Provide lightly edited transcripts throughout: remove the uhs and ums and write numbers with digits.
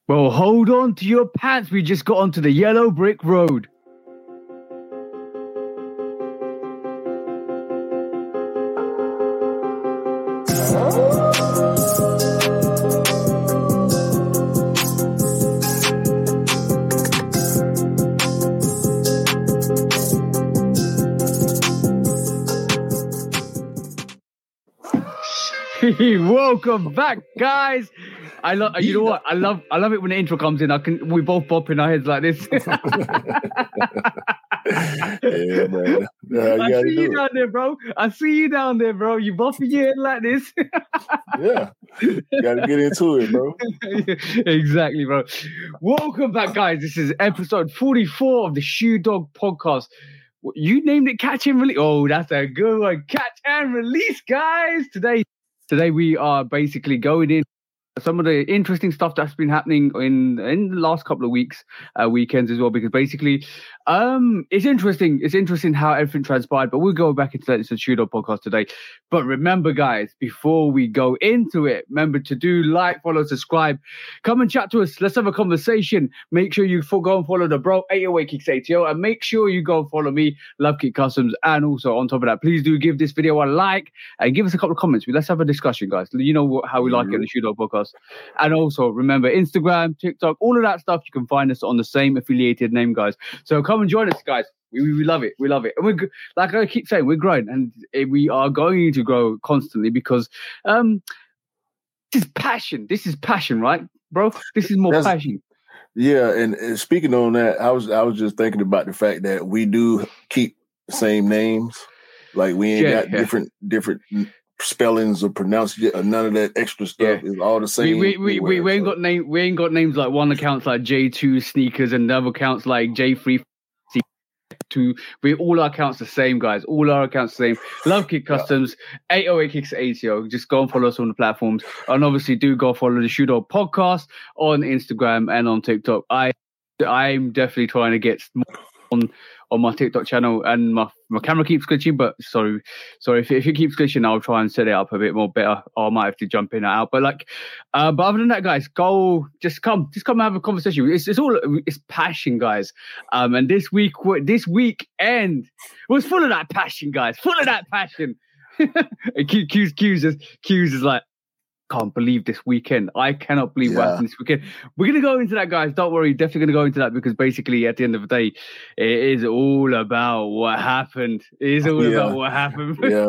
Well, hold on to your pants. We just got onto the yellow brick road. Welcome back, guys. I love. You know what? I love it when the intro comes in. We both bop in our heads like this. Yeah, man. I see you down there, bro. You bopping your head like this. Yeah, gotta get into it, bro. Exactly, bro. Welcome back, guys. This is episode 44 of the Shoe Dog Podcast. You named it Catch and Release. Oh, that's a good one. Catch and Release, guys. Today we are basically going in some of the interesting stuff that's been happening in the last couple of weeks, weekends as well, because basically it's interesting how everything transpired, but we'll go back into that. It's a Shoe Dog Podcast today. But remember, guys, before we go into it, remember to do like, follow, subscribe, come and chat to us. Let's have a conversation. Make sure you go and follow the bro 808 Kicks ATO, and make sure you go and follow me, Love Kick Customs. And also on top of that, please do give this video a like and give us a couple of comments. Let's have a discussion, guys. You know how we like it on the Shoe Dog Podcast. And also remember, Instagram, TikTok, all of that stuff, you can find us on the same affiliated name, guys. So come and join us, guys. We love it. We love it. And we're, like I keep saying, we're growing, and we are going to grow constantly because this is passion. This is passion, right, bro? This is more passion. Yeah, and speaking on that, I was just thinking about the fact that we do keep the same names. Like we ain't got different spellings or pronunciation, none of that extra stuff. Is all the same. We ain't got names like one account's like J2 Sneakers and the other account's like J3. All our accounts the same, guys. All our accounts the same. Love Kick Customs, 808 Kicks ATO. Just go and follow us on the platforms, and obviously do go follow the Shoe Dog Podcast on Instagram and on TikTok. I'm definitely trying to get more on my TikTok channel, and my camera keeps glitching, but sorry if it keeps glitching, I'll try and set it up a bit more better, or I might have to jump in and out. But but other than that, guys, just come and have a conversation. It's passion, guys. And this weekend was full of that passion, guys. Full of that passion. Q's is like, can't believe this weekend. I cannot believe what happened this weekend. We're going to go into that, guys. Don't worry. Definitely going to go into that, because basically at the end of the day, it is all about what happened. It is all about what happened. Yeah.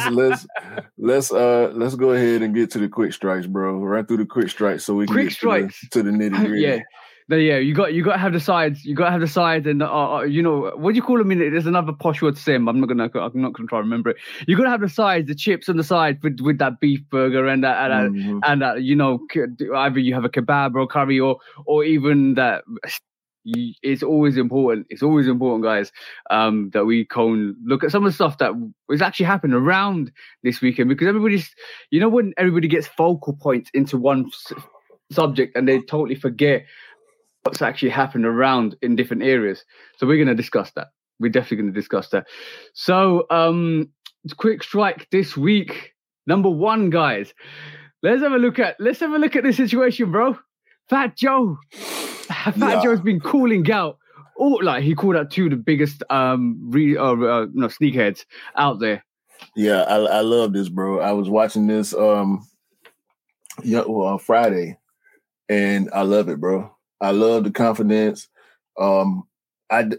Let's go ahead and get to the quick strikes, bro. Run through the quick strikes so we can get to the nitty gritty. Yeah, you got to have the sides. You got to have the sides, and you know what do you call them? There's another posh word to say. I'm not gonna try to remember it. You got to have the sides, the chips on the side with that beef burger and that and that. You know, either you have a kebab or curry or even that. It's always important. It's always important, guys, that we go and look at some of the stuff that is actually happening around this weekend, because when everybody gets focal points into one subject and they totally forget what's actually happened around in different areas. So we're going to discuss that. We're definitely going to discuss that. So quick strike this week. Number one, guys. Let's have a look at this situation, bro. Fat Joe. Joe's been calling out. He called out two of the biggest sneakerheads out there. Yeah, I love this, bro. I was watching this on Friday, and I love it, bro. I love the confidence. I love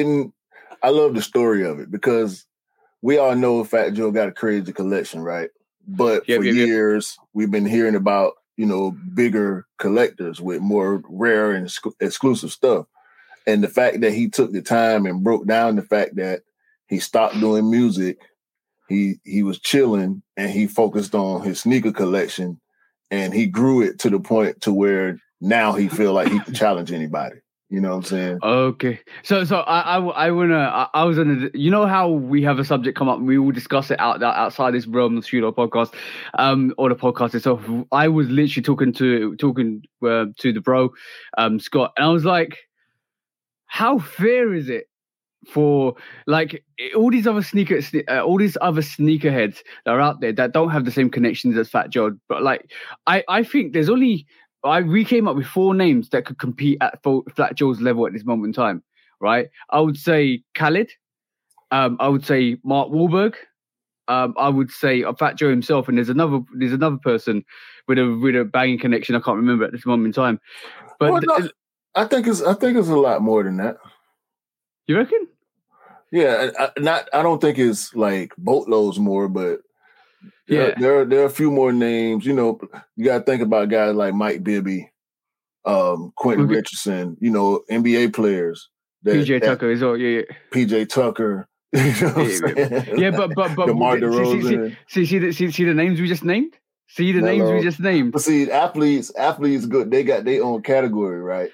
the story of it, because we all know Fat Joe got a crazy collection, right? But for years, we've been hearing about, bigger collectors with more rare and exclusive stuff. And the fact that he took the time and broke down the fact that he stopped doing music, he was chilling, and he focused on his sneaker collection, and he grew it to the point to where now he feel like he can challenge anybody. You know what I'm saying? Okay. So I was on you know how we have a subject come up and we will discuss it outside this realm of the Shoe Dog Podcast, or the podcast itself. I was literally talking to the bro, Scott, and I was like, how fair is it for all these other sneakerheads that are out there that don't have the same connections as Fat Joe? But I think there's only we came up with 4 names that could compete at Fat Joe's level at this moment in time, right? I would say Khaled. I would say Mark Wahlberg. I would say Fat Joe himself, and there's another person with a banging connection. I can't remember at this moment in time. But I think it's a lot more than that. You reckon? Yeah, I don't think it's like boatloads more, but there are a few more names. You know, you got to think about guys like Mike Bibby, Quentin Richardson. You know, NBA players. PJ Tucker as well. Yeah. PJ Tucker. You know but DeMar DeRozan. See the names we just named. But see, athletes good. They got their own category, right?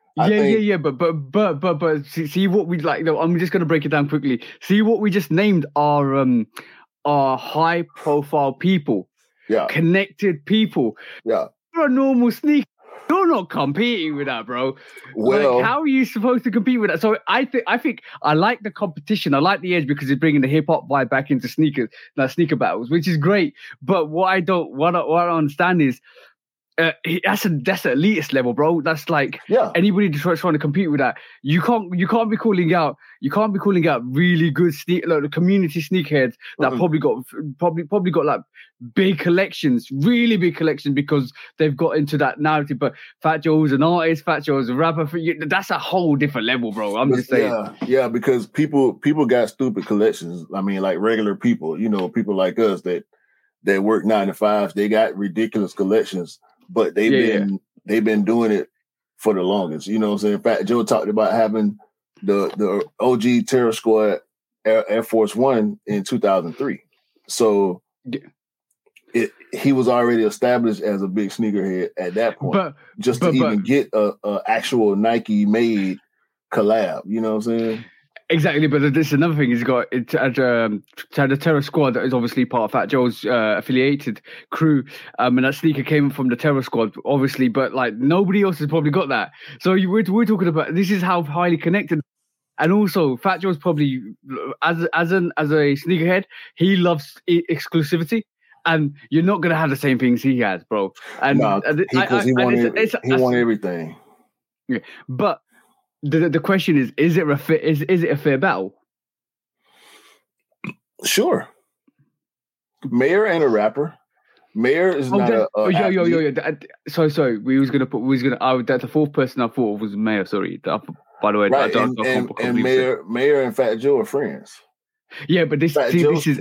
But see what we like. No, I'm just gonna break it down quickly. See what we just named are high profile people, connected people. Yeah, you're a normal sneaker. You're not competing with that, bro. Well, like, how are you supposed to compete with that? So I think I like the competition. I like the edge because it's bringing the hip hop vibe back into sneaker battles, which is great. But what I don't understand is that's elitist level, bro. That's like anybody trying to compete with that. You can't be calling out really good the community sneakerheads that probably got like big collections, really big collections because they've got into that narrative. But Fat Joe's an artist, Fat Joe's a rapper. That's a whole different level, bro. I'm just saying. Yeah, because people got stupid collections. I mean, like regular people, you know, people like us that work 9 to 5s, they got ridiculous collections. But they've been doing it for the longest. You know what I'm saying? Fat Joe talked about having the OG Terror Squad Air Force One in 2003. So he was already established as a big sneakerhead at that point. But even get a actual Nike made collab. You know what I'm saying? Exactly, but this is another thing. He's got the Terror Squad that is obviously part of Fat Joe's affiliated crew, and that sneaker came from the Terror Squad, obviously. But like nobody else has probably got that. So we're talking about this is how highly connected, and also Fat Joe's probably as a sneakerhead, he loves exclusivity, and you're not gonna have the same things he has, bro. And because he won everything. Yeah, but. The question is it a fair battle? Sure. Mayor and a rapper. Mayor is not Sorry. That's the fourth person I thought of was Mayor. Sorry. By the way, right. And Mayor and Fat Joe are friends. Yeah, but Fat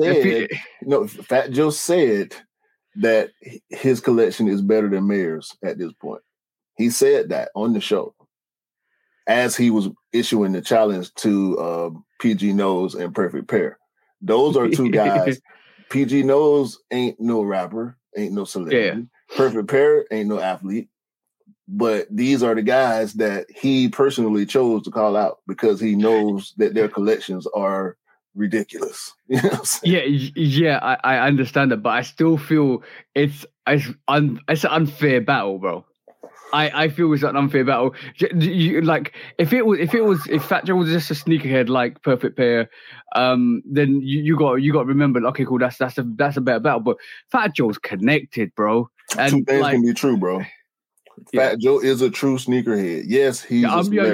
Joe said that his collection is better than Mayor's at this point. He said that on the show. As he was issuing the challenge to PG Nose and Perfect Pair. Those are 2 guys. PG Nose ain't no rapper, ain't no celebrity. Yeah. Perfect Pair ain't no athlete. But these are the guys that he personally chose to call out because he knows that their collections are ridiculous. You know what I'm saying? Yeah, I understand that, but I still feel it's an unfair battle, bro. I feel it's an unfair battle. Like if Fat Joe was just a sneakerhead like Perfect Pair, then you got to remember. Okay, cool. That's a better battle. But Fat Joe's connected, bro. And 2 things can be true, bro. Fat Joe is a true sneakerhead. Yes, he's.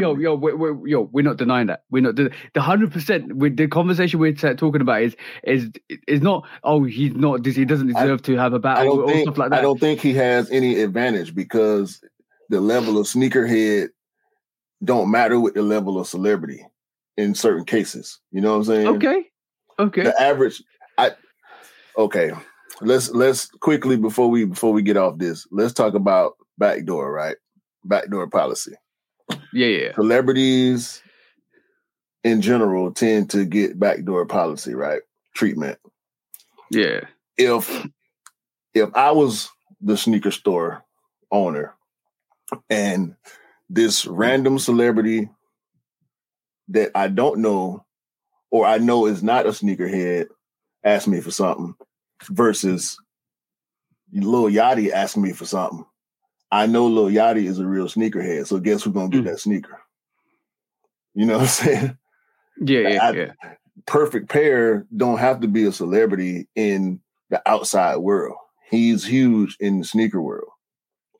We're not denying that. We're not the 100%. With the conversation we're talking about is not. Oh, he's not. He doesn't deserve to have a battle or stuff like that. I don't think he has any advantage because the level of sneakerhead don't matter with the level of celebrity in certain cases. You know what I'm saying? Okay. The average. Okay. Let's quickly before we get off this. Let's talk about backdoor, right? Backdoor policy. Yeah. Celebrities in general tend to get backdoor policy, right? Treatment. Yeah. If I was the sneaker store owner and this random celebrity that I don't know or I know is not a sneakerhead asked me for something versus Lil Yachty asking me for something, I know Lil Yachty is a real sneakerhead, so guess who's gonna get that sneaker? You know what I'm saying? Yeah. Perfect Pair don't have to be a celebrity in the outside world. He's huge in the sneaker world.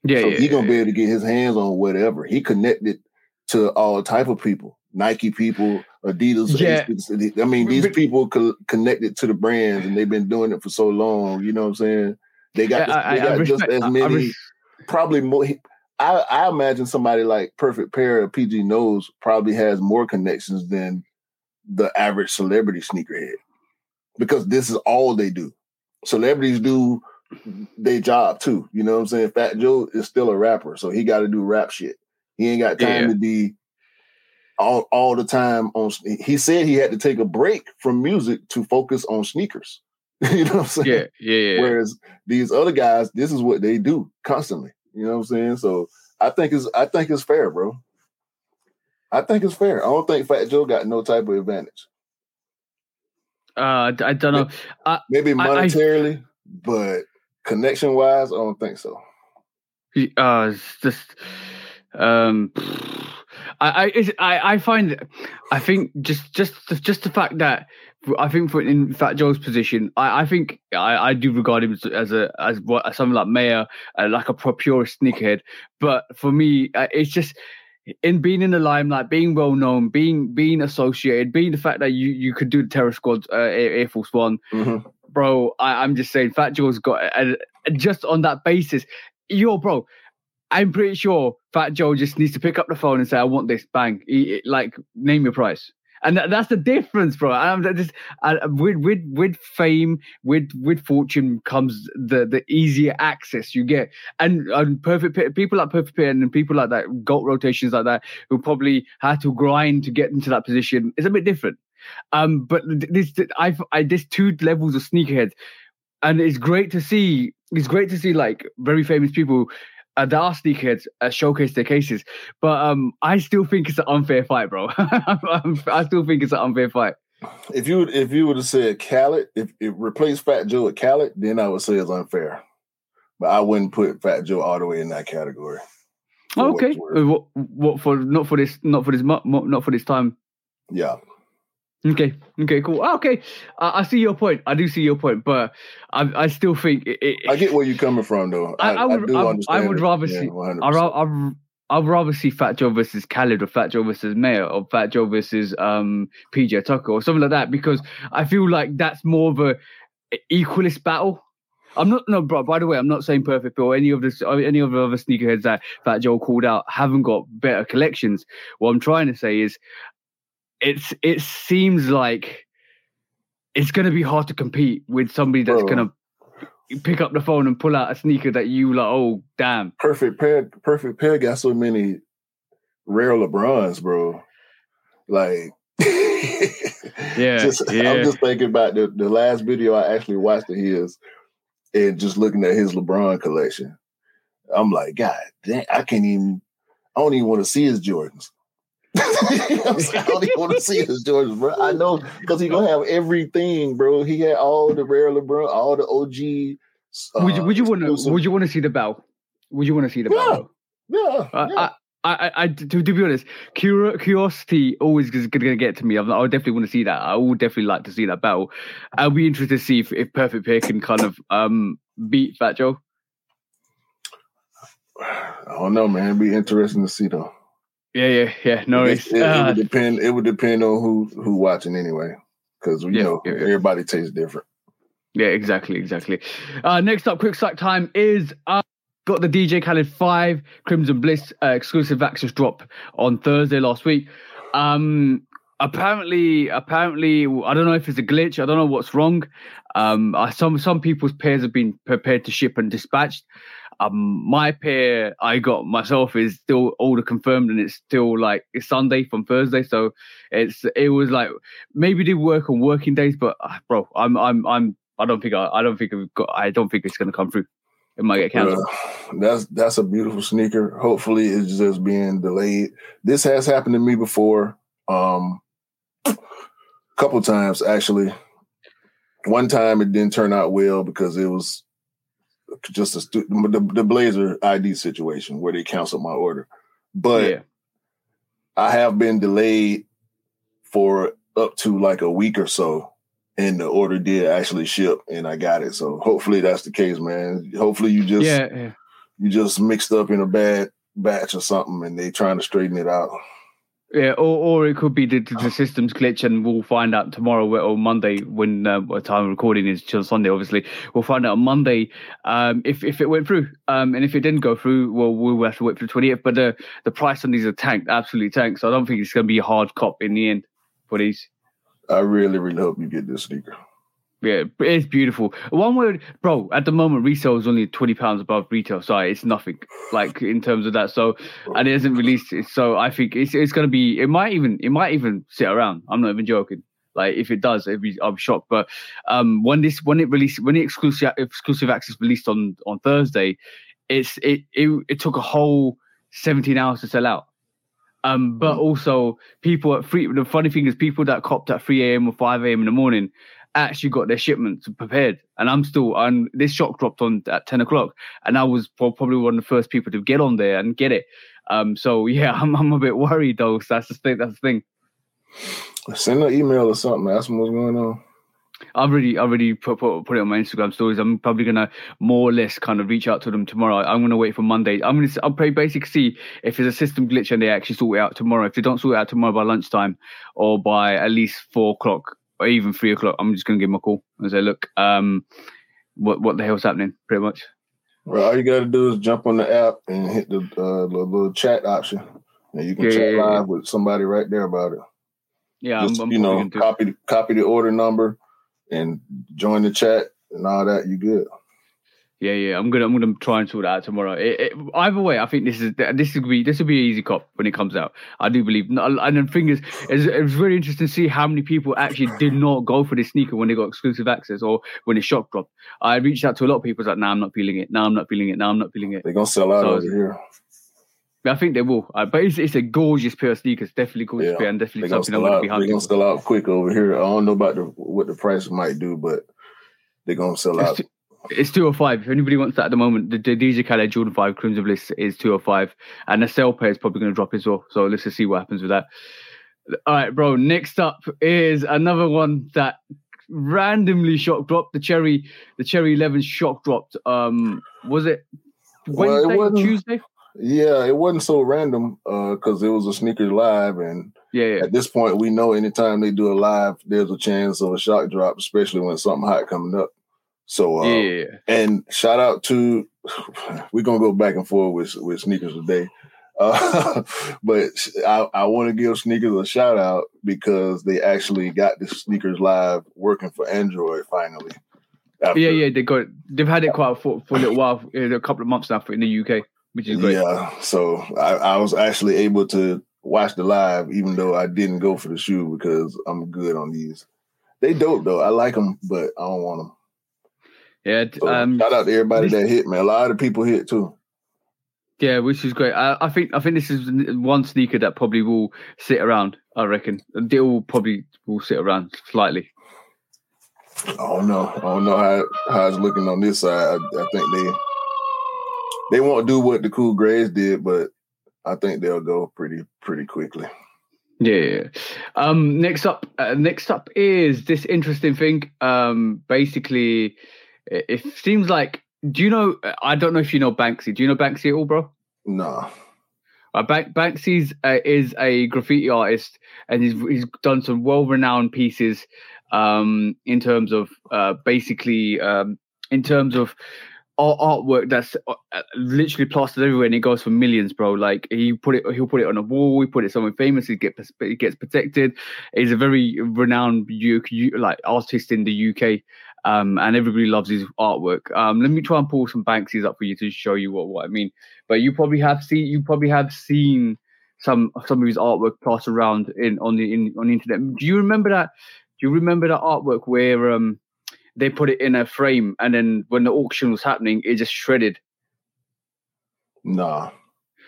Yeah, so yeah, he's gonna yeah, be able to get his hands on whatever. He connected to all type of people, Nike people, Adidas. yeah. I mean, these people connected to the brands, and they've been doing it for so long. You know what I'm saying? They got just as many, probably more. I imagine somebody like Perfect Pair or PG Knows probably has more connections than the average celebrity sneakerhead, because this is all they do. Celebrities do their job too. You know what I'm saying? Fat Joe is still a rapper, so he got to do rap shit. He ain't got time to be all the time on. He said he had to take a break from music to focus on sneakers. You know what I'm saying? Yeah. Whereas these other guys, this is what they do constantly. You know what I'm saying? So I think it's fair, bro. I think it's fair. I don't think Fat Joe got no type of advantage. I don't know. Maybe monetarily, but connection wise, I don't think so. It's just I think just the fact that I think in Fat Joe's position, I think I do regard him as something like Mayer, like a pure sneakerhead. But for me, it's just in being in the limelight, being well known, being associated, being the fact that you could do the Terror Squad, Air Force One, bro. I'm just saying, Fat Joe's got just on that basis, bro. I'm pretty sure Fat Joe just needs to pick up the phone and say, "I want this." Bang, name your price, and that's the difference, bro. With fame, with fortune comes the easier access you get, and people like Perfect Pair and people like that, GOAT rotations like that, who probably had to grind to get into that position. It's a bit different. But there's two levels of sneakerheads, and it's great to see. It's great to see like very famous people. That are sneakerheads showcase their cases, but I still think it's an unfair fight, bro. I still think it's an unfair fight. If you would have said Khaled, if replace Fat Joe with Khaled, then I would say it's unfair. But I wouldn't put Fat Joe all the way in that category. Okay, what for? Not for this time. Yeah. Okay, cool. Okay, I see your point. I do see your point, but I still think I get where you're coming from, though. I do understand. I would rather see. I'd rather see Fat Joe versus Khaled, or Fat Joe versus Mayer, or Fat Joe versus PJ Tucker, or something like that, because I feel like that's more of a equalist battle. Bro. By the way, I'm not saying Perfect Bill or any of the other sneakerheads that Fat Joe called out haven't got better collections. What I'm trying to say is, it seems like it's going to be hard to compete with somebody that's going to pick up the phone and pull out a sneaker that you like, oh, damn. Perfect Pair got so many rare LeBrons, bro. Like, yeah. I'm just thinking about the last video I actually watched of his, and just looking at his LeBron collection. I'm like, God dang, I don't even want to see his Jordans. I don't even want to see his Jordans, bro. I know, because he's gonna have everything, bro. He had all the rare LeBron, all the OG. Would you want to see the bell? Would you want to see the bell? Yeah. To be honest, curiosity always is going to get to me. I would definitely want to see that. I would definitely like to see that battle. I'll be interested to see if Perfect Pair can kind of beat Fat Joe. I don't know, man. It'd be interesting to see, though. Yeah. No, it would depend. It would depend on who watching anyway, because everybody tastes different. Yeah, exactly. Next up, quick stack time is got the DJ Khaled 5 Crimson Bliss exclusive access drop on Thursday last week. Apparently, I don't know if it's a glitch. I don't know what's wrong. Some people's pairs have been prepared to ship and dispatched. My pair I got myself is still order confirmed, and it's still like it's Sunday from Thursday, so it was like maybe they work on working days, but bro, I don't think it's gonna come through. It might get canceled. That's a beautiful sneaker. Hopefully, it's just being delayed. This has happened to me before, couple times actually. One time it didn't turn out well because it was just the Blazer ID situation where they canceled my order. But I have been delayed for up to like a week or so, and the order did actually ship and I got it. So hopefully that's the case, man. Hopefully you just you just mixed up in a bad batch or something, and they trying to straighten it out. Yeah, or it could be the system's glitch, and we'll find out tomorrow or Monday when what time recording is till Sunday. Obviously, we'll find out on Monday if it went through, and if it didn't go through, well, we'll have to wait for the 20th. But the price on these are tanked, absolutely tanked. So I don't think it's going to be a hard cop in the end for these. I really, really hope you get this sneaker. Yeah, it's beautiful. One word, bro. At the moment, resale is only £20 above retail, so it's nothing like in terms of that. So, and it isn't released. So I think it's gonna be. It might even sit around. I'm not even joking. Like if it does, I'm shocked. But when the exclusive access released on Thursday, it took a whole 17 hours to sell out. But also people at the funny thing is people that copped at 3 a.m. or 5 a.m. in the morning actually got their shipments prepared, and this shock dropped on at 10 o'clock, and I was probably one of the first people to get on there and get it. So yeah, I'm a bit worried though. So that's the thing. Send an email or something. Ask them what's going on. I've already put it on my Instagram stories. I'm probably gonna more or less kind of reach out to them tomorrow. I'm gonna wait for Monday. I'll basically see if there's a system glitch and they actually sort it out tomorrow. If they don't sort it out tomorrow by lunchtime or by at least 4 o'clock or even 3 o'clock, I'm just gonna give them a call and say, look, what the hell's happening? Pretty much. Well, all you gotta do is jump on the app and hit the little chat option, and you can chat live with somebody right there about it. Yeah, just, copy the order number and join the chat and all that. You good? Yeah. I'm gonna try and sort it out tomorrow. Either way, I think this will be an easy cop when it comes out. I do believe. And the thing is, it's really interesting to see how many people actually did not go for this sneaker when they got exclusive access or when it shock dropped. I reached out to a lot of people. Like, nah, I'm not feeling it. Nah, I'm not feeling it. Nah, I'm not feeling it. They're gonna sell out over here. I think they will, but it's a gorgeous pair of sneakers. Definitely gorgeous pair, and definitely something I'm going to be hunting. They're going to sell out quick over here. I don't know about what the price might do, but they're going to sell out. It's 205. If anybody wants that at the moment, the DJ Khaled Jordan 5 Crimson Bliss is 205, and the sale pair is probably going to drop as well. So let's just see what happens with that. All right, bro. Next up is another one that randomly shock dropped. The Cherry 11 shock dropped. Was it Wednesday, Tuesday? Yeah, it wasn't so random because it was a sneakers live, and at this point, we know anytime they do a live, there's a chance of a shock drop, especially when something hot coming up. So, and shout out to, we're gonna go back and forth with sneakers today, but I want to give sneakers a shout out because they actually got the sneakers live working for Android finally. They've had it for a little while, a couple of months now in the UK. Which is great. Yeah, so I was actually able to watch the live, even though I didn't go for the shoe because I'm good on these. They dope though. I like them, but I don't want them. Yeah. So shout out to everybody that hit, man. A lot of people hit too. Yeah, which is great. I think this is one sneaker that probably will sit around. I reckon they will sit around slightly. I don't know how it's looking on this side. I think they won't do what the Cool Grays did, but I think they'll go pretty quickly. Yeah. Next up is this interesting thing. Basically, it seems like. Do you know? I don't know if you know Banksy. Do you know Banksy at all, bro? No. Banksy is a graffiti artist, and he's done some well-renowned pieces. In terms of artwork that's literally plastered everywhere, and it goes for millions, bro. Like he'll put it on a wall, he put it somewhere famous, it gets protected. He's a very renowned artist in the UK, and everybody loves his artwork. Let me try and pull some Banksies up for you to show you what I mean. But you probably have seen some of his artwork plastered around on the internet. Do you remember that artwork where they put it in a frame, and then when the auction was happening, it just shredded? Nah.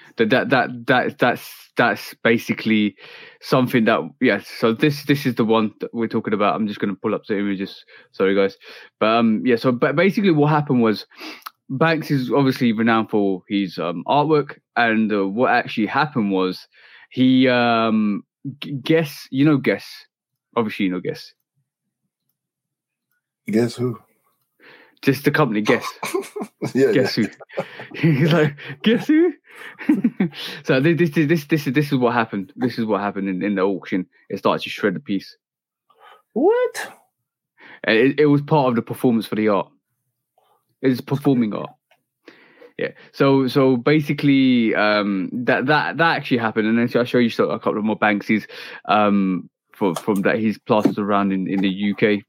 That's basically something that, yes. So this is the one that we're talking about. I'm just going to pull up the images. Sorry, guys. But So basically, what happened was, Banks is obviously renowned for his artwork, and what actually happened was he Guess. Obviously, Guess. Guess who? Just the company, guess. Guess yeah. who? He's like, guess who? So this is what happened. This is what happened in the auction. It started to shred the piece. What? And it was part of the performance for the art. It's performing art. Yeah. So basically, that actually happened, and then I'll show you a couple of more Banksies from that he's plastered around in the UK.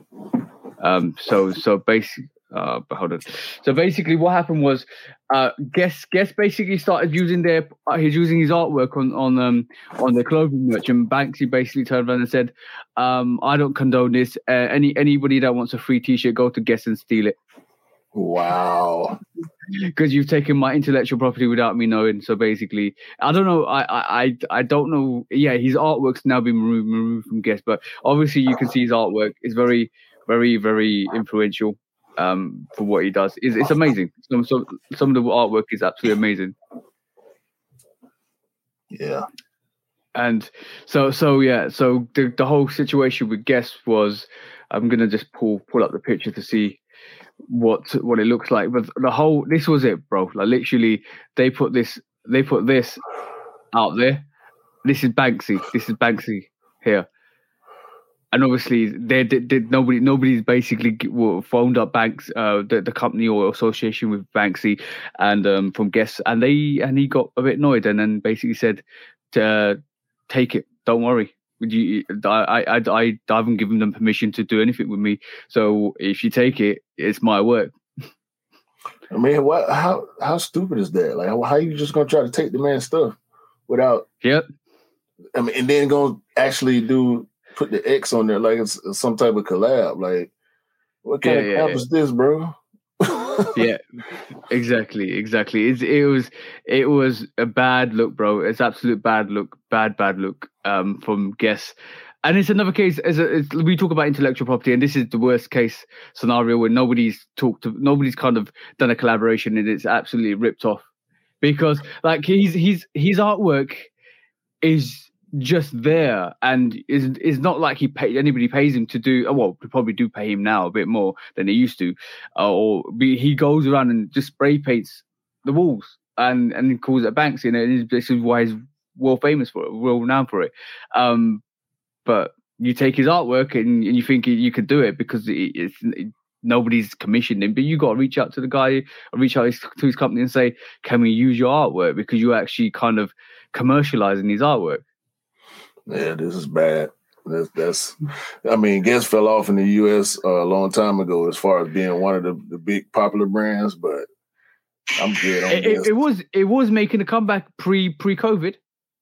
So basically, hold on. So basically, what happened was, Guess basically started using he's using his artwork on the clothing merch, and Banksy basically turned around and said, "I don't condone this. Anybody that wants a free T-shirt, go to Guess and steal it." Wow. Because you've taken my intellectual property without me knowing. So basically, I don't know. I don't know. Yeah, his artwork's now been removed from Guess, but obviously you can see his artwork is very, very, very influential for what he does. It's amazing. Some of the artwork is absolutely amazing. Yeah. And so the whole situation with Guess was, I'm gonna just pull up the picture to see what it looks like, but this was it, bro. Like literally, they put this out there. This is Banksy here, and obviously nobody's basically phoned up Banks, the company or association with Banksy, and from Guess, and he got a bit annoyed, and then basically said, "Take it, don't worry. I haven't given them permission to do anything with me. So if you take it, it's my work." I mean, how stupid is that? Like, how are you just gonna try to take the man's stuff without? Yep. I mean, and then gonna actually put the X on there like it's some type of collab. Like, what kind of crap is this, bro? Yeah, exactly. It was a bad look, bro. It's absolute bad look, bad look from Guess. And it's another case. We talk about intellectual property, and this is the worst case scenario where nobody's kind of done a collaboration, and it's absolutely ripped off, because like his artwork is just there, and is not like anybody pays him to do. Well, we probably do pay him now a bit more than they used to, he goes around and just spray paints the walls and calls it Banksy, and this is why he's well renowned for it. But you take his artwork and you think you could do it because nobody's commissioned him, but you got to reach out to the guy, or reach out to his company and say, "Can we use your artwork?" Because you're actually kind of commercializing his artwork. Yeah, this is bad. That's. I mean, Guess fell off in the U.S. A long time ago as far as being one of the big popular brands, but I'm good on Guess. It was making a comeback pre-COVID.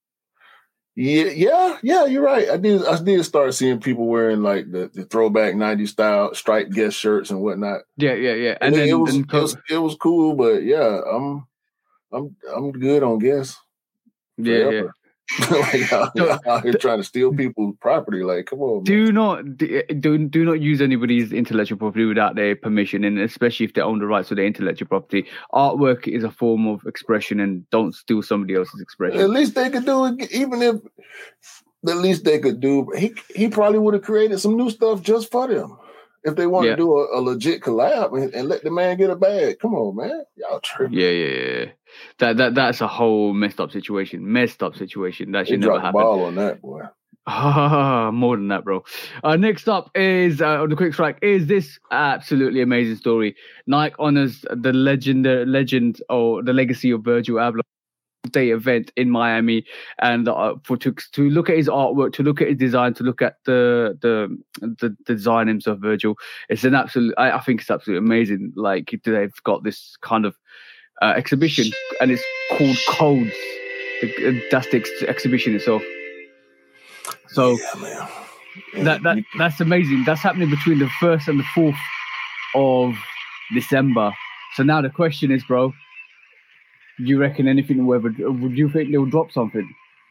Yeah, you're right. I did start seeing people wearing like the throwback '90s style striped Guess shirts and whatnot. Yeah. And then it was cool, but yeah, I'm good on Guess. Forever. Yeah. Like out here trying to steal people's property. Like, come on, man. Do not use anybody's intellectual property without their permission, and especially if they own the rights to their intellectual property. Artwork is a form of expression, and don't steal somebody else's expression. At least they could do it, even if the least they could do. He probably would have created some new stuff just for them if they want to do a legit collab and let the man get a bag. Come on, man, y'all tripping. Yeah. That's a whole messed up situation. That should never happen. Ball on that, boy. More than that, bro. Next up is on the quick strike is this absolutely amazing story. Nike honors the legend or the legacy of Virgil Abloh Day event in Miami, and to look at his artwork, to look at his design, to look at the design himself, Virgil. It's an absolute. I think it's absolutely amazing. Like they've got this kind of exhibition, and it's called Codes. That's the exhibition itself. So that's amazing. That's happening between the 1st and the 4th of December. So now the question is, bro, do you reckon anything will ever? Would you think they'll drop something?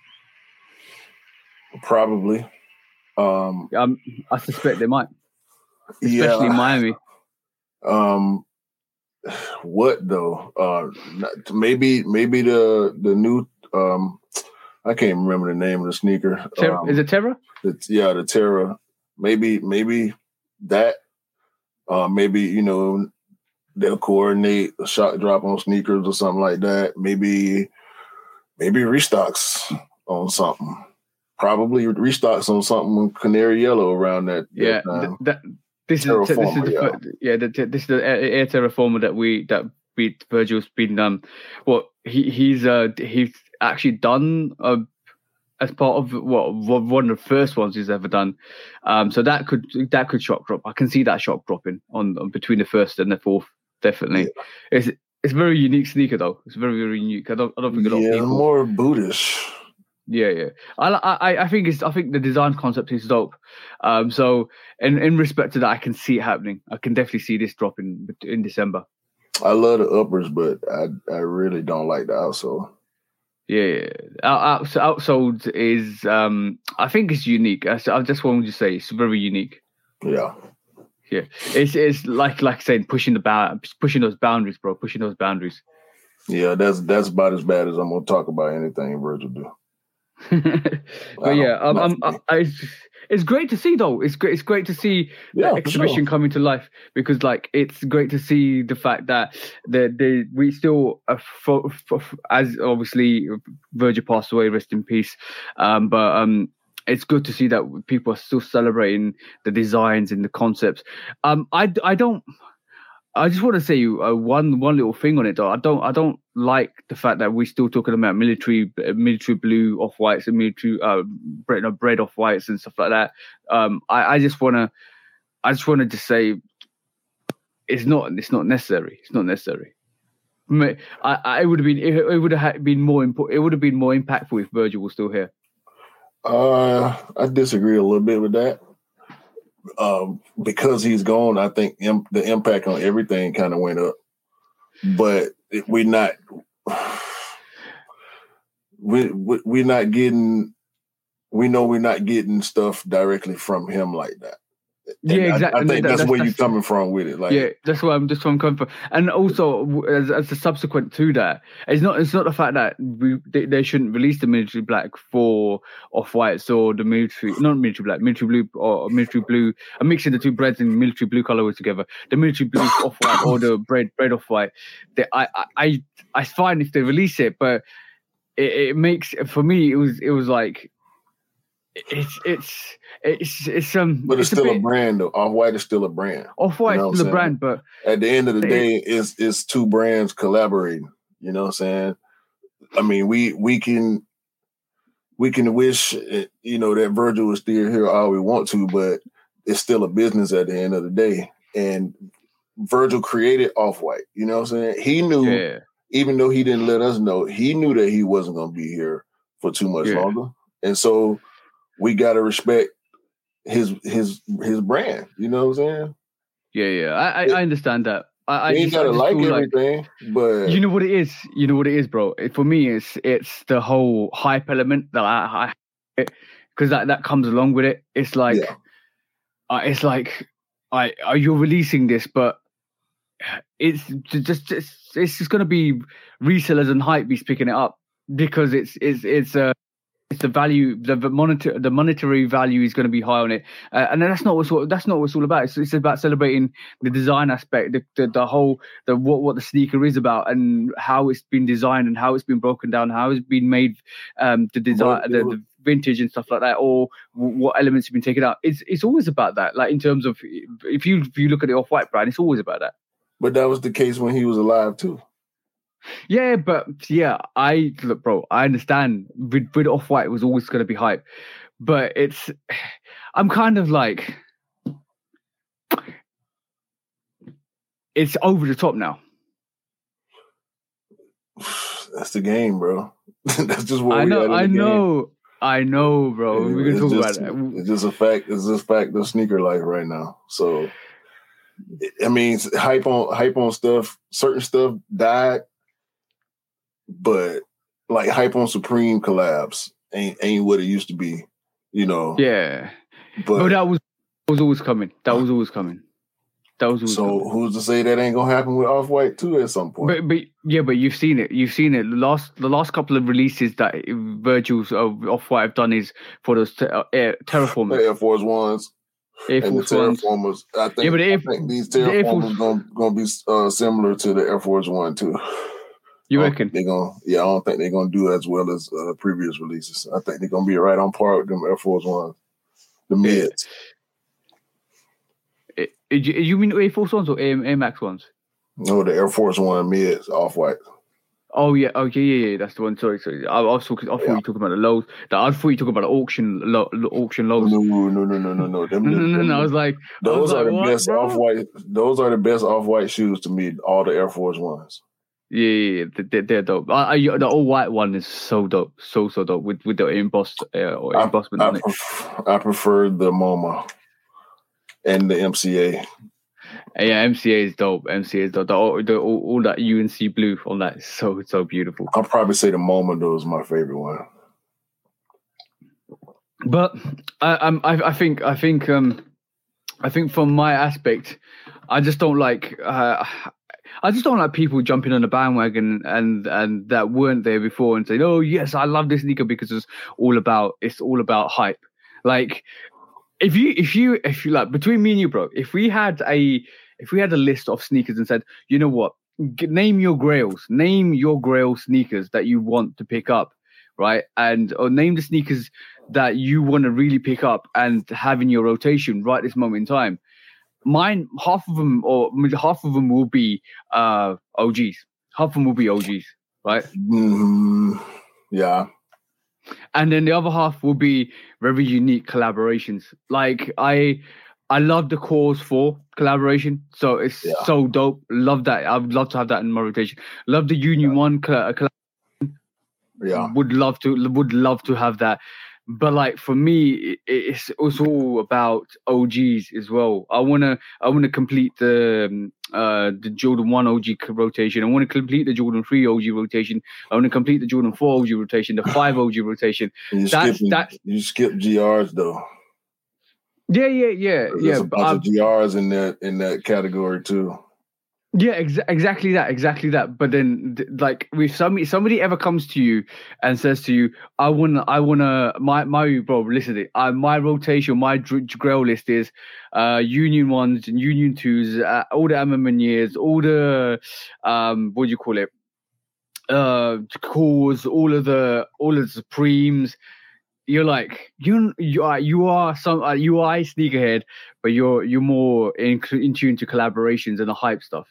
Probably. I suspect they might, especially in Miami. What though? Maybe the new. I can't remember the name of the sneaker. Is it Terra? The Terra. Maybe that. Maybe, you know, they'll coordinate a shock drop on sneakers or something like that. Maybe restocks on something. Probably restocks on something with canary yellow around that. Yeah, this is the Air Terraformer that Virgil's been he's actually done as part of one of the first ones he's ever done. So that could shock drop. I can see that shock dropping on between the first and the fourth. Definitely, yeah. It's a very unique sneaker though. It's very, very unique. I don't think a lot of people. More bootish. Yeah. I think the design concept is dope. So in respect to that, I can see it happening. I can definitely see this dropping in December. I love the uppers, but I really don't like the outsole. Yeah. Outsold is I think it's unique. I just wanted to say it's very unique. Yeah. Yeah. It's like saying pushing those boundaries, bro. Pushing those boundaries. Yeah, that's about as bad as I'm gonna talk about anything Virgil do. But it's great to see though. It's great to see the exhibition coming to life, because like it's great to see the fact that we still as obviously Virgil passed away, rest in peace. But it's good to see that people are still celebrating the designs and the concepts. I just want to say one little thing on it though. I don't like the fact that we're still talking about military blue off whites and military bread off whites and stuff like that. I just want to just say it's not necessary. It's not necessary. It would have been more important. It would have been more impactful if Virgil was still here. I disagree a little bit with that. Because he's gone, I think the impact on everything kind of went up. But we're not getting. We know we're not getting stuff directly from him like that. And yeah, exactly. I think that's where you're coming from with it. Like, yeah, that's where I'm coming from. And also, as a subsequent to that, it's not the fact that they shouldn't release the military black for off whites or the military blue or military blue. I'm mixing the two breads in military blue colorways together. The military blue off white or the bread off white. I find if they release it, but it makes, for me it was like. But it's still a brand though. Off-White is still a brand. Off-White is still a brand, but at the end of the day, it's two brands collaborating. You know what I'm saying? I mean, we can wish that Virgil was still here all we want to, but it's still a business at the end of the day. And Virgil created Off-White. You know what I'm saying? He knew, even though he didn't let us know, he knew that he wasn't going to be here for too much longer, and so. We gotta respect his brand. You know what I'm saying? Yeah. I understand that. I ain't gotta like everything, but you know what it is. You know what it is, bro. For me, it's the whole hype element that I because that comes along with it. It's like you're releasing this, but it's just gonna be resellers and hypebeasts picking it up because it's the value, the monetary value is going to be high on it, and that's not what it's all about. It's about celebrating the design aspect, the whole what the sneaker is about, and how it's been designed and how it's been broken down, how it's been made, the design, the vintage and stuff like that, or what elements have been taken out. It's always about that. Like in terms of if you look at the Off-White brand, it's always about that. But that was the case when he was alive too. Yeah, but look, bro, I understand with Off-White it was always going to be hype, but I'm kind of like, it's over the top now. That's the game, bro. That's just what we got in the game. I know, bro. We're going to talk about it. It's just a fact. It's just a fact of sneaker life right now. So, I mean, hype on stuff, certain stuff died. But like hype on Supreme collabs ain't what it used to be, you know. Yeah, but that was always coming. So who's to say that ain't gonna happen with Off-White too at some point? But you've seen it. The last couple of releases that Virgil's Off-White have done is for those Terraformers, Air Force Ones. Air And the Force Ones. Terraformers, I think, Yeah, but I think these Terraformers gonna be similar to the Air Force One too. You reckon? I don't think they're gonna do as well as previous releases. I think they're gonna be right on par with them Air Force Ones, the mids. You mean Air Force Ones or Air Max ones? No, the Air Force One mids, off-white. Oh yeah, yeah. That's the one. Sorry. I was talking. I thought you were talking about the lows. I thought you were talking about the auction lows. No. No. I was like, those are the what, best bro? off-white. Those are the best off-white shoes to me. All the Air Force Ones. Yeah, they're dope. The all white one is so dope, so dope with the embossment on it. I prefer the MoMA and the MCA. Yeah, MCA is dope. All that UNC blue on that is so beautiful. I'll probably say the MoMA though is my favorite one. But I think from my aspect, I just don't like people jumping on the bandwagon and that weren't there before and saying, "Oh yes, I love this sneaker because it's all about hype." Like if you like, between me and you, bro, if we had a list of sneakers and said, you know what, name your grail sneakers that you want to pick up, right? Or name the sneakers that you want to really pick up and have in your rotation right this moment in time. Mine, half of them will be OGs. Half of them will be OGs, right? Yeah. And then the other half will be very unique collaborations. Like I love the Cause 4 collaboration, so it's so dope. Love that. I would love to have that in my rotation. Love the Union 1 collaboration. Yeah. Would love to have that. But like for me, it's all about OGs as well. I wanna complete the Jordan 1 OG rotation. I want to complete the Jordan 3 OG rotation. I want to complete the Jordan 4 OG rotation, the 5 OG rotation. You skip GRs though. Yeah. There's a bunch of GRs in that category too. Yeah, exactly that. But then, like, if somebody ever comes to you and says to you, "I wanna, my bro, listen to it. My rotation, my grail list is Union 1s and Union 2s, all the Amamaniers, all the what do you call it? Cores, all of the Supremes." You're like you are a sneakerhead, but you're more in tune to collaborations and the hype stuff.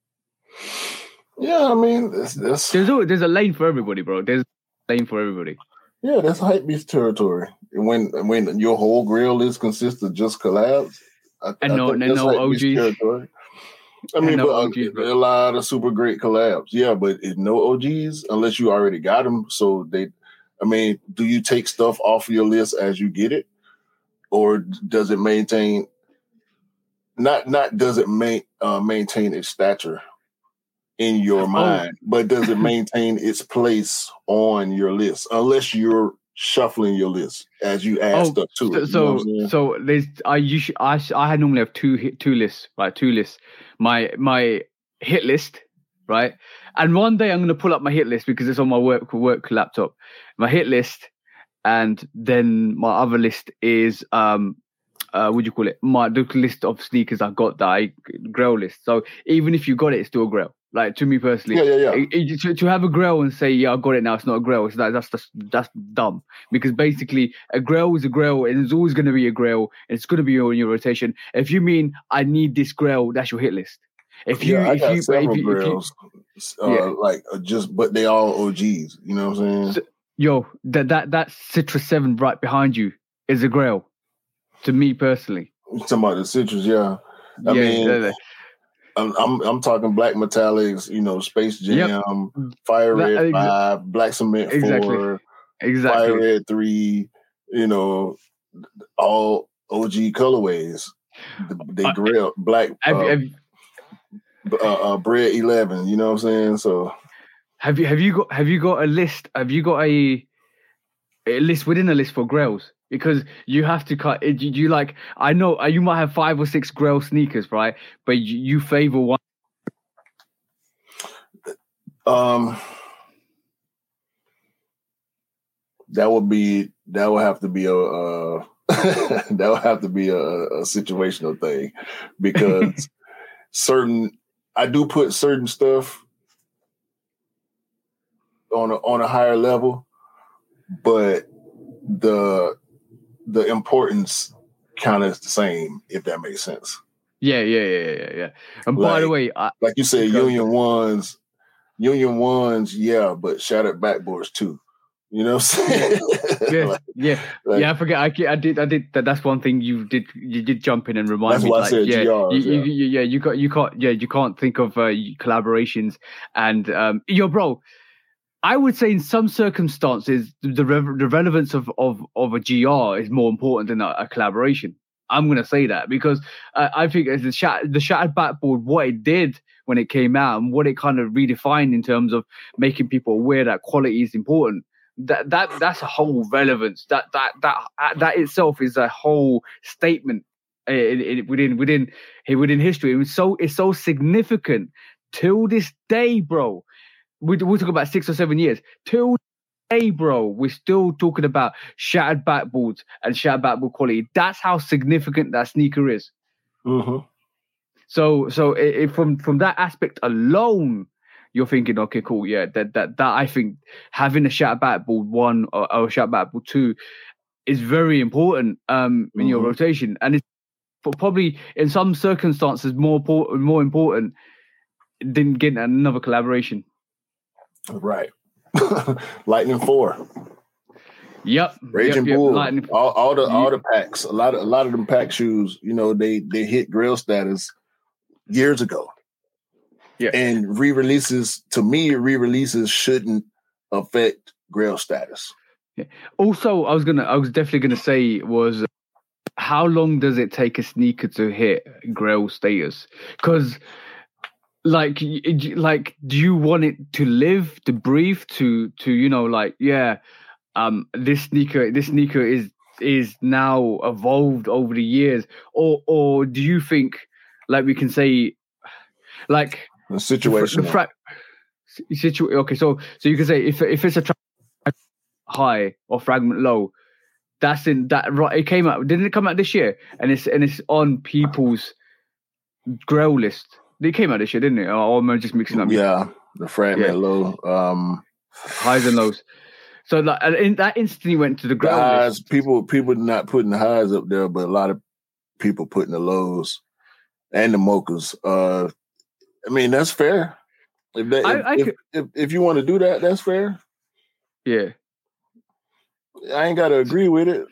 Yeah, I mean, there's a lane for everybody, bro. There's a lane for everybody. Yeah, that's hype beast territory. When your whole grill list consists of just collabs, no OGs. Territory. I mean, but OGs, a lot of super great collabs. Yeah, but if no OGs, unless you already got them, so they. I mean, do you take stuff off of your list as you get it, or does it maintain? Not does it maintain its stature in your mind, but does it maintain its place on your list? Unless you're shuffling your list as you add stuff to it. So there's I normally have two lists, right? Two lists. My hit list, right? And one day I'm going to pull up my hit list because it's on my work laptop. My hit list, and then my other list is what do you call it? The list of sneakers I've got that I grail list. So even if you got it, it's still a grail. Like to me personally, to have a grail and say, yeah, I got it now, it's not a grail. That's dumb, because basically a grail is a grail and it's always going to be a grail and it's going to be on your rotation. If you mean I need this grail, that's your hit list. But they all OGs. You know what I'm saying? So, that Citrus 7 right behind you is a grail to me personally. You're talking about the Citrus, yeah. I mean, I'm talking Black Metallics, Space Jam, Fire Red 5, Black Cement 4, Fire Red 3, all OG colorways. They grail Black Bread 11, you know what I'm saying? So have you got a list? Have you got a list within a list for grails? Because you have to cut. You like, I know you might have 5 or 6 grail sneakers, right? But you favor one. That would have to be a that would have to be a situational thing, because I do put certain stuff on a higher level, but the importance kind of is the same, if that makes sense. Yeah. And by the way, like you said, Union Ones, yeah, but shattered backboards too. You know what I'm saying? Yeah. I forget. I did. That's one thing you did. You did jump in and remind me. That's why I said GRs. You can't think of collaborations and bro. I would say in some circumstances the relevance of a GR is more important than a collaboration. I'm going to say that because I think as the shattered backboard, what it did when it came out and what it kind of redefined in terms of making people aware that quality is important. That's a whole relevance. That itself is a whole statement within history. It's so significant till this day, bro. We're talking about 6 or 7 years till today, bro. We're still talking about shattered backboards and shattered backboard quality. That's how significant that sneaker is. Mm-hmm. So from that aspect alone, you're thinking, okay, cool, yeah, that I think having a shattered backboard 1 or a shattered backboard 2 is very important in your rotation, and it's probably in some circumstances more important than getting another collaboration. Right. Lightning 4. Yep. Raging Bull. All the packs. A lot of them pack shoes, they hit Grail status years ago. Yeah. And re-releases shouldn't affect Grail status. Yeah. Also, I was definitely gonna say was how long does it take a sneaker to hit Grail status? Because like, do you want it to live, to breathe, to this sneaker is now evolved over the years, or do you think, like we can say, like the situation? Okay, so you can say if it's a high or fragment low, that's in that right. It came out. Didn't it come out this year? And it's on people's Grail list. They came out this year, didn't it? Or am I just mixing up? Yeah, the fragment low, highs and lows. So like, in that instantly went to the Grail list. People not putting the highs up there, but a lot of people putting the lows and the mochas. I mean, that's fair. If you want to do that, that's fair. Yeah, I ain't got to agree with it.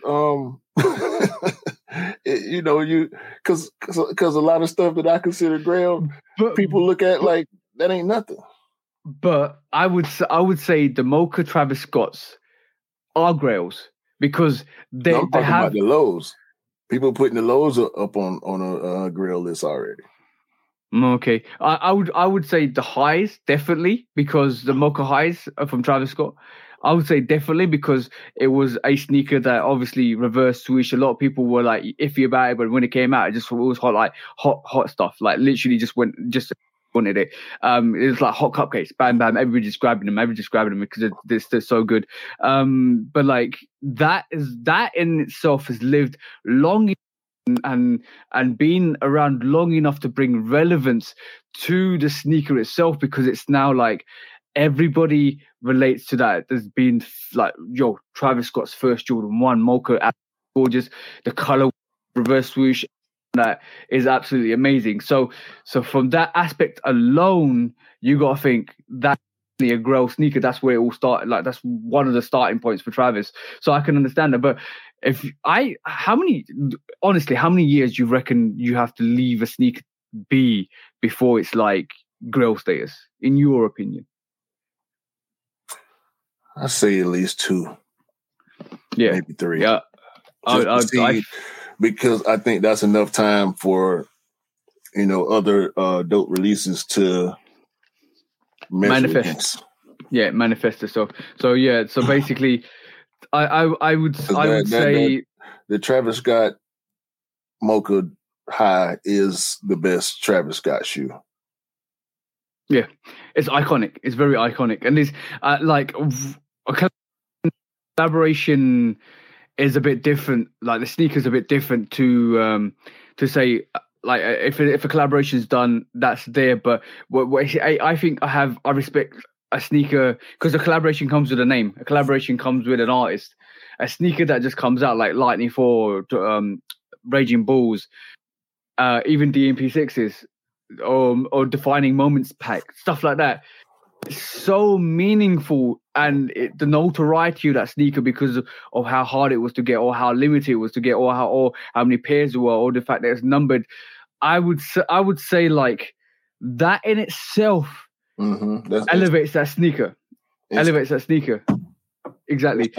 Because a lot of stuff that I consider Grail, people look at like that ain't nothing. But I would say the Mocha Travis Scotts are Grails because they have about the lows. People putting the lows up on a Grail list already. Okay, I would say the highs definitely, because the Mocha highs are from Travis Scott. I would say definitely because it was a sneaker that obviously reverse swoosh. A lot of people were like iffy about it, but when it came out, it was hot, like hot stuff. Like literally just wanted it. It was like hot cupcakes, bam, bam. Everybody's grabbing them because they're so good. But like that in itself has lived long and been around long enough to bring relevance to the sneaker itself, because it's now like everybody relates to that. There's been like, Travis Scott's first Jordan 1 Mocha, gorgeous. The color reverse swoosh, that is absolutely amazing. So from that aspect alone, you got to think that's a Grail sneaker. That's where it all started. Like that's one of the starting points for Travis. So I can understand that. But how many years do you reckon you have to leave a sneaker be before it's like Grail status, in your opinion? I say at least 2. Yeah, maybe 3. Yeah, because I think that's enough time for other dope releases to manifest. Yeah, manifest itself. So yeah, so basically, I would say the Travis Scott Mocha High is the best Travis Scott shoe. Yeah, it's iconic. It's very iconic, and it's like a collaboration is a bit different. Like the sneaker's a bit different to say like if a collaboration is done, that's there. But I think I respect a sneaker because a collaboration comes with a name. A collaboration comes with an artist. A sneaker that just comes out like Lightning 4, Raging Bulls, even the MP6s, or Defining Moments pack, stuff like that. It's so meaningful, and the notoriety of that sneaker because of how hard it was to get, or how limited it was to get, or how many pairs there were, or the fact that it's numbered. I would say like that in itself elevates that sneaker. Elevates that sneaker. Exactly.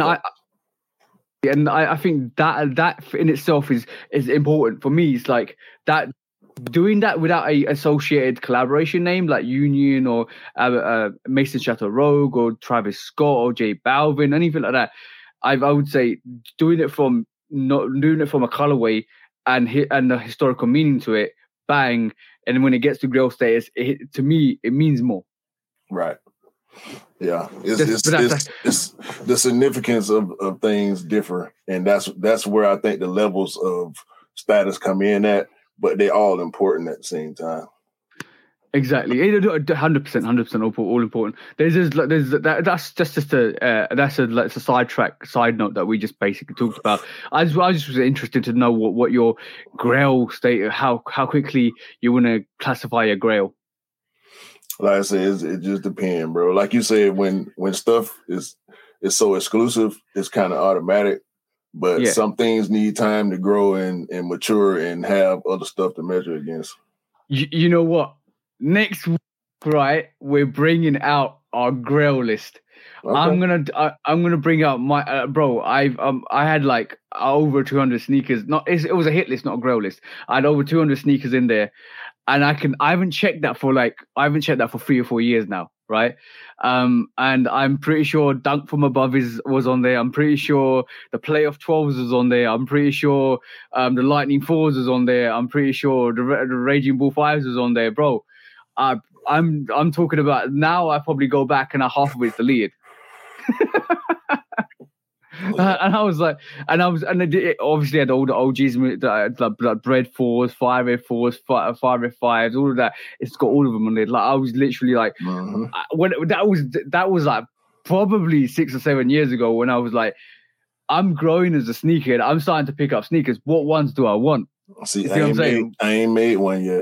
And I think that in itself is important for me. It's like that, doing that without a associated collaboration name like Union or Mason Chateau Rogue or Travis Scott or J Balvin, anything like that. I would say doing it from a colorway and the historical meaning to it, bang, and when it gets to grail status, to me it means more. Right. Yeah, it's the significance of things differ, and that's where I think the levels of status come in at, but they're all important at the same time. Exactly, 100% all important. That's a side note that we just basically talked about. I just was interested to know what your grail state, how quickly you want to classify your grail. Like I said, it just depends, bro. Like you said, when stuff is so exclusive, it's kind of automatic. But some things need time to grow and mature and have other stuff to measure against. You know what? Next week, right, we're bringing out our grail list. Okay. I'm gonna bring out my bro. I had like over 200 sneakers. It was a hit list, not a grail list. I had over 200 sneakers in there. And I haven't checked that for 3 or 4 years now, right? And I'm pretty sure Dunk from Above was on there. I'm pretty sure the Playoff 12s was on there. I'm pretty sure the Lightning 4s was on there. I'm pretty sure the Raging Bull 5s was on there, bro. I'm talking about now. I probably go back and half of it's deleted. And it obviously had all the OGs, like Bread 4s, 5F4s, 5F5s, all of that. It's got all of them on there. Like I was literally like, when that was like probably 6 or 7 years ago when I was like, I'm growing as a sneakerhead. I'm starting to pick up sneakers. What ones do I want? See I ain't made one yet.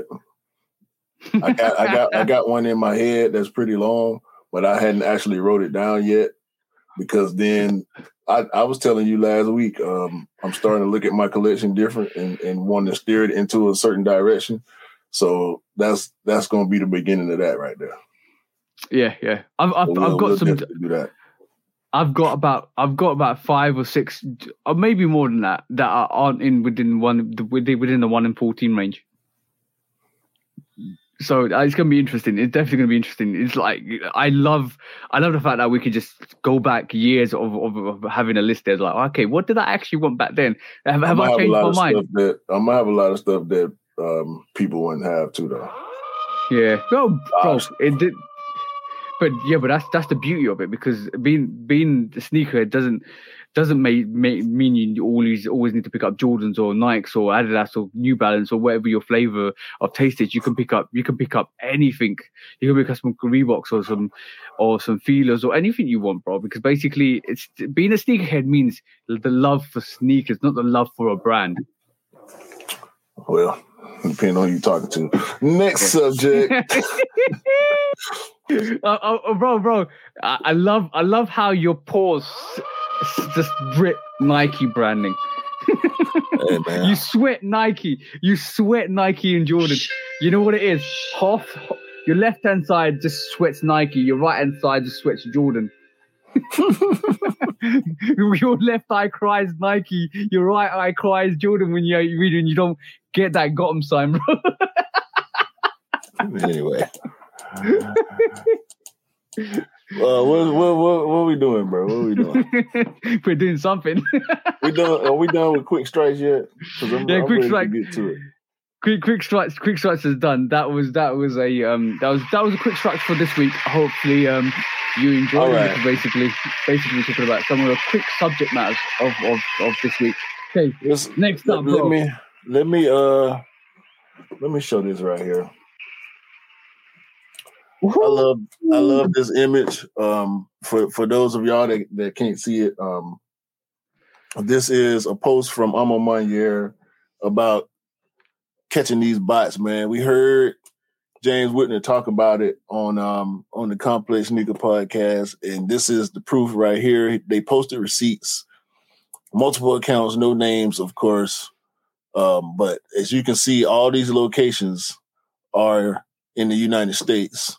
I got one in my head that's pretty long, but I hadn't actually wrote it down yet. Because then I was telling you last week, I'm starting to look at my collection different and want to steer it into a certain direction. So that's going to be the beginning of that right there. Yeah. I've got some. Do that. I've got about 5 or 6, or maybe more than that aren't within the 1 in 14 range. So it's going to be interesting. It's definitely going to be interesting. It's like I love the fact that we could just go back years of having a list there. Like, okay, what did I actually want back then? Have I changed my mind? I'm gonna have a lot of stuff that people wouldn't have too, though. Yeah, well, bro, it did. But that's the beauty of it, because being the sneakerhead doesn't mean you always need to pick up Jordans or Nikes or Adidas or New Balance or whatever your flavor of taste is. You can pick up anything. You can pick up some Reeboks or some feelers or anything you want, bro. Because basically, it's being a sneakerhead means the love for sneakers, not the love for a brand. Well, depending on who you're talking to. Next subject. Bro, I love how your paws just rip Nike branding. Hey, man. You sweat Nike and Jordan. You know what it is? Your left hand side just sweats Nike. Your right hand side just sweats Jordan. Your left eye cries Nike. Your right eye cries Jordan when you don't get that Gotham sign, bro. Anyway. What are we doing, bro? What are we doing? We're doing something. Are we done with quick strikes yet? Quick strike. Get to it. Quick strikes is done. That was a quick strike for this week. Hopefully, you enjoyed it. Right. Basically talking about some of the quick subject matters of this week. Okay, next up, bro. Let me show this right here. Woo-hoo. I love this image. For those of y'all that can't see it, this is a post from Amo Manier about catching these bots, man. We heard James Whitner talk about it on the Complex Sneaker podcast, and this is the proof right here. They posted receipts, multiple accounts, no names, of course. But as you can see, all these locations are in the United States.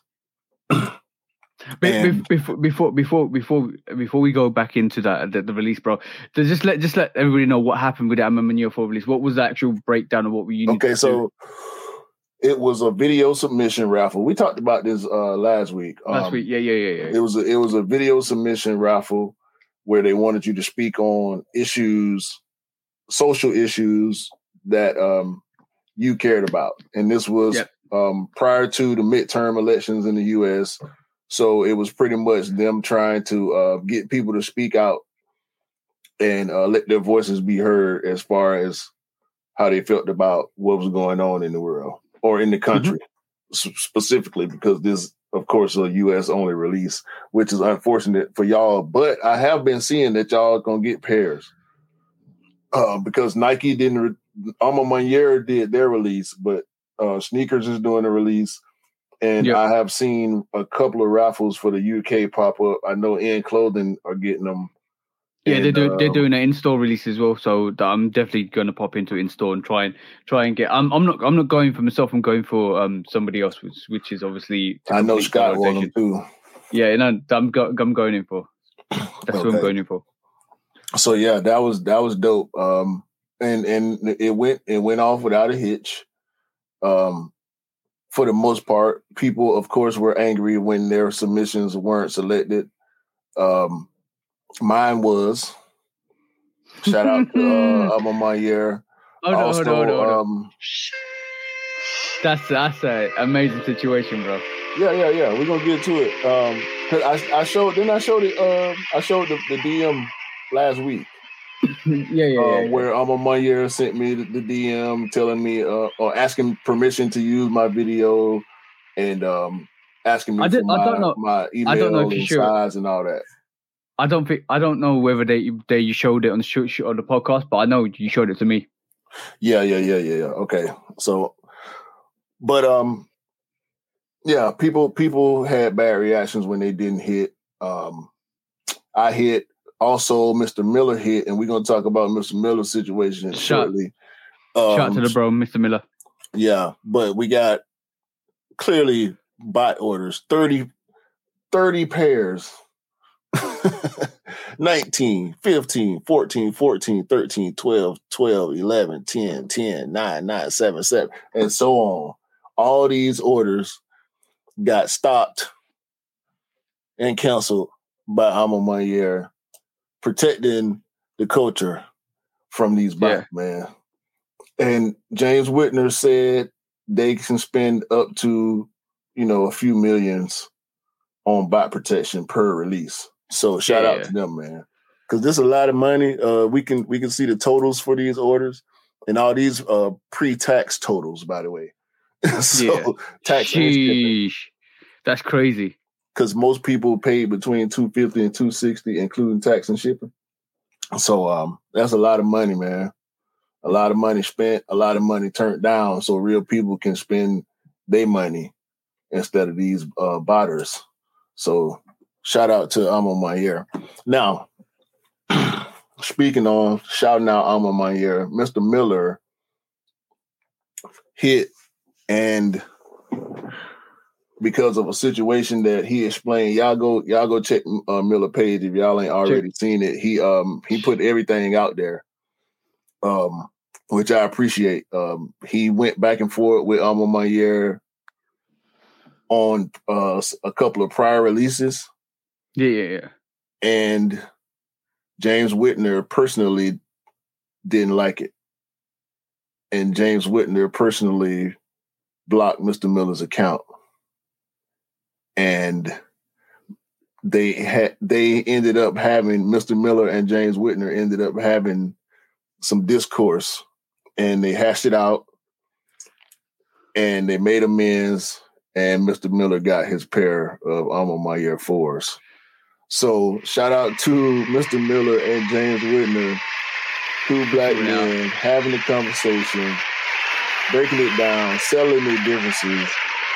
Before we go back into the release, bro, just let everybody know what happened with the Amo Manier 4 release. What was the actual breakdown of what we needed? Okay, so it was a video submission raffle. We talked about this last week. Yeah. It was a video submission raffle where they wanted you to speak on issues, social issues that you cared about, and this was prior to the midterm elections in the U.S. So it was pretty much them trying to get people to speak out and let their voices be heard as far as how they felt about what was going on in the world or in the country, specifically because this, of course, is a U.S. only release, which is unfortunate for y'all. But I have been seeing that y'all gonna get pairs because Nike didn't. Amo Manier did their release, but Sneakers is doing a release. And I have seen a couple of raffles for the UK pop up. I know In Clothing are getting them. Yeah, and, they're doing an in-store release as well. So I'm definitely going to pop into in-store and try and get. I'm not going for myself. I'm going for somebody else, which is obviously. I know Scott won them too. Yeah, I'm going in for. That's what I'm going in for. So yeah, that was dope. And it went off without a hitch. For the most part, people, of course, were angry when their submissions weren't selected. Mine was. Shout out to Amo Manier. Hold on. That's an amazing situation, bro. Yeah. We're gonna get to it. Cause I showed the DM last week. Where Amo Manier sent me the DM telling me or asking permission to use my video and asking me for my email and size and all that. I don't know whether you showed it on the podcast, but I know you showed it to me. Yeah. Okay. So, but yeah, people had bad reactions when they didn't hit. I hit. Also, Mr. Miller hit, and we're going to talk about Mr. Miller's situation shortly. Shout out to the bro, Mr. Miller. Yeah, but we got clearly bot orders, 30 pairs. 19, 15, 14, 13, 12, 11, 10, 9, 7, and so on. All these orders got stopped and canceled by Amo Manier, protecting the culture from these bots, man. And James Whitner said they can spend up to, a few millions on bot protection per release. So shout out to them, man. Because there's a lot of money. We can see the totals for these orders and all these pre-tax totals, by the way. Tax. That's crazy. Because most people paid between $250 and $260, including tax and shipping. So that's a lot of money, man. A lot of money spent, a lot of money turned down, so real people can spend their money instead of these botters. So shout out to Amo Manier. Now, speaking on shouting out Amo Manier, Mr. Miller hit, and because of a situation that he explained, y'all go check Miller page if y'all ain't already seen it. He put everything out there, which I appreciate. He went back and forth with Amo Manier on a couple of prior releases. Yeah. And James Whitner personally didn't like it. and James Whitner personally blocked Mr. Miller's account. And they ended up having, Mr. Miller and James Whitner ended up having some discourse, and they hashed it out, and they made amends, and Mr. Miller got his pair of Alma Mater 4s. So shout out to Mr. Miller and James Whitner, two black men having a conversation, breaking it down, settling their differences,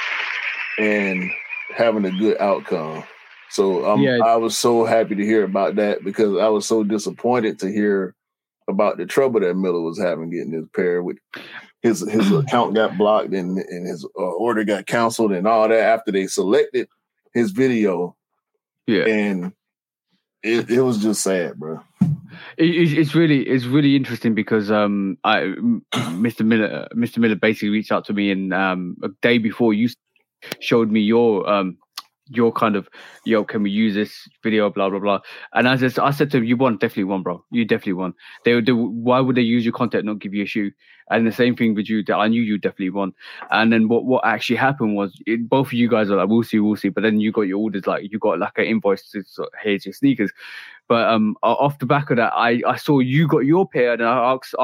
and having a good outcome. So I was so happy to hear about that, because I was so disappointed to hear about the trouble that Miller was having getting his pair. With his account got blocked, and his order got canceled and all that after they selected his video. Yeah, and it was just sad, bro. It's really interesting because Mr. Miller basically reached out to me, and a day before you showed me your kind of, can we use this video, blah blah blah. And I said to him, you definitely won, bro. You definitely won. Why would they use your content and not give you a shoe? And the same thing with you, that I knew you definitely won. And then what actually happened was, both of you guys are like, we'll see. But then you got your orders, like you got like an invoice to here's your sneakers. But off the back of that, I saw you got your pair, and I asked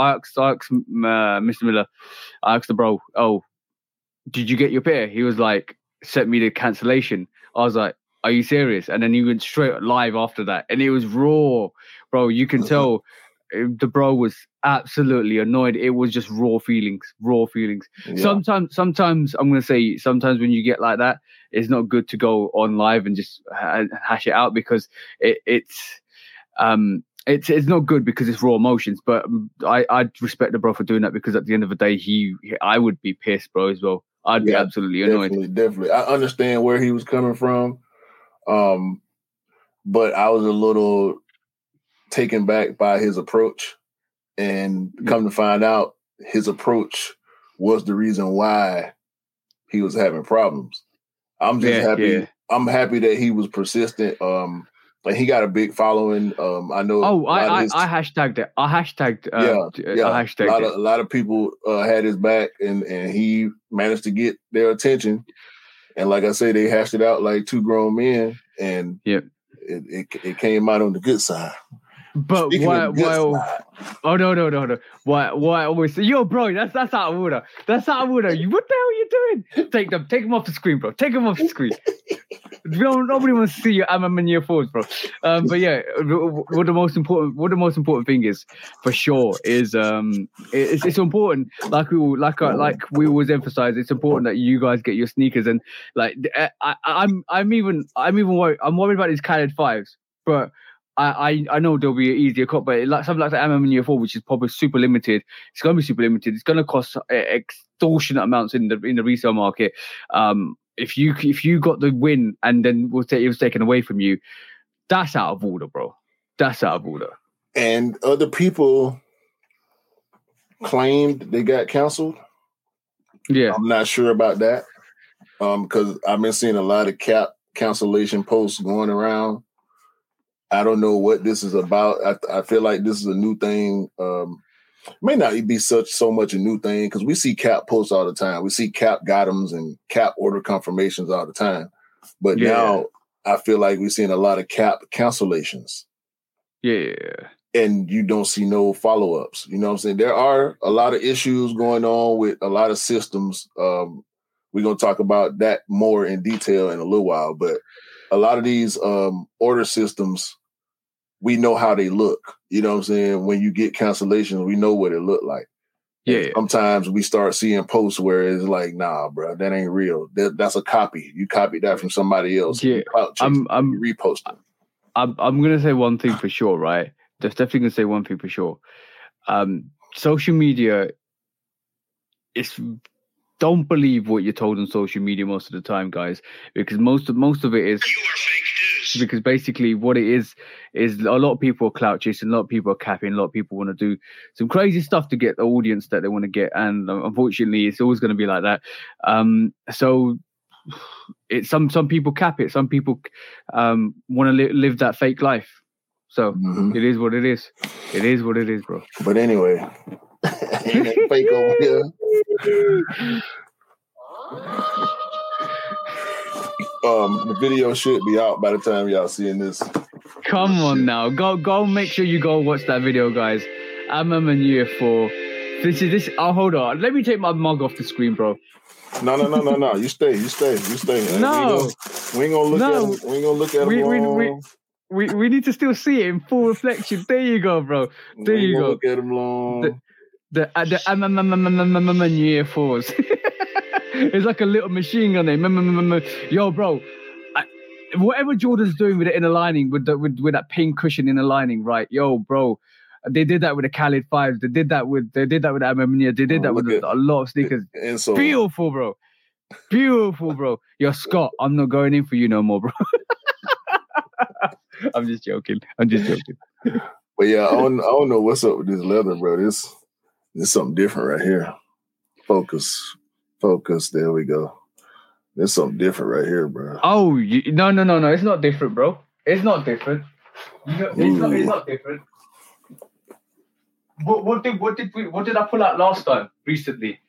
Mr. Miller, I asked the bro, oh, did you get your pair? He was like, sent me the cancellation. I was like, are you serious? And then he went straight live after that, and it was raw, bro. You can tell the bro was absolutely annoyed. It was just raw feelings. Yeah. Sometimes I'm gonna say, sometimes when you get like that, it's not good to go on live and just hash it out, because it's not good, because it's raw emotions. But I respect the bro for doing that, because at the end of the day, I would be pissed, bro, as well. I'd be absolutely annoyed. Definitely. I understand where he was coming from. But I was a little taken back by his approach, and come to find out, his approach was the reason why he was having problems. I'm just happy. Yeah. I'm happy that he was persistent. Like, he got a big following. I know. Oh, I hashtagged it. I hashtagged. A lot of people had his back, and he managed to get their attention. And like I say, they hashed it out like two grown men, and it came out on the good side. But why? Oh no! Why I always say, yo, bro, that's out of order. That's out of order. What the hell are you doing? Take them off the screen, bro. Take them off the screen. Nobody wants to see your Alma Mater 4s, bro. But yeah, what the most important thing is, for sure, is it's important. Like we always emphasize, it's important that you guys get your sneakers. And like, I'm even worried. I'm worried about these Khaled 5s, but I know there'll be an easier cut, but like something like the Alma Mater 4, which is probably super limited. It's going to be super limited. It's going to cost extortionate amounts in the resale market. If you got the win and then it was taken away from you, that's out of order, bro. That's out of order. And other people claimed they got canceled. Yeah, I'm not sure about that, because I've been seeing a lot of cancellation posts going around. I don't know what this is about. I feel like this is a new thing. May not be so much a new thing, because we see cap posts all the time. We see cap got-ems and cap order confirmations all the time. But now I feel like we're seeing a lot of cap cancellations. Yeah. And you don't see no follow-ups. You know what I'm saying? There are a lot of issues going on with a lot of systems. We're going to talk about that more in detail in a little while. But a lot of these order systems, we know how they look. You know what I'm saying? When you get cancellations, we know what it looked like. Yeah. Sometimes we start seeing posts where it's like, nah, bro, that ain't real. That's a copy. You copied that from somebody else. Yeah. You repost it. I'm going to say one thing for sure, right? Just definitely going to say one thing for sure. Social media, don't believe what you're told on social media most of the time, guys, because most of it is. You are fake news. Because basically what it is a lot of people are clout chasing, a lot of people are capping, a lot of people want to do some crazy stuff to get the audience that they want to get, and unfortunately it's always going to be like that. So it's some people cap it, some people want to live that fake life. So It is what it is. It is what it is, bro. But anyway, Ain't that fake over here. The video should be out by the time y'all seeing this. Come on now, go! Make sure you go watch that video, guys. I'm in year 4. This. Oh, hold on. Let me take my mug off the screen, bro. No. You stay. No, we ain't gonna look at him. We ain't gonna look at him. We need to still see it in full reflection. There you go, bro. There you go. Look at him long. The year 4s. It's like a little machine gun there. Yo, bro. Whatever Jordan's doing with the inner lining, with that pink cushion inner lining, right? Yo, bro. They did that with the Khaled 5s. They did that with Amamiya. They did that with a lot of sneakers. Beautiful, bro. Beautiful, bro. Yo, Scott, I'm not going in for you no more, bro. I'm just joking. But yeah, I don't know what's up with this leather, bro. This something different right here. Focus. There we go. There's something different right here, bro. Oh, no. It's not different, bro. It's not different. It's not different. What did I pull out last time recently?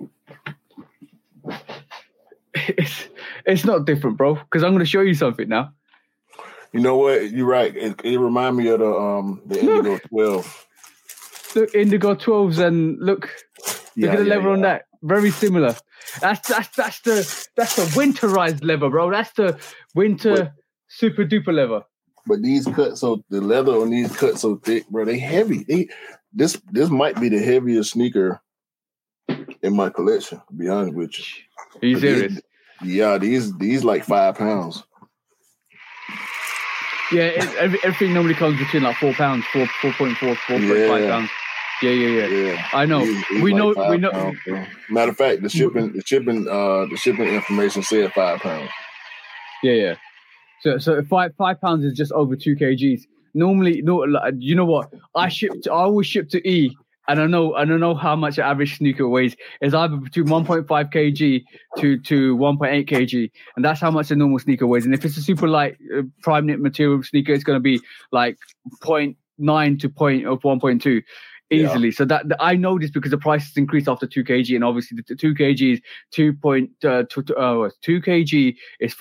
It's not different, bro. Because I'm going to show you something now. You know what? You're right. It reminds me of the Indigo 12. Look, Indigo 12s, and look at the leather on that. Very similar. That's the winterized leather, bro. That's the winter super duper leather. But these cuts, so the leather on these cuts so thick, bro. They heavy. This might be the heaviest sneaker in my collection. To be honest with you. Are you serious? These like 5 pounds. Yeah, everything normally comes between like 4 pounds, 4.4, 4.5 pounds. Yeah. I know. We know. Pounds, matter of fact, the shipping information said 5 pounds. Yeah. So 5 pounds is just over 2 kgs. Normally, no. You know what? I always ship to E, and I know how much an average sneaker weighs. It's either between 1.5 kg to 1.8 kg, and that's how much a normal sneaker weighs. And if it's a super light prime knit material sneaker, it's going to be like 0.9 to 1.2. Easily. Yeah. So that I know this because the prices increased after 2 kg, and obviously the 2 kg is 2 kg is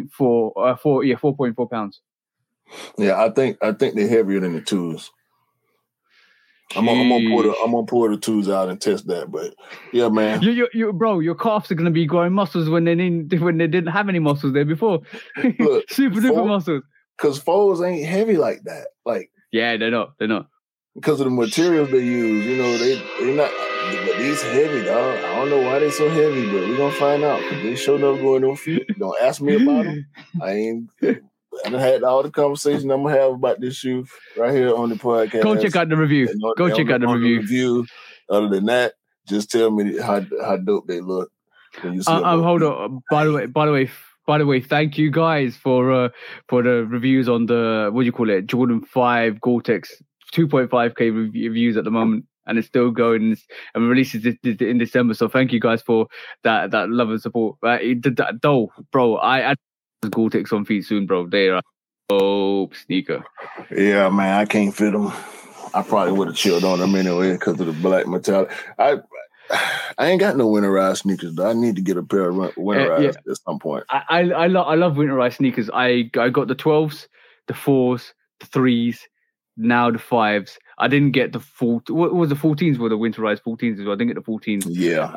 4.4 pounds. Yeah, I think they're heavier than the 2s. I'm gonna pull the 2s out and test that, but yeah, man. You bro, your calves are gonna be growing muscles when they didn't have any muscles there before. Look, super duper muscles. Because 4s ain't heavy like that. Like, yeah, they're not. Because of the materials they use, they're not. But these heavy, dog. I don't know why they're so heavy, but we're gonna find out. They showed up going on feet. Don't ask me about them. I done had all the conversation I'm gonna have about this shoe right here on the podcast. Go check out the review. Review. Other than that, just tell me how dope they look when you see them. Hold on. By the way, thank you guys for the reviews on the Jordan 5 Gore-Tex 2.5K reviews at the moment, and it's still going and releases in December. So thank you guys for that love and support. Bro, I Gore-Tex on feet soon, bro. They are dope sneaker. Yeah, man, I can't fit them. I probably would have chilled on them anyway because of the black metallic. I ain't got no winterized sneakers, though. I need to get a pair of winterized at some point. I love winterized sneakers. I got the 12s, the 4s, the 3s, now the 5s. I didn't get the what was the 14s? Were the winterized 14s as well? I didn't get the 14s. Yeah.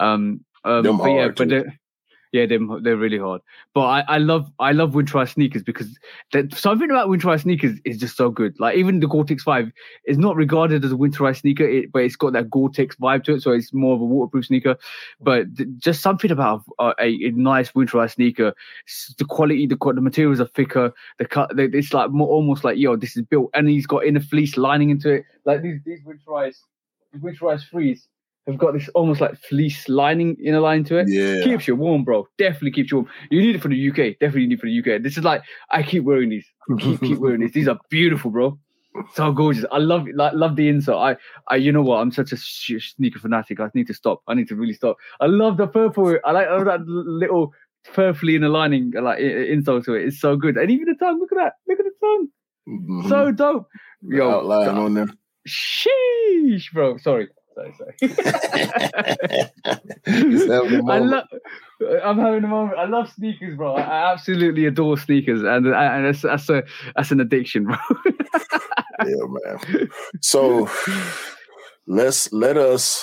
They're really hard. But I love winterized sneakers because something about winterized sneakers is just so good. Like even the Gore-Tex 5 is not regarded as a winterized sneaker, but it's got that Gore-Tex vibe to it, so it's more of a waterproof sneaker. But just something about a nice winterized sneaker, the quality, the materials are thicker. The cut, it's like almost like this is built, and he's got inner fleece lining into it. Like these winterized 3s. Have got this almost like fleece inner line to it. Yeah. Keeps you warm, bro. Definitely keeps you warm. You need it for the UK. Definitely need it for the UK. This is like, I keep wearing these. Keep wearing these. These are beautiful, bro. So gorgeous. I love it. Love the insole. I you know what? I'm such a sneaker fanatic. I need to stop. I need to really stop. I love the purple. I like that little purpley inner lining, like insole to it. It's so good. And even the tongue. Look at that. Look at the tongue. Mm-hmm. So dope. Outline on there. Sheesh, bro. Sorry. I'm having a moment. I love sneakers, bro. I absolutely adore sneakers, and that's an addiction, bro. Yeah, man. So let us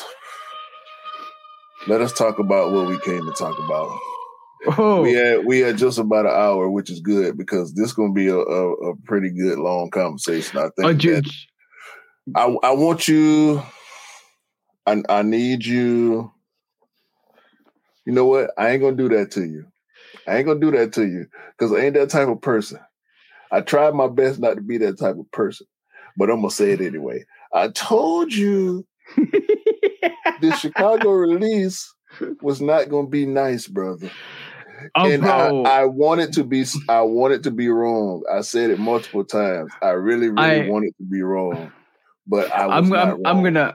talk about what we came to talk about. Oh. We had just about an hour, which is good because this is going to be a pretty good long conversation. I think I want you. I need you. You know what? I ain't gonna do that to you. I ain't gonna do that to you because I ain't that type of person. I tried my best not to be that type of person, but I'm gonna say it anyway. I told you the Chicago release was not gonna be nice, brother. Oh, and I want it to be wrong. I said it multiple times. I really want it to be wrong, but I'm gonna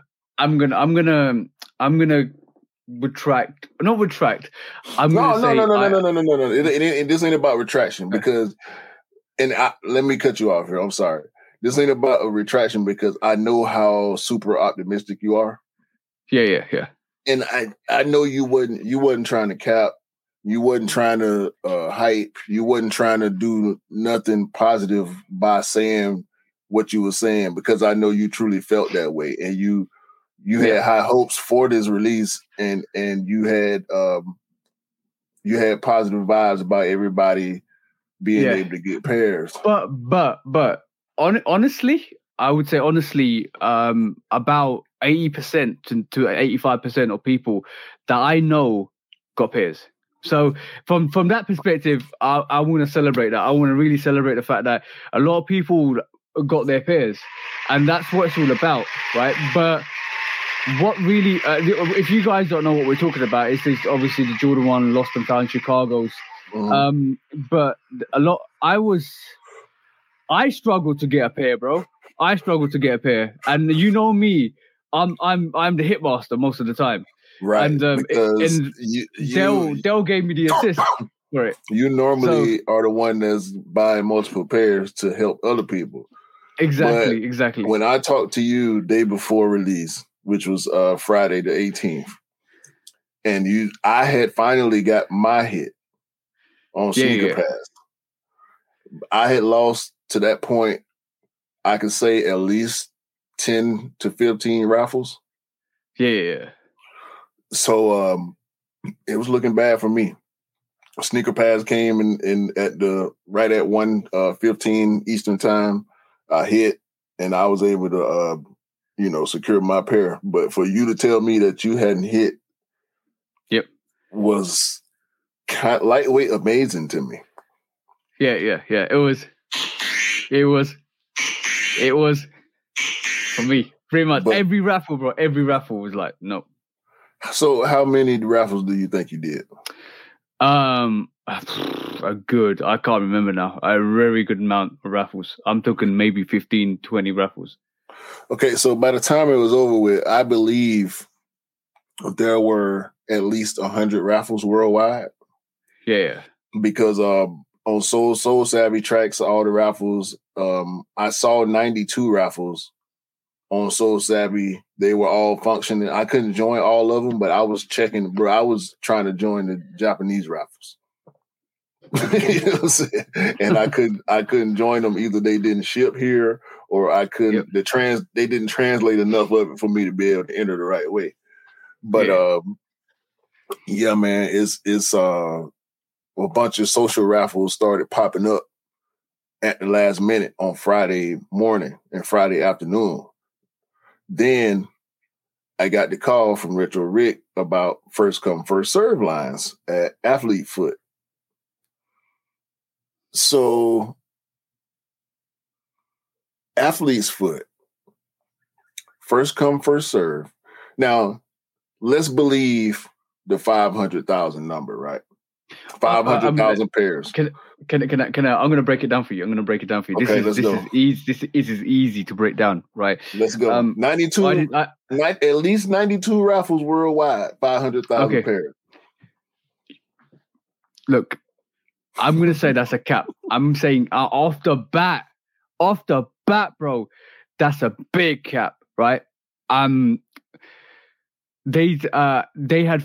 retract. Not retract. No. This ain't about retraction because, let me cut you off here. I'm sorry. This ain't about a retraction because I know how super optimistic you are. Yeah. And I know you wasn't trying to cap. You wasn't trying to hype. You wasn't trying to do nothing positive by saying what you were saying because I know you truly felt that way and you had high hopes for this release and you had positive vibes about everybody being able to get pairs. But honestly, I would say about 80% to 85% of people that I know got pairs. So from that perspective, I want to celebrate that. I want to really celebrate the fact that a lot of people got their pairs, and that's what it's all about, right? But what really, if you guys don't know what we're talking about, it's obviously the Jordan 1 Lost and Found Chicago's. Mm-hmm. But I struggled to get a pair, bro. I struggled to get a pair, and you know me, I'm the hitmaster most of the time. Right, and Dell gave me the assist for it. You normally are the one that's buying multiple pairs to help other people. Exactly. When I talked to you day before release, which was Friday the 18th, and I had finally got my hit on Sneaker Pass. I had lost to that point, I could say at least 10 to 15 raffles. Yeah. So it was looking bad for me. Sneaker Pass came in at right at 1:15 Eastern time. I hit and I was able to secure my pair. But for you to tell me that you hadn't hit, was kind of lightweight amazing to me. Yeah. It was for me. Pretty much every raffle, bro. Every raffle was like, no. So how many raffles do you think you did? A good, I can't remember now. A very good amount of raffles. I'm talking maybe 15, 20 raffles. Okay, so by the time it was over with, I believe there were at least 100 raffles worldwide. Yeah. Because on Soul Savvy tracks, all the raffles, I saw 92 raffles on Soul Savvy. They were all functioning. I couldn't join all of them, but I was checking, bro. I was trying to join the Japanese raffles. You know what I'm saying? And I couldn't join them. Either they didn't ship here or I couldn't they didn't translate enough of it for me to be able to enter the right way. But man, it's a bunch of social raffles started popping up at the last minute on Friday morning and Friday afternoon. Then I got the call from Retro Rick about first come, first serve lines at Athlete Foot. So Athlete's Foot, first come, first serve. Now, let's believe the 500,000 number, right? 500,000 pairs. Can I? I'm going to break it down for you. Okay, let's go. This is easy to break down, right? Let's go. 92. At least 92 raffles worldwide. 500,000 pairs. Look, I'm going to say that's a cap. I'm saying off the bat, bro, that's a big cap, right? They had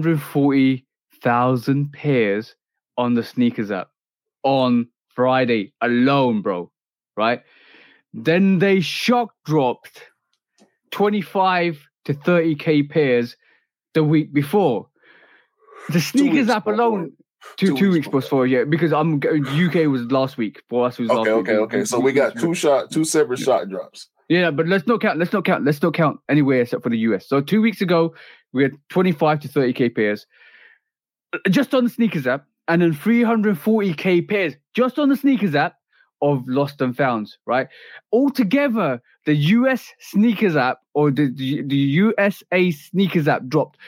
340,000 pairs on the sneakers app on Friday alone, bro. Right? Then they shock dropped 25 to 30k pairs the week before. The sneakers app alone, two weeks before, yeah, because UK was last week. For us, it was last week. Okay. So we got two separate shot drops. Yeah, but let's not count anywhere except for the US. So 2 weeks ago, we had 25 to 30k pairs just on the sneakers app, and then 340k pairs just on the sneakers app of lost and founds, right? Altogether, the US sneakers app or the USA sneakers app dropped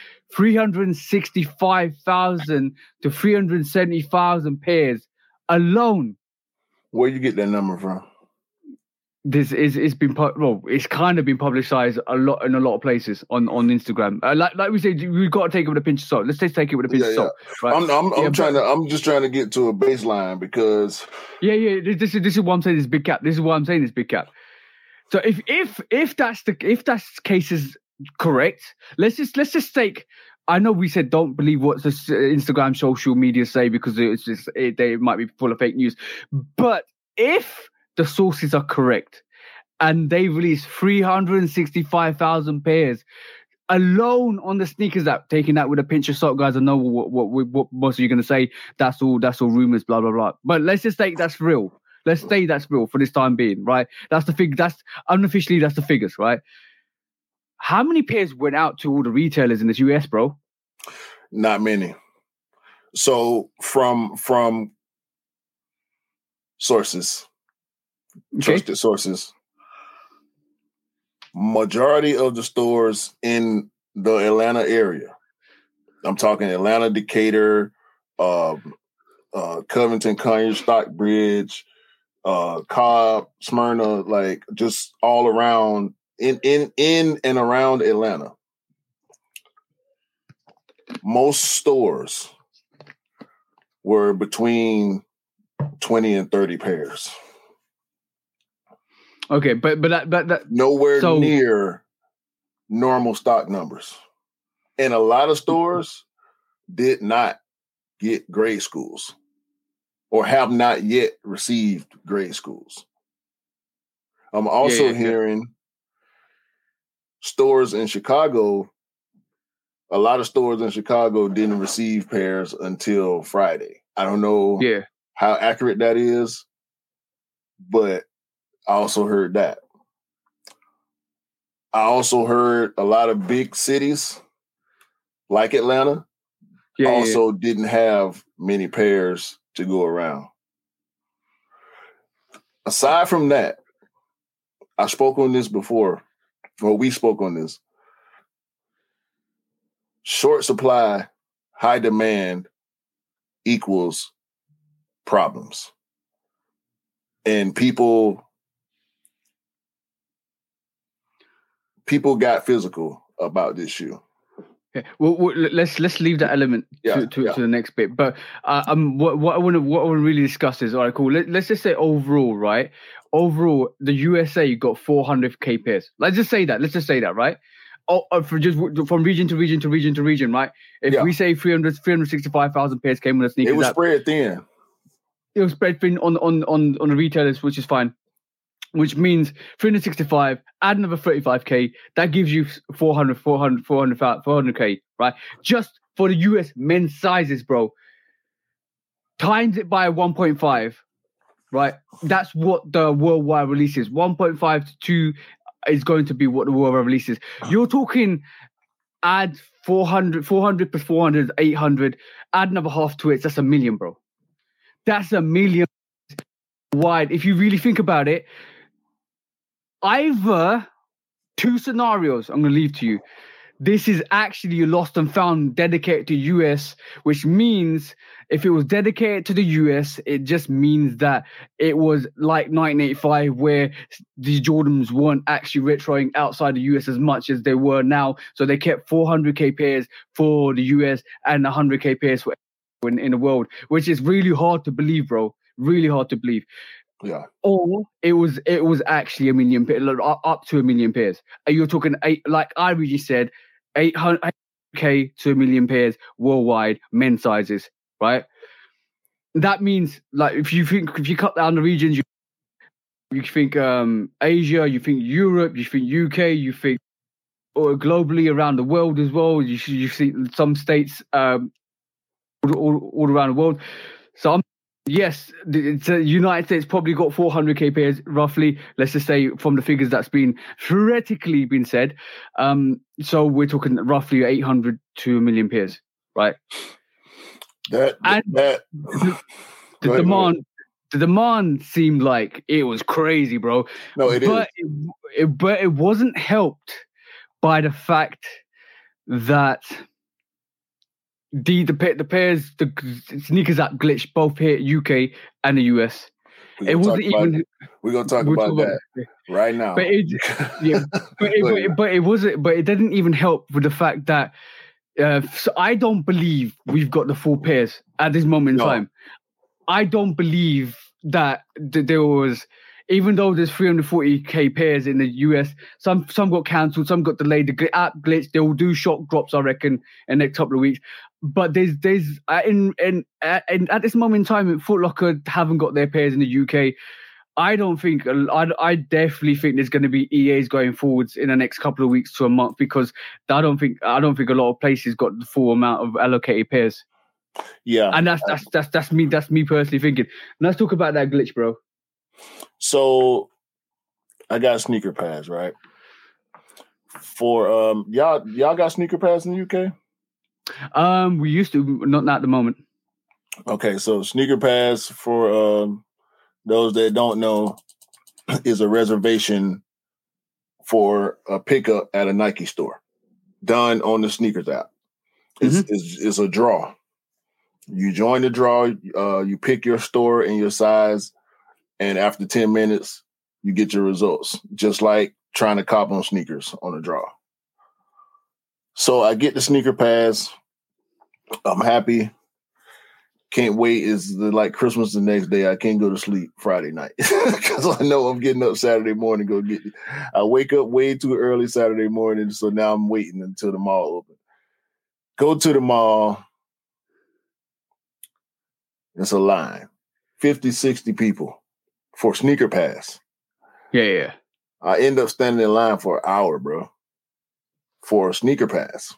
365,000 to 370,000 pairs alone. Where you get that number from? It's kind of been publicized a lot in a lot of places on Instagram. Like we said, we've got to take it with a pinch of salt. Let's just take it with a pinch of salt. Right? I'm just trying to get to a baseline because this is what I'm saying. Is big cap. This is what I'm saying. Is big cap. So if that case is correct, let's just take. I know we said don't believe what the Instagram social media say because they might be full of fake news, but if the sources are correct, and they released 365,000 pairs alone on the sneakers app. Taking that with a pinch of salt, guys. I know what most of you are going to say. That's all rumors, blah blah blah. But let's just say that's real. Let's say that's real for this time being, right? That's the figure. That's unofficially that's the figures, right? How many pairs went out to all the retailers in the US, bro? Not many. So from sources. Trusted sources. Majority of the stores in the Atlanta area. I'm talking Atlanta, Decatur, Covington, Conyers, Stockbridge, Cobb, Smyrna, like just all around in and around Atlanta. Most stores were between 20 and 30 pairs. Okay, but that nowhere near normal stock numbers. And a lot of stores did not get grade schools or have not yet received grade schools. I'm also hearing stores in Chicago, a lot of stores in Chicago didn't receive pairs until Friday. I don't know how accurate that is, but I also heard that. I also heard a lot of big cities like Atlanta didn't have many pairs to go around. Aside from that, I spoke on this before, or we spoke on this. Short supply, high demand equals problems. And people got physical about this shoe. Okay. Well, let's leave that element to the next bit. But what I want to really discuss is, all right, cool. Let's just say overall, right? Overall, the USA got 400k pairs. Let's just say that, right? For just from region to region to region to region, right? If we say 365,000 pairs came on the sneakers, it was spread thin. It was spread thin on the retailers, which is fine. Which means 365, add another 35k, that gives you 400k, right? Just for the US men's sizes, bro. Times it by 1.5, right? That's what the worldwide release is. 1.5 to 2 is going to be what the worldwide release is. You're talking add 400 plus 400, 800, add another half to it, that's 1 million, bro. That's 1 million wide. If you really think about it, either two scenarios I'm going to leave to you. This is actually a lost and found dedicated to US, which means if it was dedicated to the US, it just means that it was like 1985 where these Jordans weren't actually retroing outside the US as much as they were now. So they kept 400k pairs for the US and 100k pairs for in the world, which is really hard to believe, bro. Really hard to believe. Yeah. Or it was actually 1 million pairs, up to 1 million pairs. And you're talking like I really said, 800K to 1 million pairs worldwide, men's sizes, right? That means, like, if you cut down the regions, you think Asia, you think Europe, you think UK, you think globally around the world as well. You see some states all around the world. So yes, the United States probably got 400K pairs roughly. Let's just say from the figures that's been theoretically been said. So we're talking roughly 800 to 1 million pairs, right? The demand seemed like it was crazy, bro. No, it is. But it wasn't helped by the fact that the pairs, the sneakers app glitched both here at UK and the US. We're gonna talk about that right now. But it wasn't. But it didn't even help with the fact that so I don't believe we've got the full pairs at this moment in time. I don't believe that there was, even though there's 340K pairs in the US, some got cancelled, some got delayed. The app glitched. They will do shock drops, I reckon, in the next couple of weeks. But there's at this moment in time, Foot Locker haven't got their pairs in the UK. I definitely think there's going to be EAs going forwards in the next couple of weeks to a month, because I don't think a lot of places got the full amount of allocated pairs. Yeah, and that's me personally thinking. Let's talk about that glitch, bro. So I got sneaker pads, right? For y'all got sneaker pads in the UK? We used to, not at the moment. Okay, so sneaker pads, for those that don't know, is a reservation for a pickup at a Nike store, done on the sneakers app. It's a draw. You join the draw, you pick your store and your size, and after 10 minutes, you get your results, just like trying to cop on sneakers on a draw. So I get the sneaker pads. I'm happy. Can't wait. It's like Christmas the next day. I can't go to sleep Friday night because I know I'm getting up Saturday morning to go get it. I wake up way too early Saturday morning, so now I'm waiting until the mall opens. Go to the mall. It's a line. 50, 60 people for sneaker pads. Yeah. I end up standing in line for an hour, bro, for sneaker pads.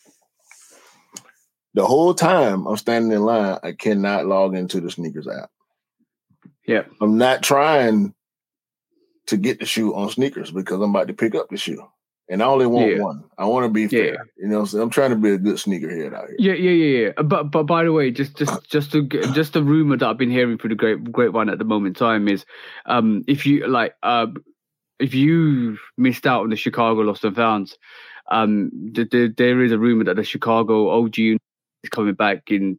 The whole time I'm standing in line, I cannot log into the sneakers app. Yeah. I'm not trying to get the shoe on sneakers because I'm about to pick up the shoe. And I only want one. I want to be fair. Yeah. You know, so I'm trying to be a good sneakerhead out here. Yeah. But by the way, just the rumor that I've been hearing through the grapevine at the moment in time is, if you missed out on the Chicago Lost and Founds, there is a rumor that the Chicago OG is coming back in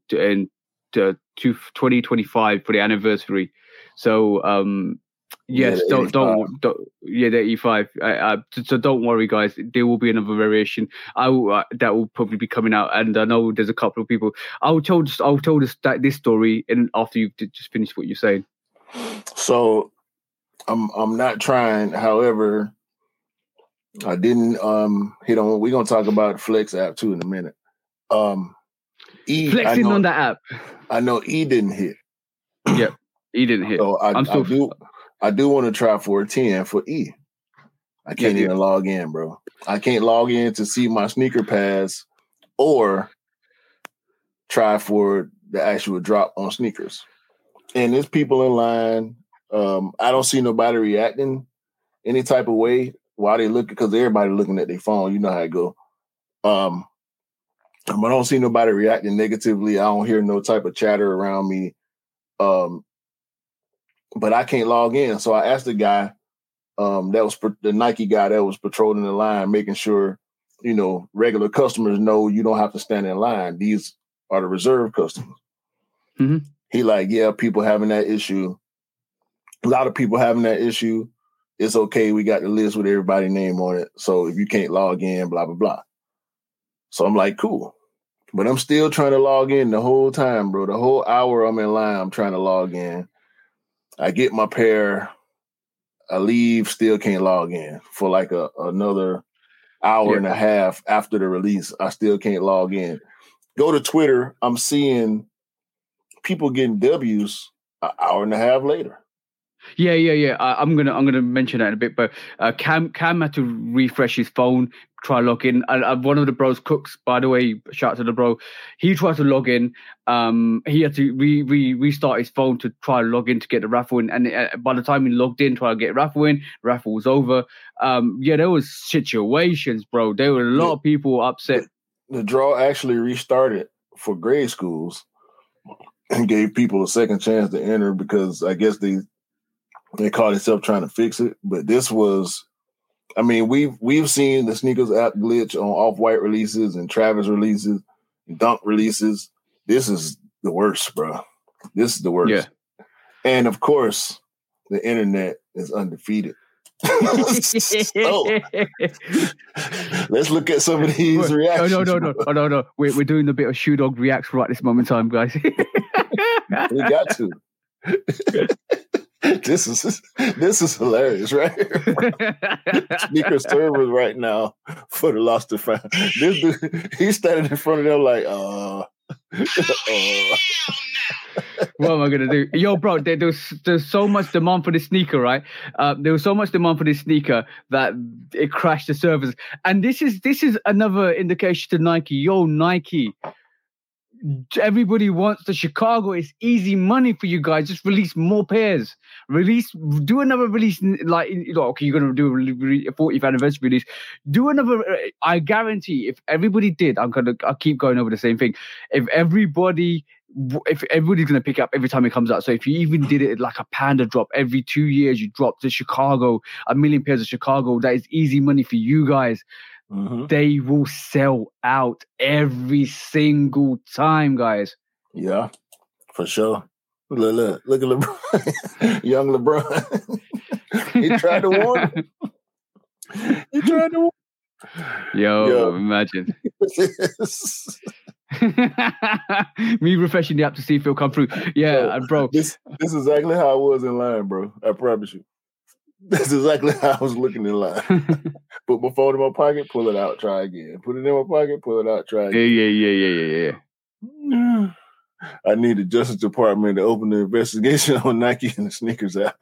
2025 for the anniversary. So yes, don't the E5. So don't worry, guys. There will be another variation. That will probably be coming out, and I know there's a couple of people. I'll tell this story, and after you've just finished what you're saying. So I'm not trying. However, I didn't hit on. We're gonna talk about Flex app too in a minute. Flexing on that app. I know E didn't hit. Yep, E didn't hit. So I do want to try for a 10 for E. I can't even log in, bro. I can't log in to see my sneaker pads or try for the actual drop on sneakers. And there's people in line. I don't see nobody reacting any type of way while they look, because everybody looking at their phone. You know how it go. I don't see nobody reacting negatively. I don't hear no type of chatter around me. But I can't log in. So I asked the guy, that was the Nike guy that was patrolling the line, making sure, regular customers know you don't have to stand in line. These are the reserve customers. Mm-hmm. He like, yeah, people having that issue. A lot of people having that issue. It's okay. We got the list with everybody's name on it. So if you can't log in, blah, blah, blah. So I'm like, cool. But I'm still trying to log in the whole time, bro. The whole hour I'm in line, I'm trying to log in. I get my pair. I leave, still can't log in for like another hour and a half after the release. I still can't log in. Go to Twitter. I'm seeing people getting W's an hour and a half later. Yeah. I'm gonna mention that in a bit, but Cam had to refresh his phone, try log in. One of the bros, Cooks, by the way, shout out to the bro. He tried to log in. He had to restart his phone to try to log in to get the raffle in, and by the time he logged in, try to get raffle in, raffle was over. There was situations, bro. There were a lot of people upset. The draw actually restarted for grade schools and gave people a second chance to enter because I guess they caught themselves trying to fix it. But this was, I mean, we've seen the sneakers app glitch on Off-White releases and Travis releases, and Dunk releases. This is the worst, bro. This is the worst. Yeah. And of course, the internet is undefeated. So, let's look at some of these reactions. No. We're doing a bit of Shoe Dog reacts right this moment in time, guys. We got to. This is hilarious, right? Sneaker servers right now for the lost and found. This dude, he's standing in front of them like, what am I gonna do? Yo, bro, there's so much demand for this sneaker, right? There was so much demand for this sneaker that it crashed the servers. And this is another indication to Nike. Yo, Nike. Everybody wants the Chicago. It's easy money for you guys. Just release more pairs. Do another release. Like, okay, you're gonna do a 40th anniversary release. Do another. I guarantee, if everybody did, I'll keep going over the same thing. If everybody's gonna pick up every time it comes out. So if you even did it like a Panda drop every 2 years, you drop to Chicago, 1 million pairs of Chicago. That is easy money for you guys. Mm-hmm. They will sell out every single time, guys. Yeah, for sure. Look at LeBron, young LeBron. He tried to warn him. Yo, imagine. Me refreshing the app to see if it'll come through. Yeah, bro. This is exactly how I was in line, bro. I promise you. That's exactly how I was looking in line. Put my phone in my pocket, pull it out, try again. Put it in my pocket, pull it out, try again. Yeah. I need the Justice Department to open the investigation on Nike and the sneakers app.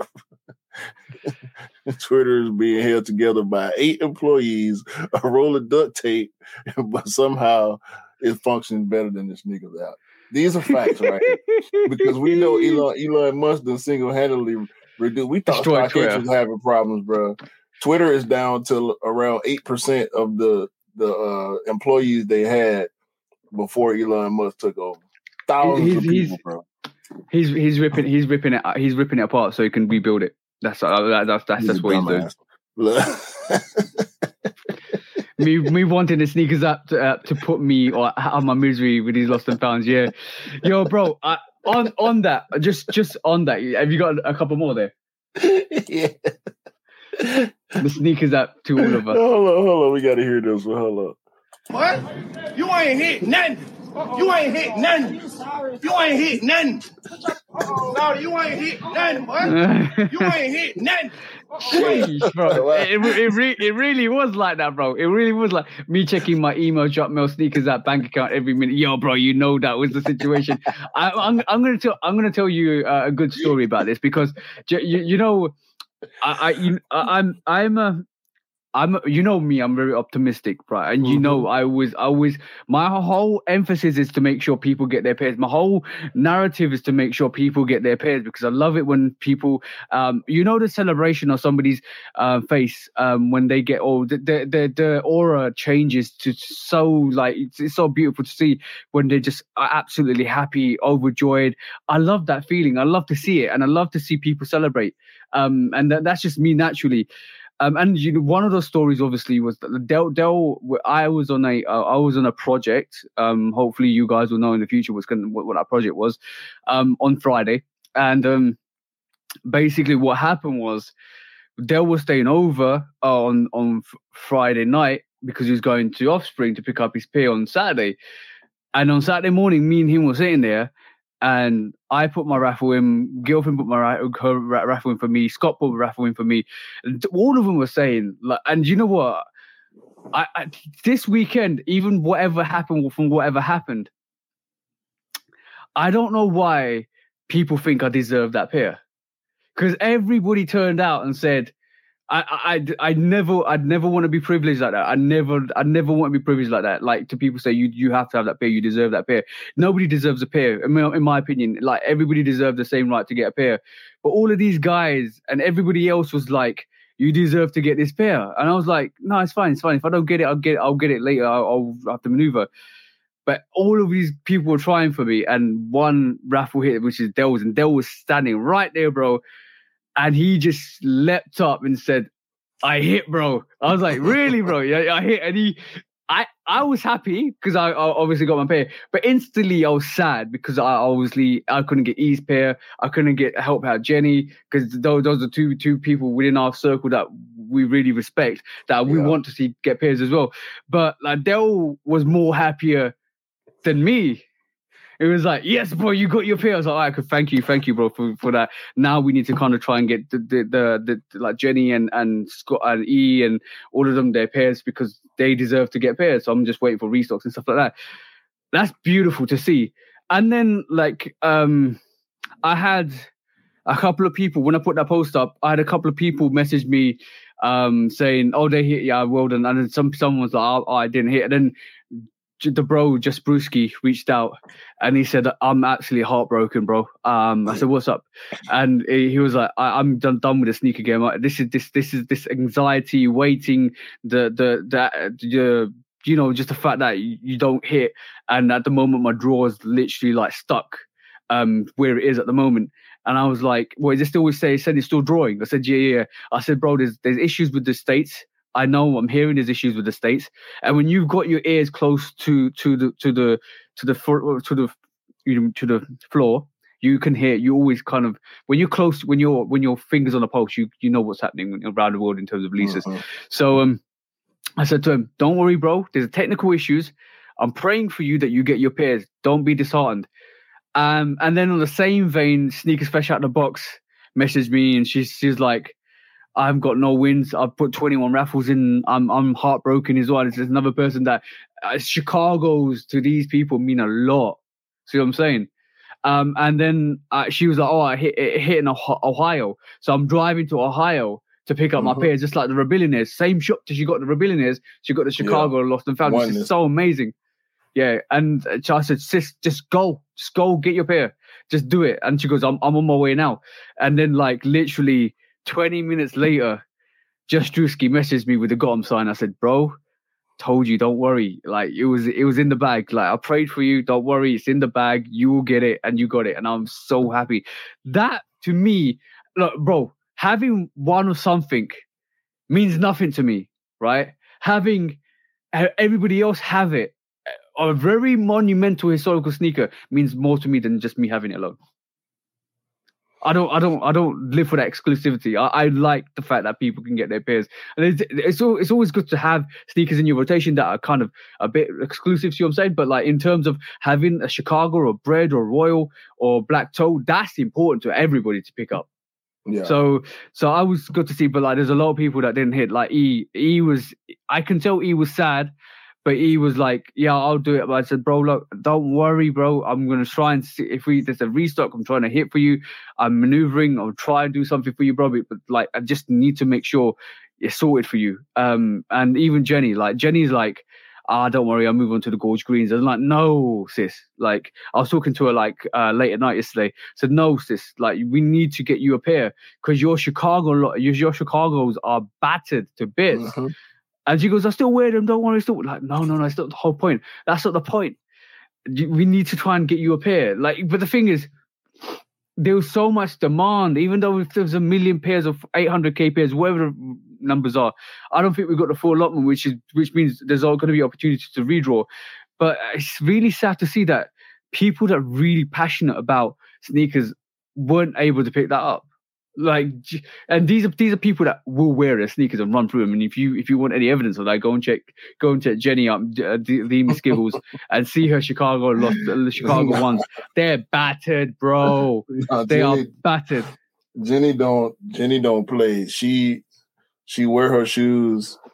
Twitter is being held together by 8 employees, a roll of duct tape, but somehow it functions better than the sneakers app. These are facts, right? Because we know Elon Musk done single-handedly reduced. We thought StockX was having problems, bro. Twitter is down to around 8% of the employees they had before Elon Musk took over. Thousands of people, bro. He's ripping it apart so he can rebuild it. That's what he's doing. me wanting the sneakers app to put me out of my misery with these lost and founds. Yeah, yo, bro. On that, just on that. Have you got a couple more there? Yeah. The sneakers app to all of us. Hold on. We got to hear this one. Hold on. What? You ain't hit nothing. You ain't hit nothing. You ain't hit nothing. No, you ain't hit nothing, boy. You ain't hit nothing. Jeez, bro. It really was like that, bro. It really was like me checking my email, drop mail, sneakers app, bank account every minute. Yo, bro, you know that was the situation. I'm gonna tell you a good story about this because you know I'm you know me, I'm very optimistic, right? And you know, I was my whole emphasis is to make sure people get their pairs. My whole narrative is to make sure people get their pairs because I love it when people, the celebration on somebody's face when they get the aura changes to so like it's so beautiful to see when they're just absolutely happy, overjoyed. I love that feeling. I love to see it, and I love to see people celebrate. And that's just me naturally. And one of those stories, obviously, was that Dell. I was on a project. Hopefully, you guys will know in the future what that project was. On Friday, and basically, what happened was Dell was staying over on Friday night because he was going to Offspring to pick up his pair on Saturday. And on Saturday morning, me and him were sitting there. And I put my raffle in, girlfriend put her raffle in for me, Scott put a raffle in for me. And all of them were saying, like, and you know what? this weekend, even whatever happened from whatever happened, I don't know why people think I deserve that pair. Because everybody turned out and said, I'd never want to be privileged like that. I never want to be privileged like that. Like, to people say, you have to have that pair, you deserve that pair. Nobody deserves a pair. In my opinion, like, everybody deserves the same right to get a pair. But all of these guys and everybody else was like, you deserve to get this pair. And I was like, no, it's fine. If I don't get it, I'll get it later. I'll have to maneuver. But all of these people were trying for me, and one raffle hit, which is Dell's, and Dell was standing right there, bro. And he just leapt up and said, I hit, bro. I was like, really, bro? Yeah, I hit. And I was happy because I obviously got my pair. But instantly I was sad because I couldn't get E's pair. I couldn't help out Jenny, because those are two people within our circle that we really respect, that we want to see get pairs as well. But like, Dell was more happier than me. It was like, yes, bro, you got your pair. I was like, all right, thank you, bro, for that. Now we need to kind of try and get the like Jenny and Scott and E and all of them their pairs, because they deserve to get pairs. So I'm just waiting for restocks and stuff like that. That's beautiful to see. And then like I had a couple of people, when I put that post up, I had a couple of people message me saying, oh, they hit, yeah, well done. And then someone was like, oh, I didn't hit. And then the bro, Just Brewski, reached out and he said, I'm actually heartbroken, bro. I said, what's up? And he was like, I'm done with the sneaker game. This is this anxiety, waiting, the you know, just the fact that you don't hit. And at the moment, my draw is literally like stuck where it is at the moment. And I was like, well, is it still said it's still drawing? I said, yeah. I said, bro, there's issues with the states. I know I'm hearing there's issues with the states, and when you've got your ears close to the floor, you can hear. You always kind of, when you're close, when your fingers on the pulse, you know what's happening around the world in terms of releases. So I said to him, don't worry, bro. There's technical issues. I'm praying for you that you get your pairs. Don't be disheartened. And then on the same vein, Sneakers Fresh Out the Box messaged me, and she's like, I've got no wins. I've put 21 raffles in. I'm heartbroken as well. There's another person that Chicago's to these people mean a lot. See what I'm saying? And then she was like, oh, I hit in Ohio. So I'm driving to Ohio to pick up my pairs, just like the Rebillionaires. Same shop that she got the Rebillionaires. She got the Chicago Lost and Found, which is so amazing. Yeah. And I said, sis, just go, get your pair. Just do it. And she goes, I'm on my way now. And then like literally 20 minutes later, Just Drewski messaged me with the got 'em sign. I said, bro, told you, don't worry. Like, it was in the bag. Like, I prayed for you. Don't worry. It's in the bag. You will get it. And you got it. And I'm so happy. That, to me, look, bro, having one or something means nothing to me, right? Having everybody else have it, a very monumental historical sneaker, means more to me than just me having it alone. I don't live for that exclusivity. I like the fact that people can get their pairs, and it's always good to have sneakers in your rotation that are kind of a bit exclusive. See what I'm saying? But like, in terms of having a Chicago or Bread or Royal or Black Toe, that's important to everybody to pick up. Yeah. So I was good to see, but like, there's a lot of people that didn't hit. Like E was, I can tell E was sad. But he was like, yeah, I'll do it. But I said, bro, look, don't worry, bro. I'm going to try and see if there's a restock. I'm trying to hit for you. I'm maneuvering. I'll try and do something for you, bro. But like, I just need to make sure it's sorted for you. And even Jenny's like, don't worry, I'll move on to the Gorge Greens. I was like, no, sis. Like, I was talking to her like late at night yesterday. I said, no, sis. Like, we need to get you a pair because your Chicagos are battered to bits. Mm-hmm. And she goes, I still wear them. Don't worry. Still like, no. That's not the whole point. That's not the point. We need to try and get you a pair. Like, but the thing is, there was so much demand. Even though if there's 1 million pairs of 800k pairs, whatever the numbers are, I don't think we've got the full allotment, which means there's all going to be opportunities to redraw. But it's really sad to see that people that are really passionate about sneakers weren't able to pick that up. Like, and these are people that will wear their sneakers and run through them. And if you want any evidence of that, go and check Jenny up, the Miss Gibbles, and see her Chicago ones. They're battered, bro. They are battered. Jenny don't play. She wear her shoes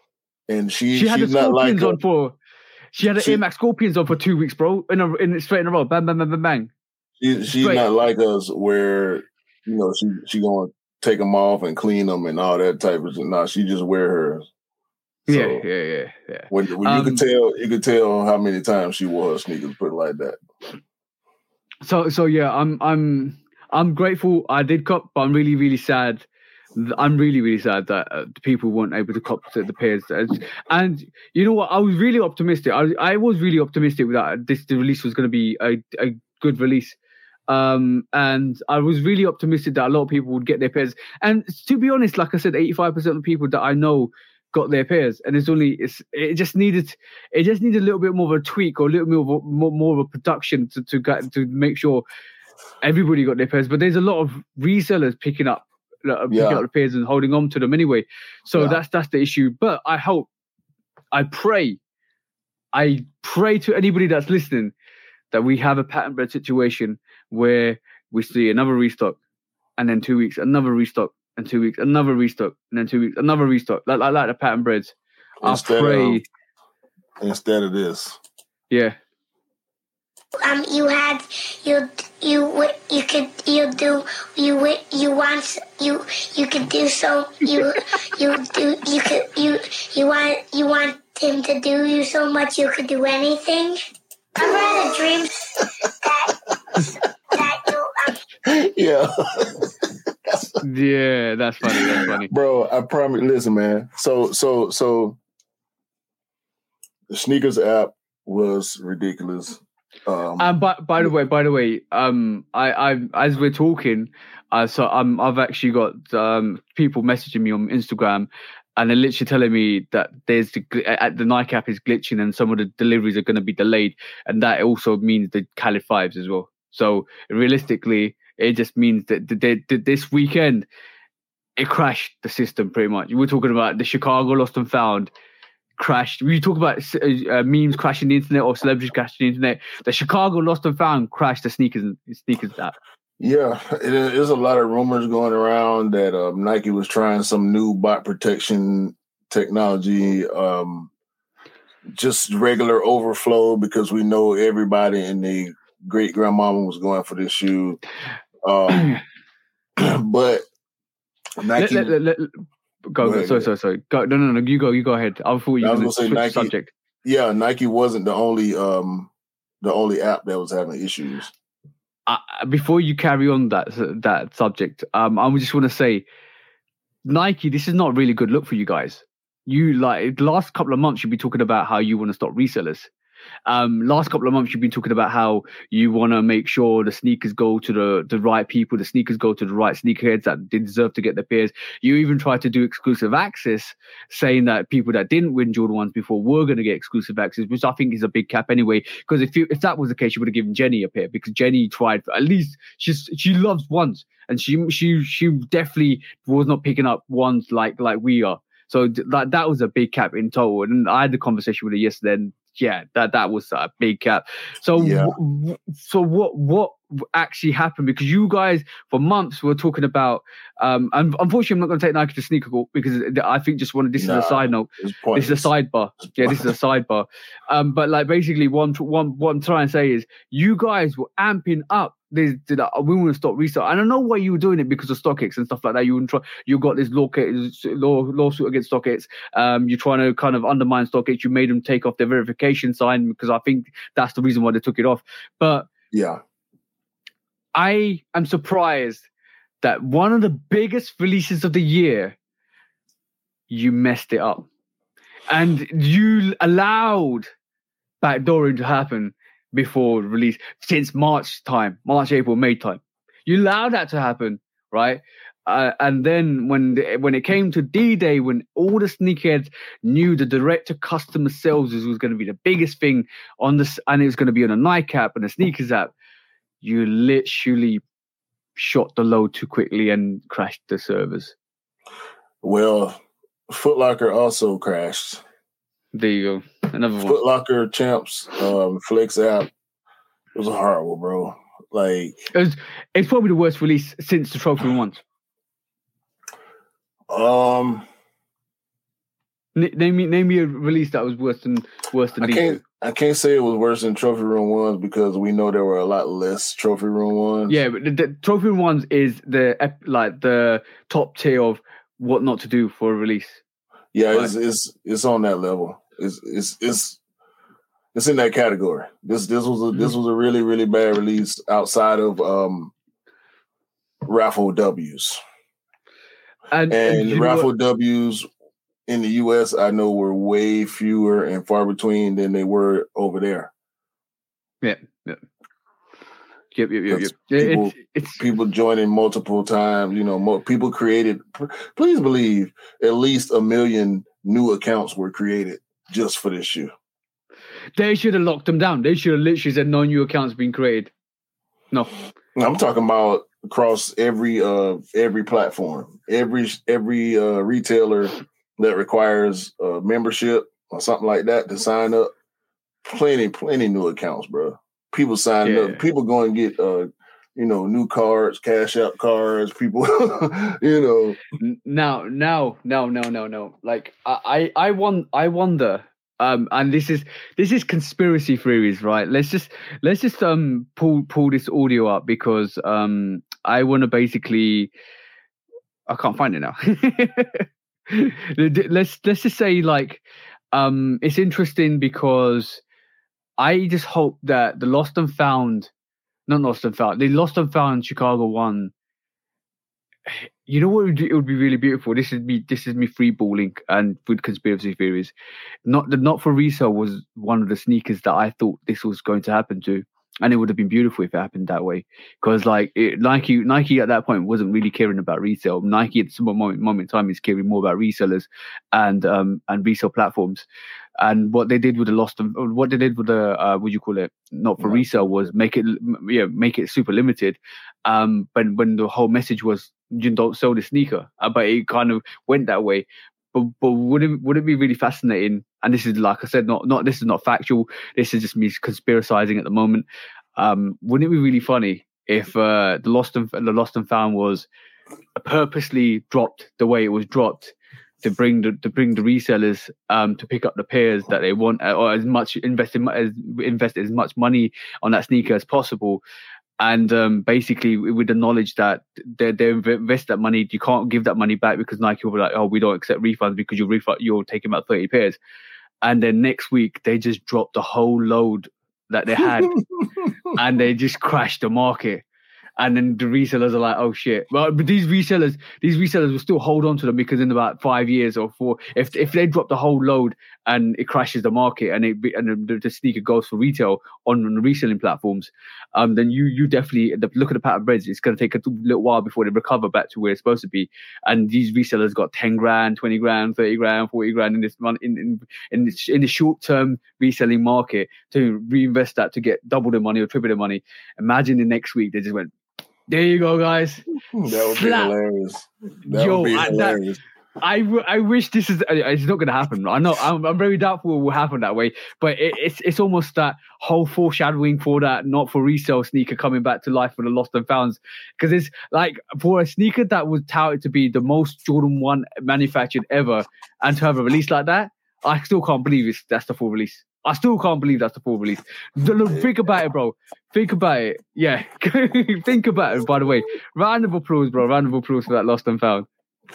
and she had the she's not like Scorpions on for. She had the Air Max Scorpions on for 2 weeks, bro. Straight in a row. Bang, bang, bang, bang, bang. She's not like us, where she gonna take them off and clean them and all that type of stuff. No, she just wear hers. So yeah. When you could tell how many times she wore her sneakers. Put it like that. So yeah, I'm grateful I did cop, but I'm really, really sad. I'm really, really sad that people weren't able to cop the pairs. And you know what? I was really optimistic. I was really optimistic that the release was going to be a good release. And I was really optimistic that a lot of people would get their pairs. And to be honest, like I said, 85% of the people that I know got their pairs. And it just needed a little bit more of a tweak or a little more of a production to make sure everybody got their pairs. But there's a lot of resellers picking up the pairs and holding on to them anyway. So that's the issue. But I pray to anybody that's listening that we have a pattern bred situation where we see another restock, and then 2 weeks another restock, and 2 weeks another restock, and then 2 weeks another restock, like the pattern breds. Instead of this. Yeah. You want him to do you so much you could do anything. I've had a dream that you. Yeah. Yeah, that's funny. Bro, I promise. Listen, man. So the sneakers app was ridiculous. And by the way, I as we're talking, so I've actually got people messaging me on Instagram, and they're literally telling me that the Nike app is glitching and some of the deliveries are going to be delayed, and that also means the Khaled 5s as well. So realistically, it just means that this weekend it crashed the system pretty much. We're talking about the Chicago Lost and Found crashed. We talk about memes crashing the internet or celebrities crashing the internet. The Chicago Lost and Found crashed the sneakers app. Yeah, there's a lot of rumors going around that Nike was trying some new bot protection technology, just regular overflow, because we know everybody in the great grandmama was going for this shoe. But Nike. Go ahead. Sorry. No. You go ahead. I thought you were going to switch the subject. Yeah, Nike wasn't the only app that was having issues. Before you carry on that subject, I just want to say, Nike, this is not a really good look for you guys. You the last couple of months, you've been talking about how you want to stop resellers. Last couple of months, you've been talking about how you want to make sure the sneakers go to the right people, the sneakers go to the right sneakerheads that deserve to get their pairs. You even tried to do exclusive access, saying that people that didn't win Jordan 1s before were going to get exclusive access, which I think is a big cap anyway. Because if that was the case, you would have given Jenny a pair, because Jenny tried, at least she loves 1s, and she definitely was not picking up 1s like we are. So that was a big cap in total. And I had the conversation with her yesterday, and yeah, that was a big cap. So so what actually happened? Because you guys for months were talking about, and unfortunately I'm not going to take Nike to Sneaker Corp, because I think this is a side note. This is a sidebar. Yeah, this is a sidebar. But basically what I'm trying to say is, you guys were amping up we want to stop resale. And I know why you were doing it, because of StockX and stuff like that. You got this lawsuit against StockX. You're trying to kind of undermine StockX. You made them take off their verification sign, because I think that's the reason why they took it off. But yeah, I am surprised that one of the biggest releases of the year, you messed it up, and you allowed backdooring to happen before release since March, April, May time. You allowed that to happen, right? And then when it came to D-Day, when all the sneakerheads knew the direct-to-customer sales was going to be the biggest thing on this, and it was going to be on a Nike app and a sneakers app, you literally shot the load too quickly and crashed the servers. Well, Foot Locker also crashed. There you go. Another one. Foot Locker Champs Flex app. It was horrible, bro. It's probably the worst release since the Trophy Ones. Name me a release that was worse than these. I can't say it was worse than Trophy Room ones because we know there were a lot less Trophy Room ones. Yeah, but the Trophy Room ones is the top tier of what not to do for a release. Yeah, right. It's on that level. It's in that category. This was a really, really bad release outside of Raffle W's. And Raffle W's in the US, I know, were way fewer and far between than they were over there. Yeah. Yep. People joining multiple times. People created. Please believe at least 1 million new accounts were created just for this shoe. They should have locked them down. They should have literally said no new accounts being created. No, I'm talking about across every platform, every retailer that requires membership or something like that to sign up. Plenty new accounts, bro. People signing up. People go and get new cards, Cash App cards. People, No. Like I wonder. And this is conspiracy theories, right? Let's just pull this audio up because I want to basically. I can't find it now. Let's just say it's interesting because I just hope that the Lost and Found Chicago one. You know what? It would be really beautiful. This is me freeballing and with conspiracy theories. Not for resale was one of the sneakers that I thought this was going to happen to, and it would have been beautiful if it happened that way. Because Nike at that point wasn't really caring about resale. Nike at some moment in time is caring more about resellers and resale platforms. And what they did with the not for resale was make it super limited. But when the whole message was you don't sell the sneaker, but it kind of went that way. But would it be really fascinating? And this is, like I said, not this is not factual. This is just me conspiracizing at the moment. Wouldn't it be really funny if the Lost and Found was purposely dropped the way it was dropped to bring the resellers to pick up the pairs that they want, or invest as much money on that sneaker as possible. And basically, with the knowledge that they invest that money, you can't give that money back because Nike will be like, "Oh, we don't accept refunds because you're taking about 30 pairs." And then next week, they just dropped the whole load that they had, and they just crashed the market. And then the resellers are like, "Oh shit!" Well, but these resellers will still hold on to them because in about 5 years or 4, if they drop the whole load and it crashes the market and the sneaker goes for retail on the reselling platforms, then you definitely look at the pattern breads. It's going to take a little while before they recover back to where it's supposed to be. And these resellers got 10 grand, 20 grand, 30 grand, 40 grand in this month in the short term reselling market to reinvest that to get double the money or triple the money. Imagine the next week they just went, "There you go, guys." That would be hilarious. Would be hilarious. I wish this is. It's not going to happen. I know. I'm very doubtful it will happen that way. But it's almost that whole foreshadowing for that not for resale sneaker coming back to life for the Lost and Founds. Because it's like for a sneaker that was touted to be the most Jordan 1 manufactured ever, and to have a release like that, I still can't believe that's the full release. I still can't believe that's the full release. Think about it, bro. Think about it. Yeah. Think about it, by the way. Round of applause, bro. Round of applause for that Lost and Found.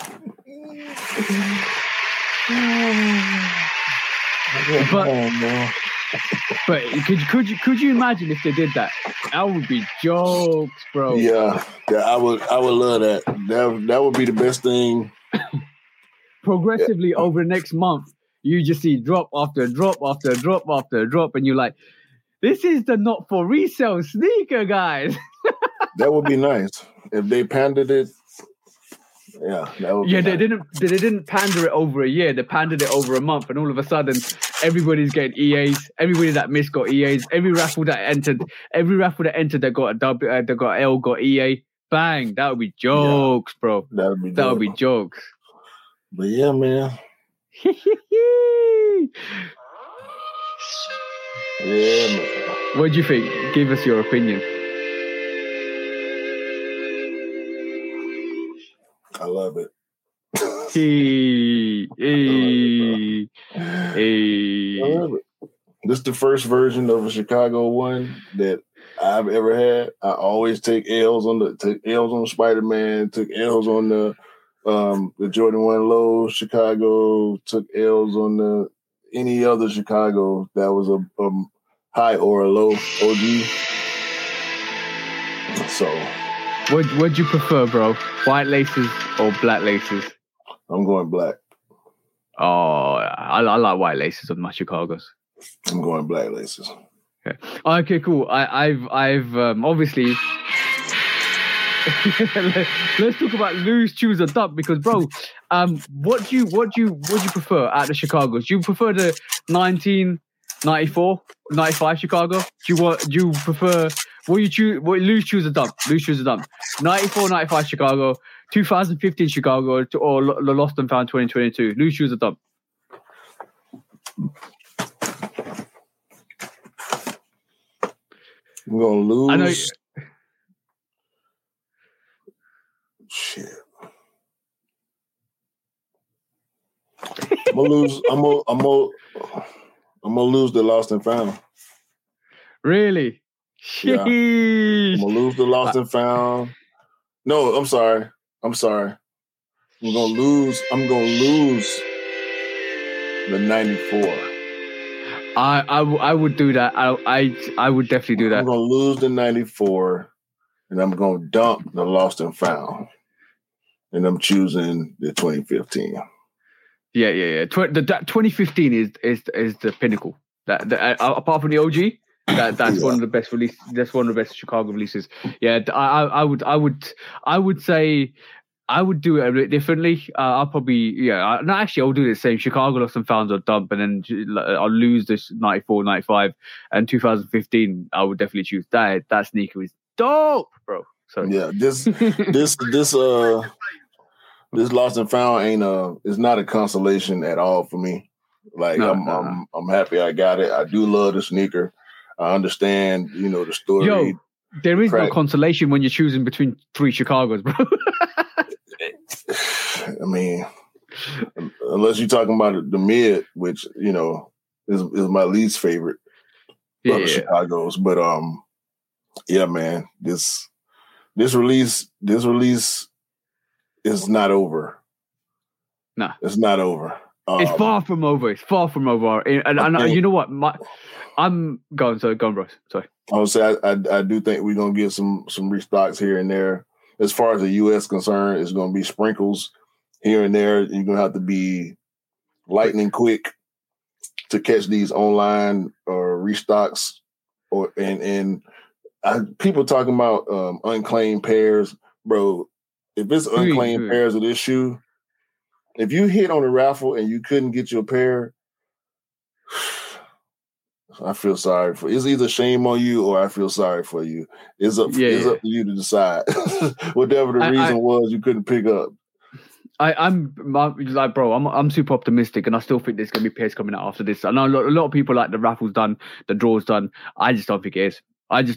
But could you imagine if they did that? That would be jokes, bro. Yeah, I would love that. That would be the best thing. Progressively over the next month, you just see drop after drop after drop after drop, and you're like, "This is the not for resale sneaker, guys." That would be nice if they pandered it. Yeah, that would. Yeah, be they nice. didn't pander it over a year. They pandered it over a month, and all of a sudden, everybody's getting EAs. Everybody that missed got EAs. Every raffle that entered that got a W, that got L, got EA. Bang! That would be jokes, bro. That would be. That would be jokes. But yeah, man. Yeah, man. What do you think? Give us your opinion. I love it. This is the first version of a Chicago one that I've ever had. I always take L's on Spider-Man, took L's on the Jordan 1 low Chicago, took L's on any other Chicago that was a high or a low OG. So, what'd you prefer, bro? White laces or black laces? I'm going black. Oh, I like white laces on my Chicagos. I'm going black laces. Okay, cool. I've obviously. Let's talk about loose, choose, or dump because, bro, what do you prefer at the Chicagos? Do you prefer the 1994, 95 Chicago? Do you prefer what you choose? What loose, choose, or dump? Loose, choose, or dump? 94, 95 Chicago, 2015 Chicago, or the Lost and Found 2022. Loose, choose, or dump? I'm gonna lose. I know. Shit. I'm gonna lose. I'm gonna lose the Lost and Found. Really? Yeah. I'm gonna lose the Lost and Found. No, I'm sorry. I'm gonna lose the 94. I would do that. I would definitely do that. I'm gonna lose the 94, and I'm gonna dump the Lost and Found, and I'm choosing the 2015. Yeah. That 2015 is the pinnacle. That apart from the OG, that's one of the best releases. That's one of the best Chicago releases. Yeah, I would say. I would do it a bit differently. I'll probably, I'll do the same. Chicago Lost and Found or dump, and then I'll lose this 94, 95, and 2015. I would definitely choose that. That sneaker is dope, bro. So yeah, this Lost and Found is not a consolation at all for me. Like I'm happy I got it. I do love the sneaker. I understand, the story. Yo, there is no consolation when you're choosing between three Chicagos, bro. I mean, unless you're talking about the mid, which is my least favorite of the Chicago's. But yeah, man, this release is not over. Nah, it's not over. It's far from over. It's far from over. And you know what? I'm going, bro. Sorry. I would say I do think we're gonna get some restocks here and there. As far as the U.S. concerned, it's going to be sprinkles here and there. You're going to have to be lightning quick to catch these online or restocks. People talking about unclaimed pairs, bro. If it's unclaimed pairs of this shoe, if you hit on a raffle and you couldn't get your pair, I feel sorry for you. It's either shame on you or I feel sorry for you. It's up to you to decide. Whatever the reason was you couldn't pick up. I'm like, bro, I'm super optimistic, and I still think there's gonna be pairs coming out after this. I know a lot of people like the raffle's done, the draw's done. I just don't think it is.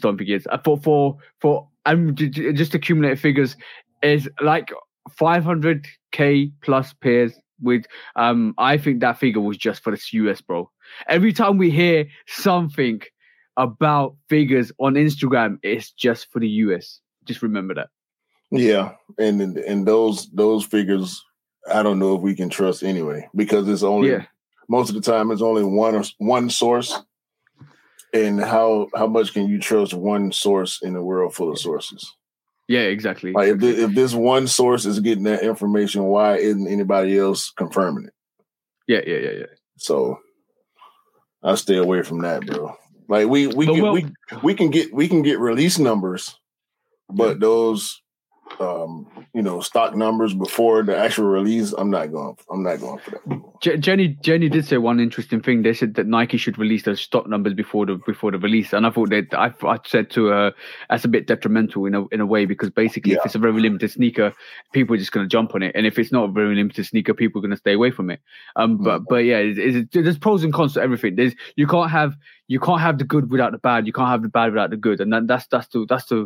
For just accumulated figures is like 500k plus pairs. With I think that figure was just for the US, bro. Every time we hear something about figures on Instagram, it's just for the US. Just remember that. Yeah, and those figures, I don't know if we can trust anyway, because it's only most of the time it's only one source. And how much can you trust one source in a world full of sources? Yeah, exactly. Like if this one source is getting that information, why isn't anybody else confirming it? Yeah. So I stay away from that, bro. Like we can get release numbers, but those stock numbers before the actual release, I'm not going for that. Jenny did say one interesting thing. They said that Nike should release those stock numbers before the release, and I thought that I said to her that's a bit detrimental in a way, because basically if it's a very limited sneaker, people are just going to jump on it, and if it's not a very limited sneaker, people are going to stay away from it. But yeah, there's pros and cons to everything. You can't have the good without the bad. You can't have the bad without the good, and that's the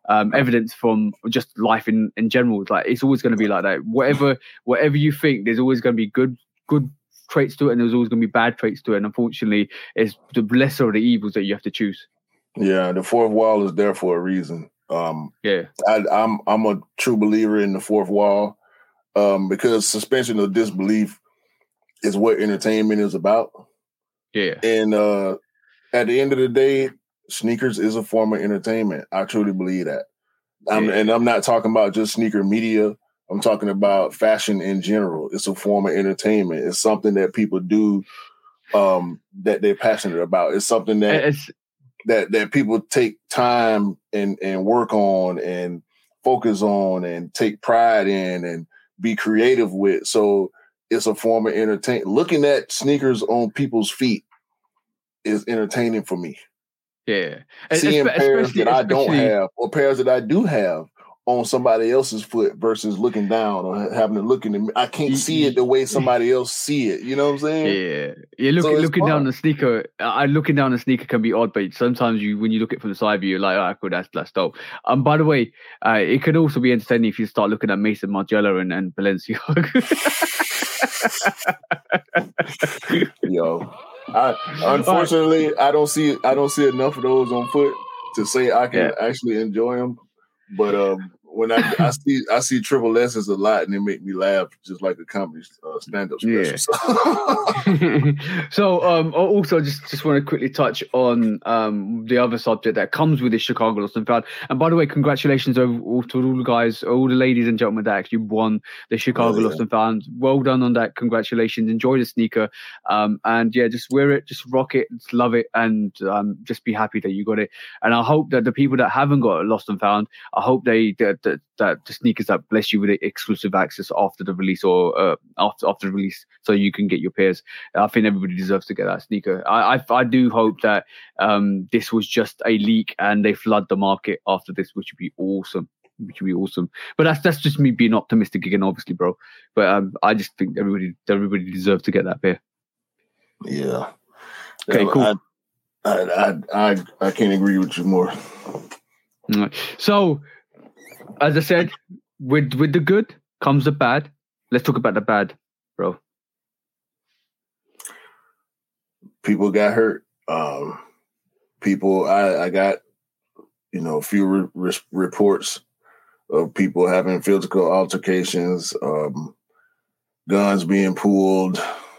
evidence from just life in general. Like it's always going to be like that. Whatever you think, there's always going to be good traits to it, and there's always going to be bad traits to it. And unfortunately, it's the lesser of the evils that you have to choose. Yeah, the fourth wall is there for a reason. I'm a true believer in the fourth wall because suspension of disbelief is what entertainment is about. Yeah, and at the end of the day, sneakers is a form of entertainment. I truly believe that. And I'm not talking about just sneaker media. I'm talking about fashion in general. It's a form of entertainment. It's something that people do that they're passionate about. It's something that people take time and work on and focus on and take pride in and be creative with. So it's a form of entertainment. Looking at sneakers on people's feet is entertaining for me. Yeah. Seeing pairs that I don't have or pairs that I do have on somebody else's foot versus looking down or having to look in the I can't see it the way somebody else see it. You know what I'm saying? Yeah. Looking down the sneaker. Looking down the sneaker can be odd, but sometimes when you look at it from the side view, you're like, oh, cool, that's dope. By the way, it can also be entertaining if you start looking at Mason Margiela and Balenciaga. Yo, unfortunately, I don't see enough of those on foot to say I can actually enjoy them. But when I see Triple S's a lot, and they make me laugh, just like a comedy stand-up special. Yeah. So also just want to quickly touch on the other subject that comes with the Chicago Lost and Found. And by the way, congratulations to all the guys, all the ladies and gentlemen that actually won the Chicago Lost and Found. Well done on that. Congratulations. Enjoy the sneaker. And yeah, just wear it, just rock it, just love it, and just be happy that you got it. And I hope that the people that haven't got Lost and Found, I hope that the sneakers that bless you with exclusive access after the release or after the release, so you can get your pairs. I think everybody deserves to get that sneaker. I do hope that this was just a leak and they flood the market after this, which would be awesome. But that's just me being optimistic again, obviously, bro. But I just think everybody deserves to get that pair. Yeah. Okay, cool. I can't agree with you more. So, as I said, with the good comes the bad. Let's talk about the bad, bro. People got hurt. I got, a few reports of people having physical altercations, guns being pulled,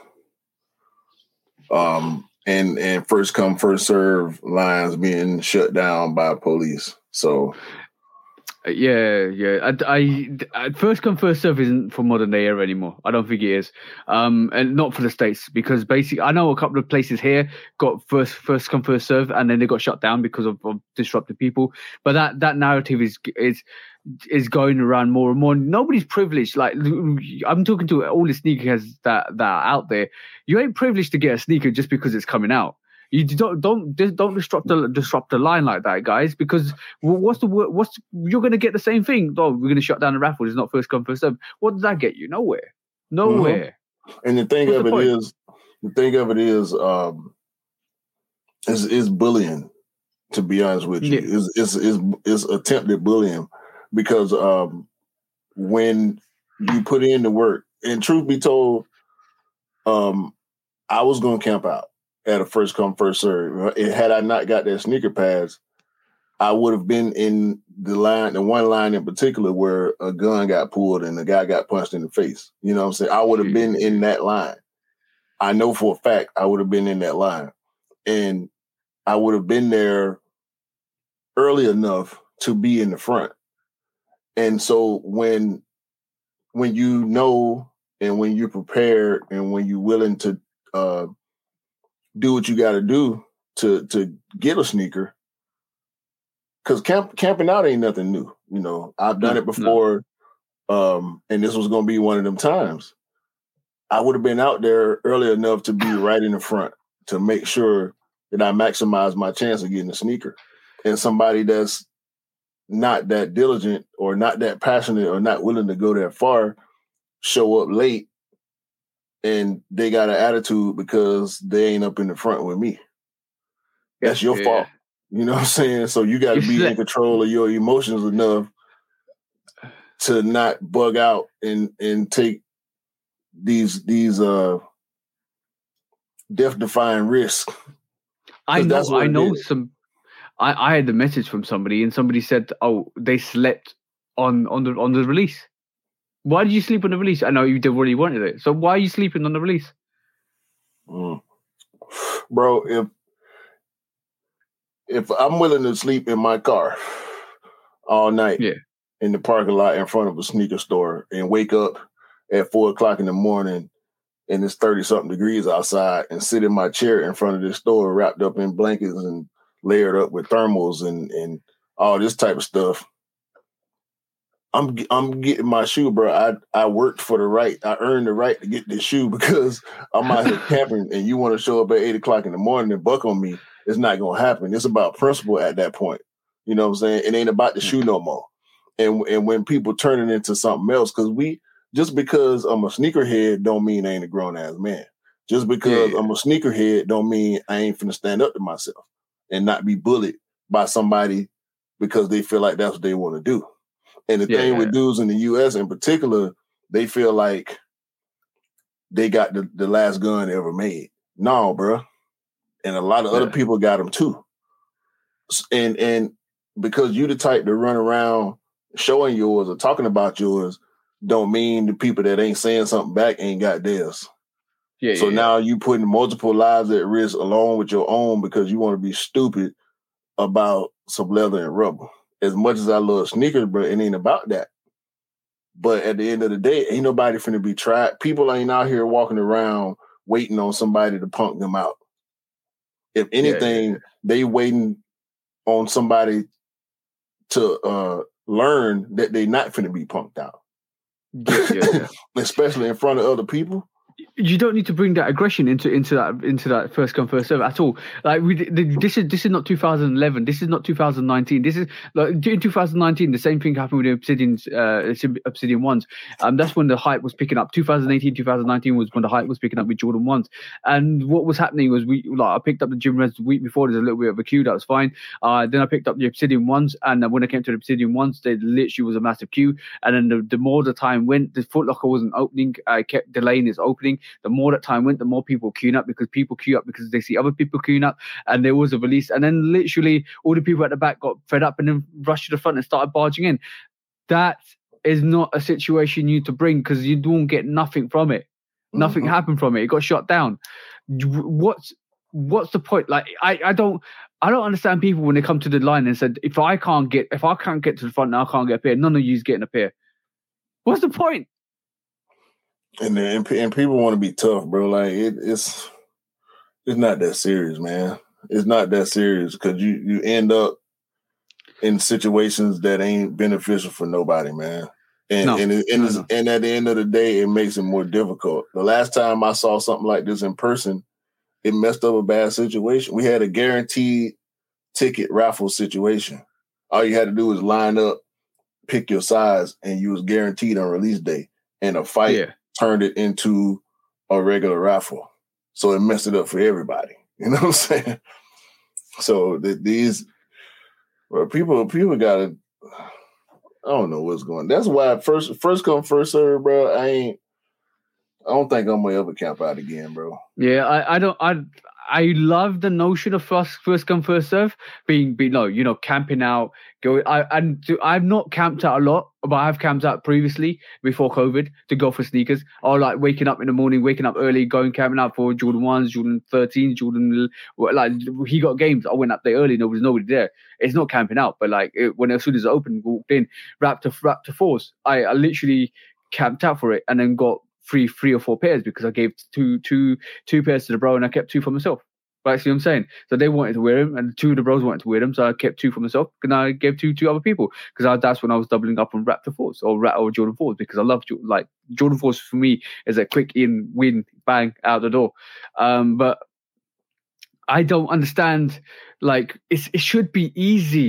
and first come, first serve lines being shut down by police. So. Yeah. I first come first serve isn't for modern day era anymore. I don't think it is, and not for the States, because basically I know a couple of places here got first come first serve, and then they got shut down because of disruptive people. But that narrative is going around more and more. Nobody's privileged. Like I'm talking to all the sneakerheads that are out there. You ain't privileged to get a sneaker just because it's coming out. You don't disrupt the line like that, guys. Because you're going to get the same thing. Oh, we're going to shut down the raffle. It's not first come first serve. What does that get you? Nowhere. Mm-hmm. And the thing of it is bullying. To be honest with you, is attempted bullying, because when you put in the work, and truth be told, I was going to camp out at a first come, first serve. Had I not got that sneaker pads, I would have been in the one line in particular where a gun got pulled and the guy got punched in the face. You know what I'm saying? I would have been in that line. I know for a fact I would have been in that line. And I would have been there early enough to be in the front. And so when you know, and when you're prepared, and when you're willing to do what you got to do to get a sneaker, because camping out ain't nothing new. I've done it before, and this was going to be one of them times. I would have been out there early enough to be right in the front to make sure that I maximize my chance of getting a sneaker. And somebody that's not that diligent or not that passionate or not willing to go that far show up late, and they got an attitude because they ain't up in the front with me. That's your fault. You know what I'm saying? So you got to be in control of your emotions enough to not bug out and take these death-defying risks. I know some. I had a message from somebody, and somebody said, "Oh, they slept on the release." Why did you sleep on the release? I know you already wanted it, so why are you sleeping on the release? Bro, if I'm willing to sleep in my car all night in the parking lot in front of a sneaker store and wake up at 4:00 in the morning and it's 30-something degrees outside and sit in my chair in front of this store wrapped up in blankets and layered up with thermals and all this type of stuff, I'm getting my shoe, bro. I worked for the right. I earned the right to get this shoe because I'm out here camping and you want to show up at 8:00 in the morning and buck on me. It's not going to happen. It's about principle at that point. You know what I'm saying? It ain't about the shoe no more. And when people turn it into something else, just because I'm a sneakerhead don't mean I ain't a grown-ass man. Just because I'm a sneakerhead don't mean I ain't finna stand up to myself and not be bullied by somebody because they feel like that's what they want to do. And the thing with dudes in the U.S. in particular, they feel like they got the last gun ever made. No, bro. And a lot of other people got them too. And because you the type to run around showing yours or talking about yours don't mean the people that ain't saying something back ain't got theirs. So now you putting multiple lives at risk along with your own because you want to be stupid about some leather and rubber. As much as I love sneakers, bro, it ain't about that. But at the end of the day, ain't nobody finna be tried. People ain't out here walking around waiting on somebody to punk them out. If anything, they waiting on somebody to learn that they not finna be punked out. Especially in front of other people. You don't need to bring that aggression into that first come first serve at all. Like this is not 2011. This is not 2019. This is like in 2019. The same thing happened with the Obsidian ones. That's when the hype was picking up. 2018, 2019 was when the hype was picking up with Jordan ones. And what was happening was I picked up the Gym Reds the week before. There's a little bit of a queue. That was fine. Then I picked up the Obsidian ones, and when I came to the Obsidian ones, there literally was a massive queue. And then the more the time went, the Foot Locker wasn't opening. I kept delaying its opening. The more that time went, the more people queuing up because people queue up because they see other people queuing up, and there was a release. And then literally all the people at the back got fed up and then rushed to the front and started barging in. That is not a situation you need to bring because you don't get nothing from it. Nothing happened from it. It got shut down. What's the point? Like I don't understand people when they come to the line and said, if I can't get to the front now, I can't get up here. None of you's getting up here. What's the point? And people want to be tough, bro. Like it's not that serious, man. It's not that serious because you end up in situations that ain't beneficial for nobody, man. And at the end of the day, it makes it more difficult. The last time I saw something like this in person, it messed up a bad situation. We had a guaranteed ticket raffle situation. All you had to do was line up, pick your size, and you was guaranteed on release day. And a fight turned it into a regular raffle. So it messed it up for everybody. You know what I'm saying? So people gotta, I don't know what's going on. That's why first come, first serve, bro. I don't think I'm gonna ever camp out again, bro. Yeah, I love the notion of first come, first serve being camping out. I've not camped out a lot, but I've camped out previously before COVID to go for sneakers. Or like waking up in the morning, waking up early, going camping out for Jordan 1s, Jordan 13s, Jordan, like he got games. I went up there early, nobody there. It's not camping out, but like as soon as it opened, walked in, Raptor 4s. I literally camped out for it and then got three or four pairs because I gave two pairs to the bro and I kept two for myself. Right, see what I'm saying? So they wanted to wear them and two of the bros wanted to wear them, so I kept two for myself and I gave two to other people because that's when I was doubling up on Raptor 4s or Jordan 4s because I love Jordan 4s for me is a quick in, win, bang, out the door. But I don't understand, like it should be easy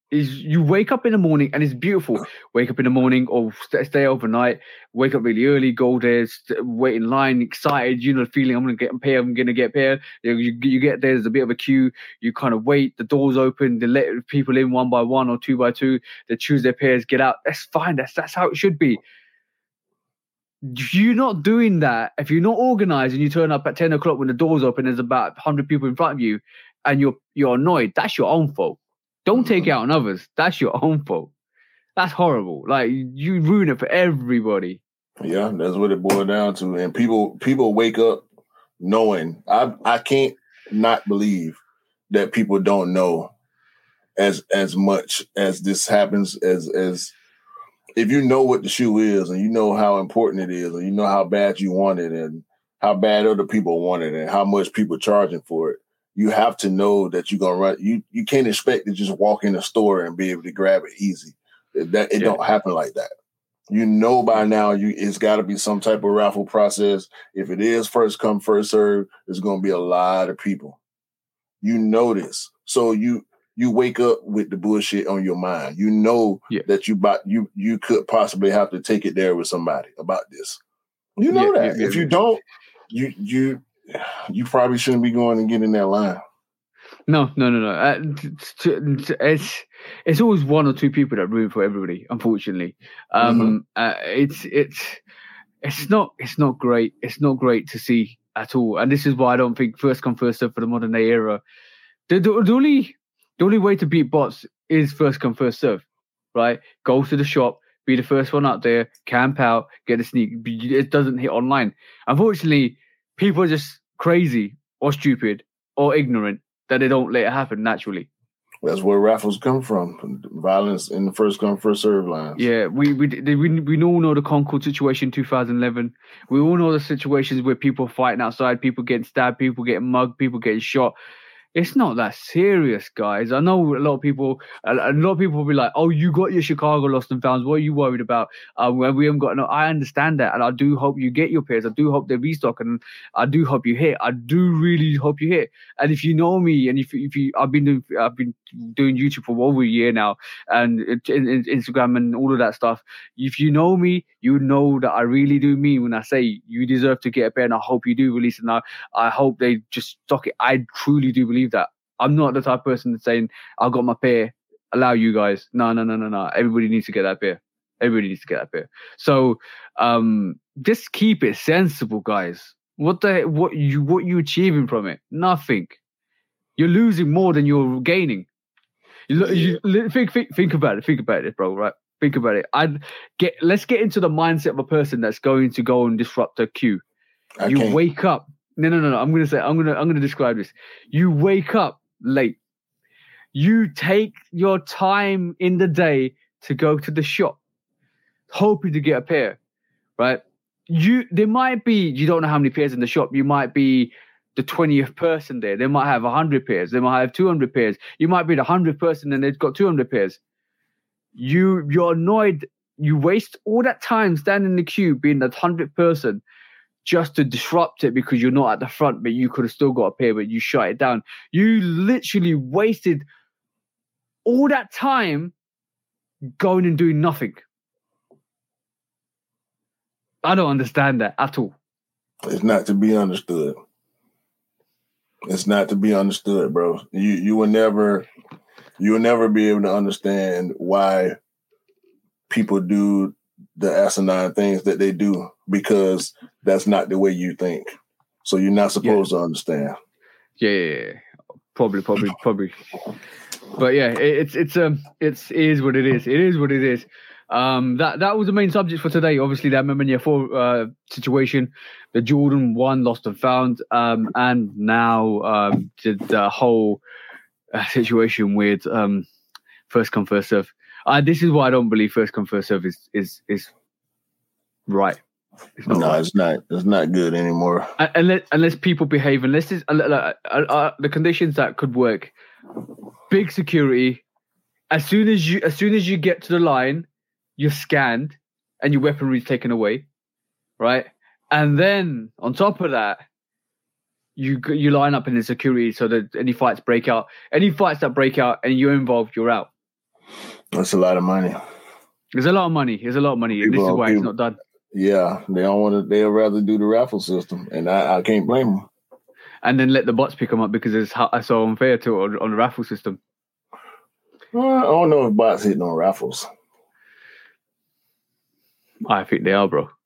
is you wake up in the morning and it's beautiful. Wake up in the morning or stay overnight. Wake up really early, go there, wait in line, excited. You know, the feeling I'm gonna get paid. I'm gonna get paid. You get there. There's a bit of a queue. You kind of wait. The doors open. They let people in one by one or two by two. They choose their pairs, get out. That's fine. That's how it should be. If you're not doing that, if you're not organized and you turn up at 10 o'clock when the doors open, there's about 100 people in front of you, and you're annoyed. That's your own fault. Don't take it out on others. That's your own fault. That's horrible. Like, you ruin it for everybody. Yeah, that's what it boiled down to. And people wake up knowing. I can't not believe that people don't know as much as this happens. As if you know what the shoe is and you know how important it is and you know how bad you want it and how bad other people want it and how much people charging for it, you have to know that you're gonna run. You can't expect to just walk in the store and be able to grab it easy. It don't happen like that. You know by now it's got to be some type of raffle process. If it is first come first serve, there's gonna be a lot of people. You know this, so you wake up with the bullshit on your mind. You know that you could possibly have to take it there with somebody about this. You know that. If you don't, you probably shouldn't be going and getting that line. No. It's always one or two people that ruin for everybody. Unfortunately, it's not great. It's not great to see at all. And this is why I don't think first come first serve for the modern day era. The only way to beat bots is first come first serve, right? Go to the shop, be the first one out there, camp out, get a sneak. It doesn't hit online. Unfortunately, people are just crazy or stupid or ignorant that they don't let it happen naturally. That's where raffles come from. Violence in the first come first serve lines. Yeah, we all know the Concord situation 2011. We all know the situations where people fighting outside, people getting stabbed, people getting mugged, people getting shot. It's not that serious, guys. I know a lot of people will be like, "Oh, you got your Chicago lost and founds. What are you worried about? When we haven't got no." I understand that, and I do hope you get your pairs. I do hope they restock, and I do hope you hit. I do really hope you hit. And if you know me, and if you, I've been doing YouTube for over a year now, and Instagram and all of that stuff. If you know me, you know that I really do mean when I say you deserve to get a pair, and I hope you do release it now. I hope they just stock it. I truly do believe that. I'm not the type of person that's saying I got my pair, allow you guys. No. Everybody needs to get that pair. So just keep it sensible, guys. What you achieving from it? Nothing. You're losing more than you're gaining. Think about it, bro. Right? Think about it. Let's get into the mindset of a person that's going to go and disrupt a queue. Wake up. No. I'm gonna describe this. You wake up late. You take your time in the day to go to the shop, hoping to get a pair, right? There might be, you don't know how many pairs in the shop. You might be the 20th person there. They might have 100 pairs. They might have 200 pairs. You might be the 100th person and they've got 200 pairs. You're annoyed. You waste all that time standing in the queue, being the 100th person, just to disrupt it because you're not at the front, but you could have still got a pair, but you shut it down. You literally wasted all that time going and doing nothing. I don't understand that at all. It's not to be understood. It's not to be understood, bro. You will never be able to understand why people do the asinine things that they do, because that's not the way you think. So you're not supposed to understand. Yeah. Probably. But yeah, it is what it is. It is what it is. That was the main subject for today. Obviously, that Memania 4 situation, the Jordan 1 lost and found, and now the whole situation with first come first serve. This is why I don't believe first come first serve is right. It's not right. It's not good anymore. Unless people behave, unless it's, the conditions that could work. Big security. As soon as you get to the line, you're scanned and your weaponry is taken away, right? And then on top of that, you line up in the security so that any fights that break out and you're involved, you're out. That's a lot of money. There's a lot of money. There's a lot of money, and this is why it's not done. Yeah, they don't want to. They'd rather do the raffle system, and I can't blame them. And then let the bots pick them up because it's so unfair to on the raffle system. I don't know if bots hitting on raffles. I think they are, bro.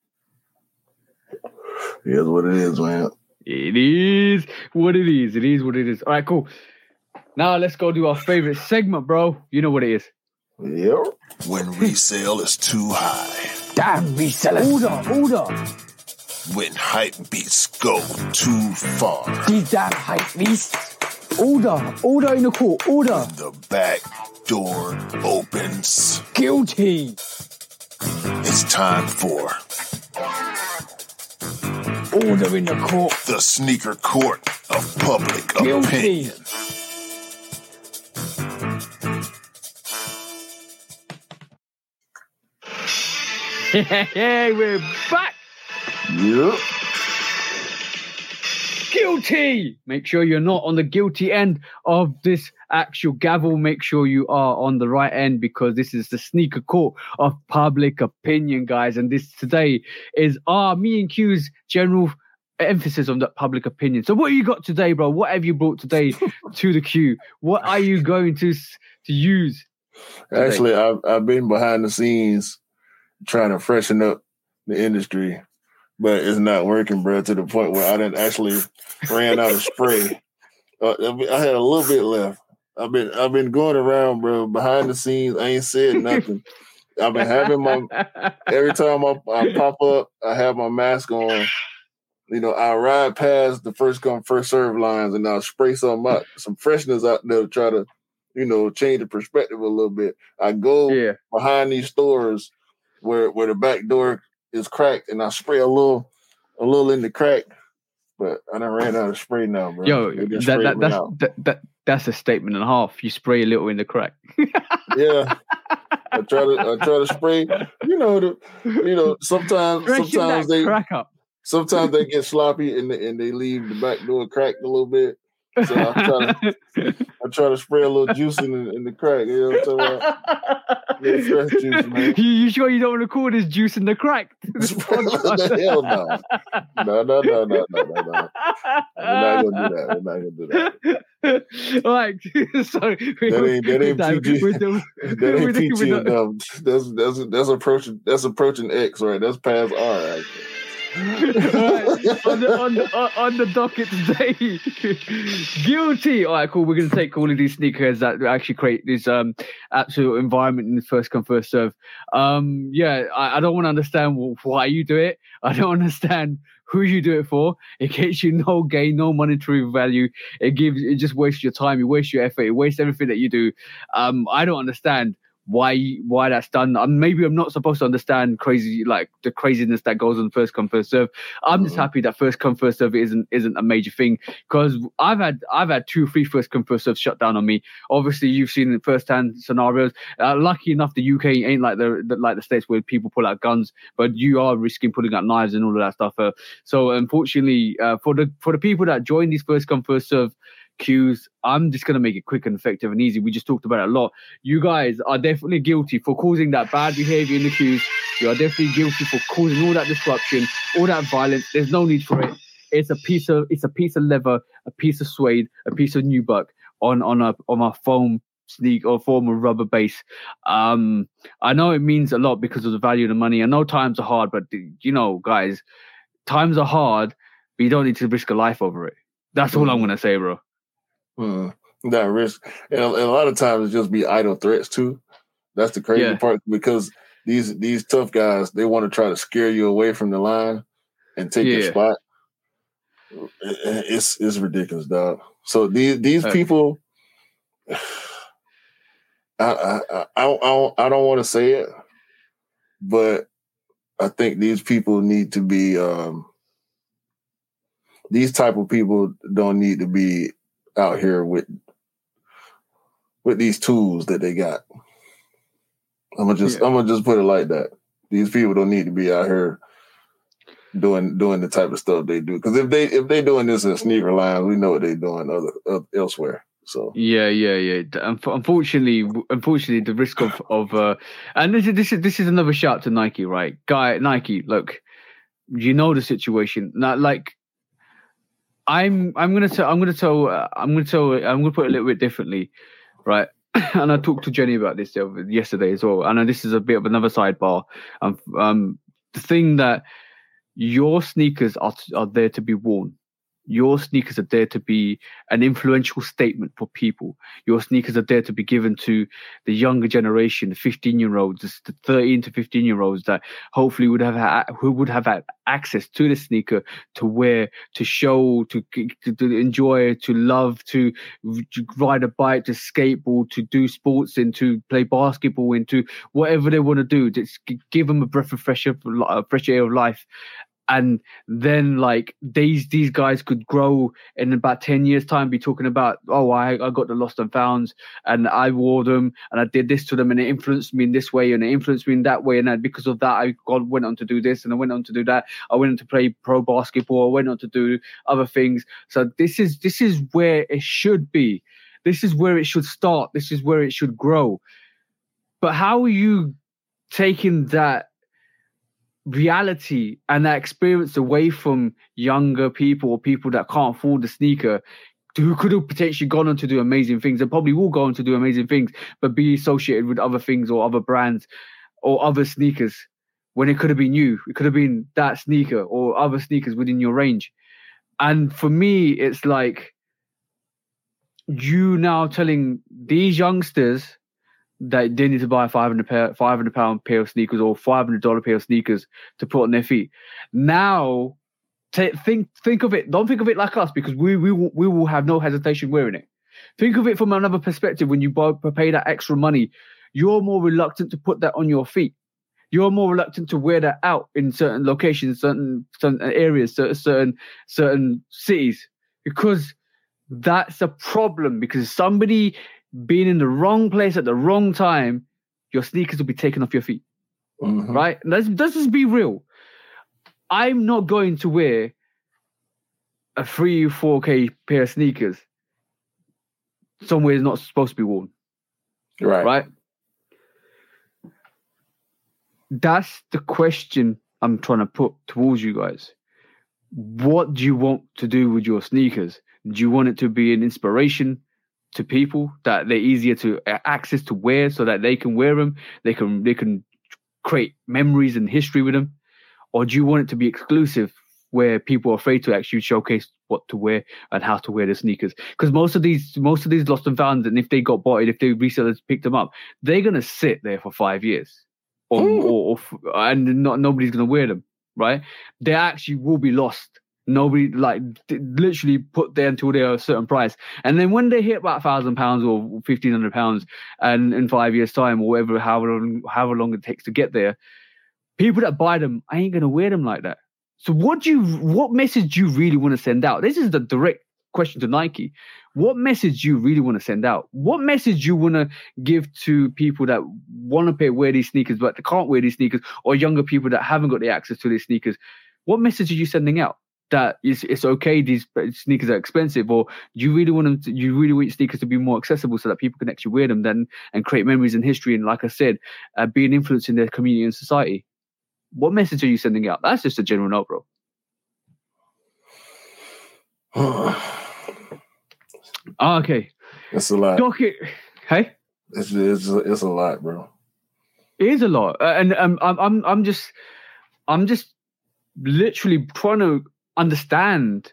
It is what it is, man. It is what it is. It is what it is. All right, cool. Now let's go do our favorite segment, bro. You know what it is. Yep. When resale is too high. Damn resellers. Order. When hype beats go too far. These damn hype beasts. Order in the court. Order. The back door opens. Guilty. It's time for Order in the court. the sneaker court of public Guilty. opinion. Hey, we're back. Yep. Guilty. Make sure you're not on the guilty end of this actual gavel. Make sure you are on the right end because this is the sneaker court of public opinion, guys. And this today is me and Q's general emphasis on that public opinion. So what you got today, bro? What have you brought today to the Q? What are you going to use today? Actually, I've been behind the scenes trying to freshen up the industry, but it's not working, bro, to the point where I didn't actually ran out of spray. I had a little bit left. I've been going around, bro, behind the scenes. I ain't said nothing. I've been having every time I pop up, I have my mask on. You know, I ride past the first come, first serve lines and I'll spray some freshness out there to try to, you know, change the perspective a little bit. I go behind these stores where the back door is cracked and I spray a little in the crack, but I done ran out of spray now, bro. Yo, that's a statement and a half. You spray a little in the crack. Yeah. I try to spray, sometimes they crack up. Sometimes they get sloppy and they leave the back door cracked a little bit. So I try to spray a little juice in the crack. You know what I'm talking about? Yeah, fresh juice, man. You sure you don't want to call this juice in the crack? Hell no. No. We're not gonna do that. All right. So that ain't PG enough. That's approaching X, right? That's past R, actually. on the docket today, guilty. All right, cool. We're going to take all of these sneakers that actually create this absolute environment in the first come first serve. I don't want to understand why you do it. I don't understand who you do it for. It gets you no gain, no monetary value. It just wastes your time. You waste your effort. It wastes everything that you do. I don't understand why that's done. Maybe I'm not supposed to understand the craziness that goes on first come first serve. I'm just happy that first come first serve isn't a major thing, because I've had 2-3 first come first serve shut down on me. Obviously you've seen firsthand scenarios. Lucky enough the UK ain't like the States where people pull out guns, but you are risking pulling out knives and all of that stuff. So unfortunately for the people that join these first come first serve queues, I'm just going to make it quick and effective and easy. We just talked about it a lot. You guys are definitely guilty for causing that bad behavior in the queues. You are definitely guilty for causing all that disruption, all that violence. There's no need for it. It's a piece of leather, a piece of suede, a piece of nubuck on a foam sneak or form of rubber base. I know it means a lot because of the value of the money. I know times are hard, but guys, times are hard, but you don't need to risk a life over it. That's all I'm going to say, bro. That risk, and a lot of times it just be idle threats too. That's the crazy part, because these tough guys, they want to try to scare you away from the line and take your spot. It's ridiculous, dog. So these people, I don't want to say it, but I think these people need to be. These type of people don't need to be out here with these tools that they got. I'm gonna just put it like that. These people don't need to be out here doing the type of stuff they do. Because if they doing this in sneaker lines, we know what they're doing elsewhere. So yeah. Unfortunately, the risk of and this is another shout to Nike, right? Nike, look, you know the situation. Now, like, I'm gonna put it a little bit differently, right? And I talked to Jenny about this yesterday as well. I know this is a bit of another sidebar. The thing that your sneakers are there to be worn. Your sneakers are there to be an influential statement for people. Your sneakers are there to be given to the younger generation, the 15-year-olds, the 13 to 15-year-olds that hopefully would have had access to the sneaker to wear, to show, to enjoy, to love, to ride a bike, to skateboard, to do sports, and to play basketball, into whatever they want to do. Just give them a breath of fresh air of life. And then, like, these guys could grow in about 10 years' time, be talking about, oh, I got the Lost and Founds, and I wore them, and I did this to them, and it influenced me in this way, and it influenced me in that way, and then because of that, I went on to do this, and I went on to do that. I went on to play pro basketball. I went on to do other things. So this is where it should be. This is where it should start. This is where it should grow. But how are you taking that reality and that experience away from younger people or people that can't afford the sneaker, who could have potentially gone on to do amazing things and probably will go on to do amazing things, but be associated with other things or other brands or other sneakers, when it could have been you? It could have been that sneaker or other sneakers within your range. And for me, it's like, you now telling these youngsters that they need to buy a £500 pair of sneakers or $500 pair of sneakers to put on their feet. Now, think of it. Don't think of it like us, because we will have no hesitation wearing it. Think of it from another perspective. When you pay that extra money, you're more reluctant to put that on your feet. You're more reluctant to wear that out in certain locations, certain areas, certain cities, because that's a problem. Because somebody being in the wrong place at the wrong time, your sneakers will be taken off your feet. Mm-hmm. Right? Let's just be real. I'm not going to wear a 3-4K pair of sneakers somewhere it's not supposed to be worn. Right? That's the question I'm trying to put towards you guys. What do you want to do with your sneakers? Do you want it to be an inspiration to people, that they're easier to access to wear so that they can wear them, they can create memories and history with them? Or do you want it to be exclusive, where people are afraid to actually showcase what to wear and how to wear the sneakers? Because most of these Lost and Found, and if they got bought, if the resellers picked them up, they're gonna sit there for 5 years, and nobody's gonna wear them, right? They actually will be lost. Nobody, like, literally put there until they're a certain price, and then when they hit about £1,000 or £1,500, and in 5 years' time, or whatever, however long it takes to get there, people that buy them ain't gonna wear them like that. So what message do you really want to send out? This is the direct question to Nike. What message do you really want to send out? What message do you want to give to people that want to wear these sneakers but they can't wear these sneakers, or younger people that haven't got the access to these sneakers? What message are you sending out? That it's okay, these sneakers are expensive, or do you really want your sneakers to be more accessible so that people can actually wear them then and create memories and history, and, like I said, be an influence in their community and society? What message are you sending out? That's just a general note, bro. Okay. It's a lot. Hey? It's a lot, bro. It is a lot. And I'm just literally trying to understand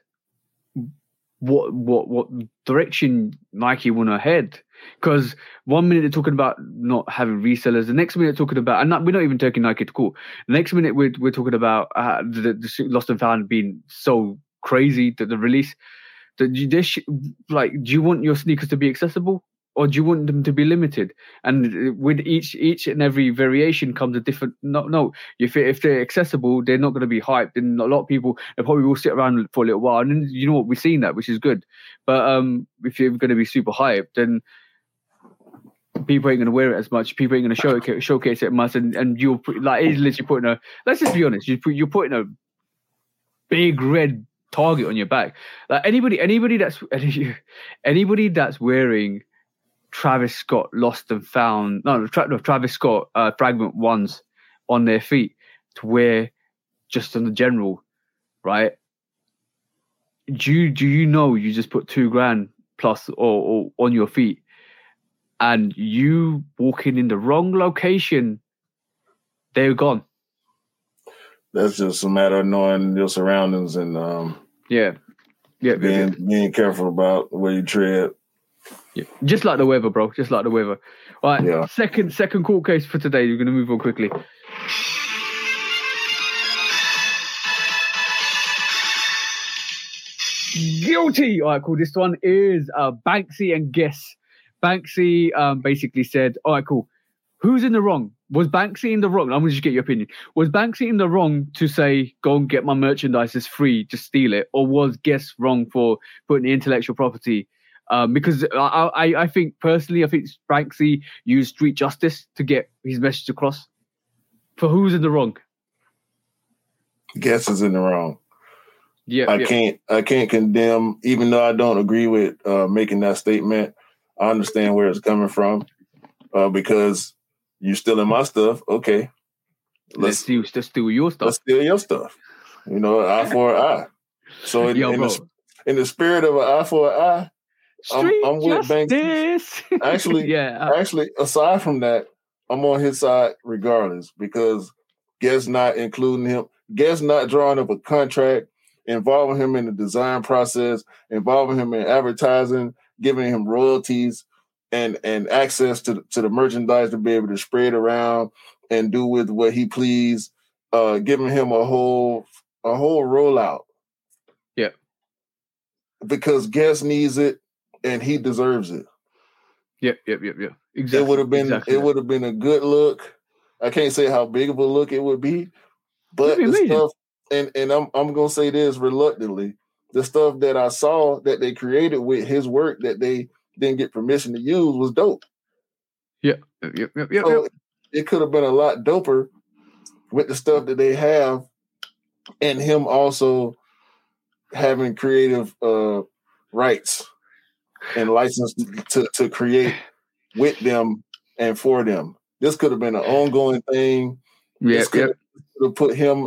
what direction Nike want to head. Because 1 minute they're talking about not having resellers, the next minute they're talking about, and we're not even taking Nike to court. The next minute we're talking about the Lost and Found being so crazy, that the release, that do you want your sneakers to be accessible, or do you want them to be limited? And with each and every variation comes a different. No. If they're accessible, they're not going to be hyped, and a lot of people, they probably will sit around for a little while. And then, you know what, we've seen that, which is good. But if you're going to be super hyped, then people ain't going to wear it as much. People ain't going to showcase it much, and you're like, it's literally putting a. Let's just be honest. You're putting a big red target on your back. Like anybody that's wearing Travis Scott Lost and Found, Travis Scott Fragment ones on their feet to wear just on the general, right? Do you know you just put $2,000 plus or on your feet, and you walking in the wrong location, they're gone. That's just a matter of knowing your surroundings and being careful about where you tread. Yeah. Just like the weather, bro. Just like the weather. All right. Yeah. Second court case for today. We're going to move on quickly. Guilty. All right, cool. This one is Banksy and Guess. Banksy basically said, all right, cool. Who's in the wrong? Was Banksy in the wrong? I'm going to just get your opinion. Was Banksy in the wrong to say, go and get my merchandise, it's free, just steal it? Or was Guess wrong for putting the intellectual property? Because I think, personally, I think Banksy used street justice to get his message across. For who's in the wrong? Guess is in the wrong. Yeah, I can't condemn, even though I don't agree with making that statement. I understand where it's coming from because you stealing my stuff. Okay, let's steal your stuff. Let's steal your stuff. You know, eye for an eye. So in the spirit of an eye for an eye, I'm with Banksy. Actually, aside from that, I'm on his side regardless because Guess not including him. Guess not drawing up a contract, involving him in the design process, involving him in advertising, giving him royalties and access to the merchandise to be able to spread around and do with what he please, giving him a whole rollout. Yeah. Because Guess needs it and he deserves it. Yep. Exactly. It would have been a good look. I can't say how big of a look it would be, but the stuff, and I'm gonna say this reluctantly, the stuff that I saw that they created with his work that they didn't get permission to use was dope. Yep. So it could have been a lot doper with the stuff that they have, and him also having creative rights and license to create with them and for them. This could have been an ongoing thing. This could have put him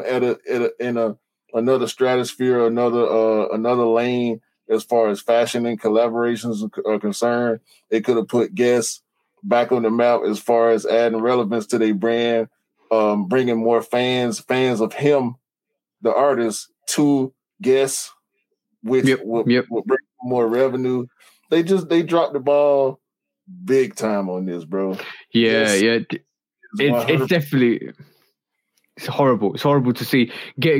in another stratosphere, another lane as far as fashion and collaborations are concerned. It could have put Guess back on the map as far as adding relevance to their brand, bringing more fans of him, the artist, to Guess, which will bring more revenue. They dropped the ball big time on this, bro. It's definitely horrible. It's horrible to see.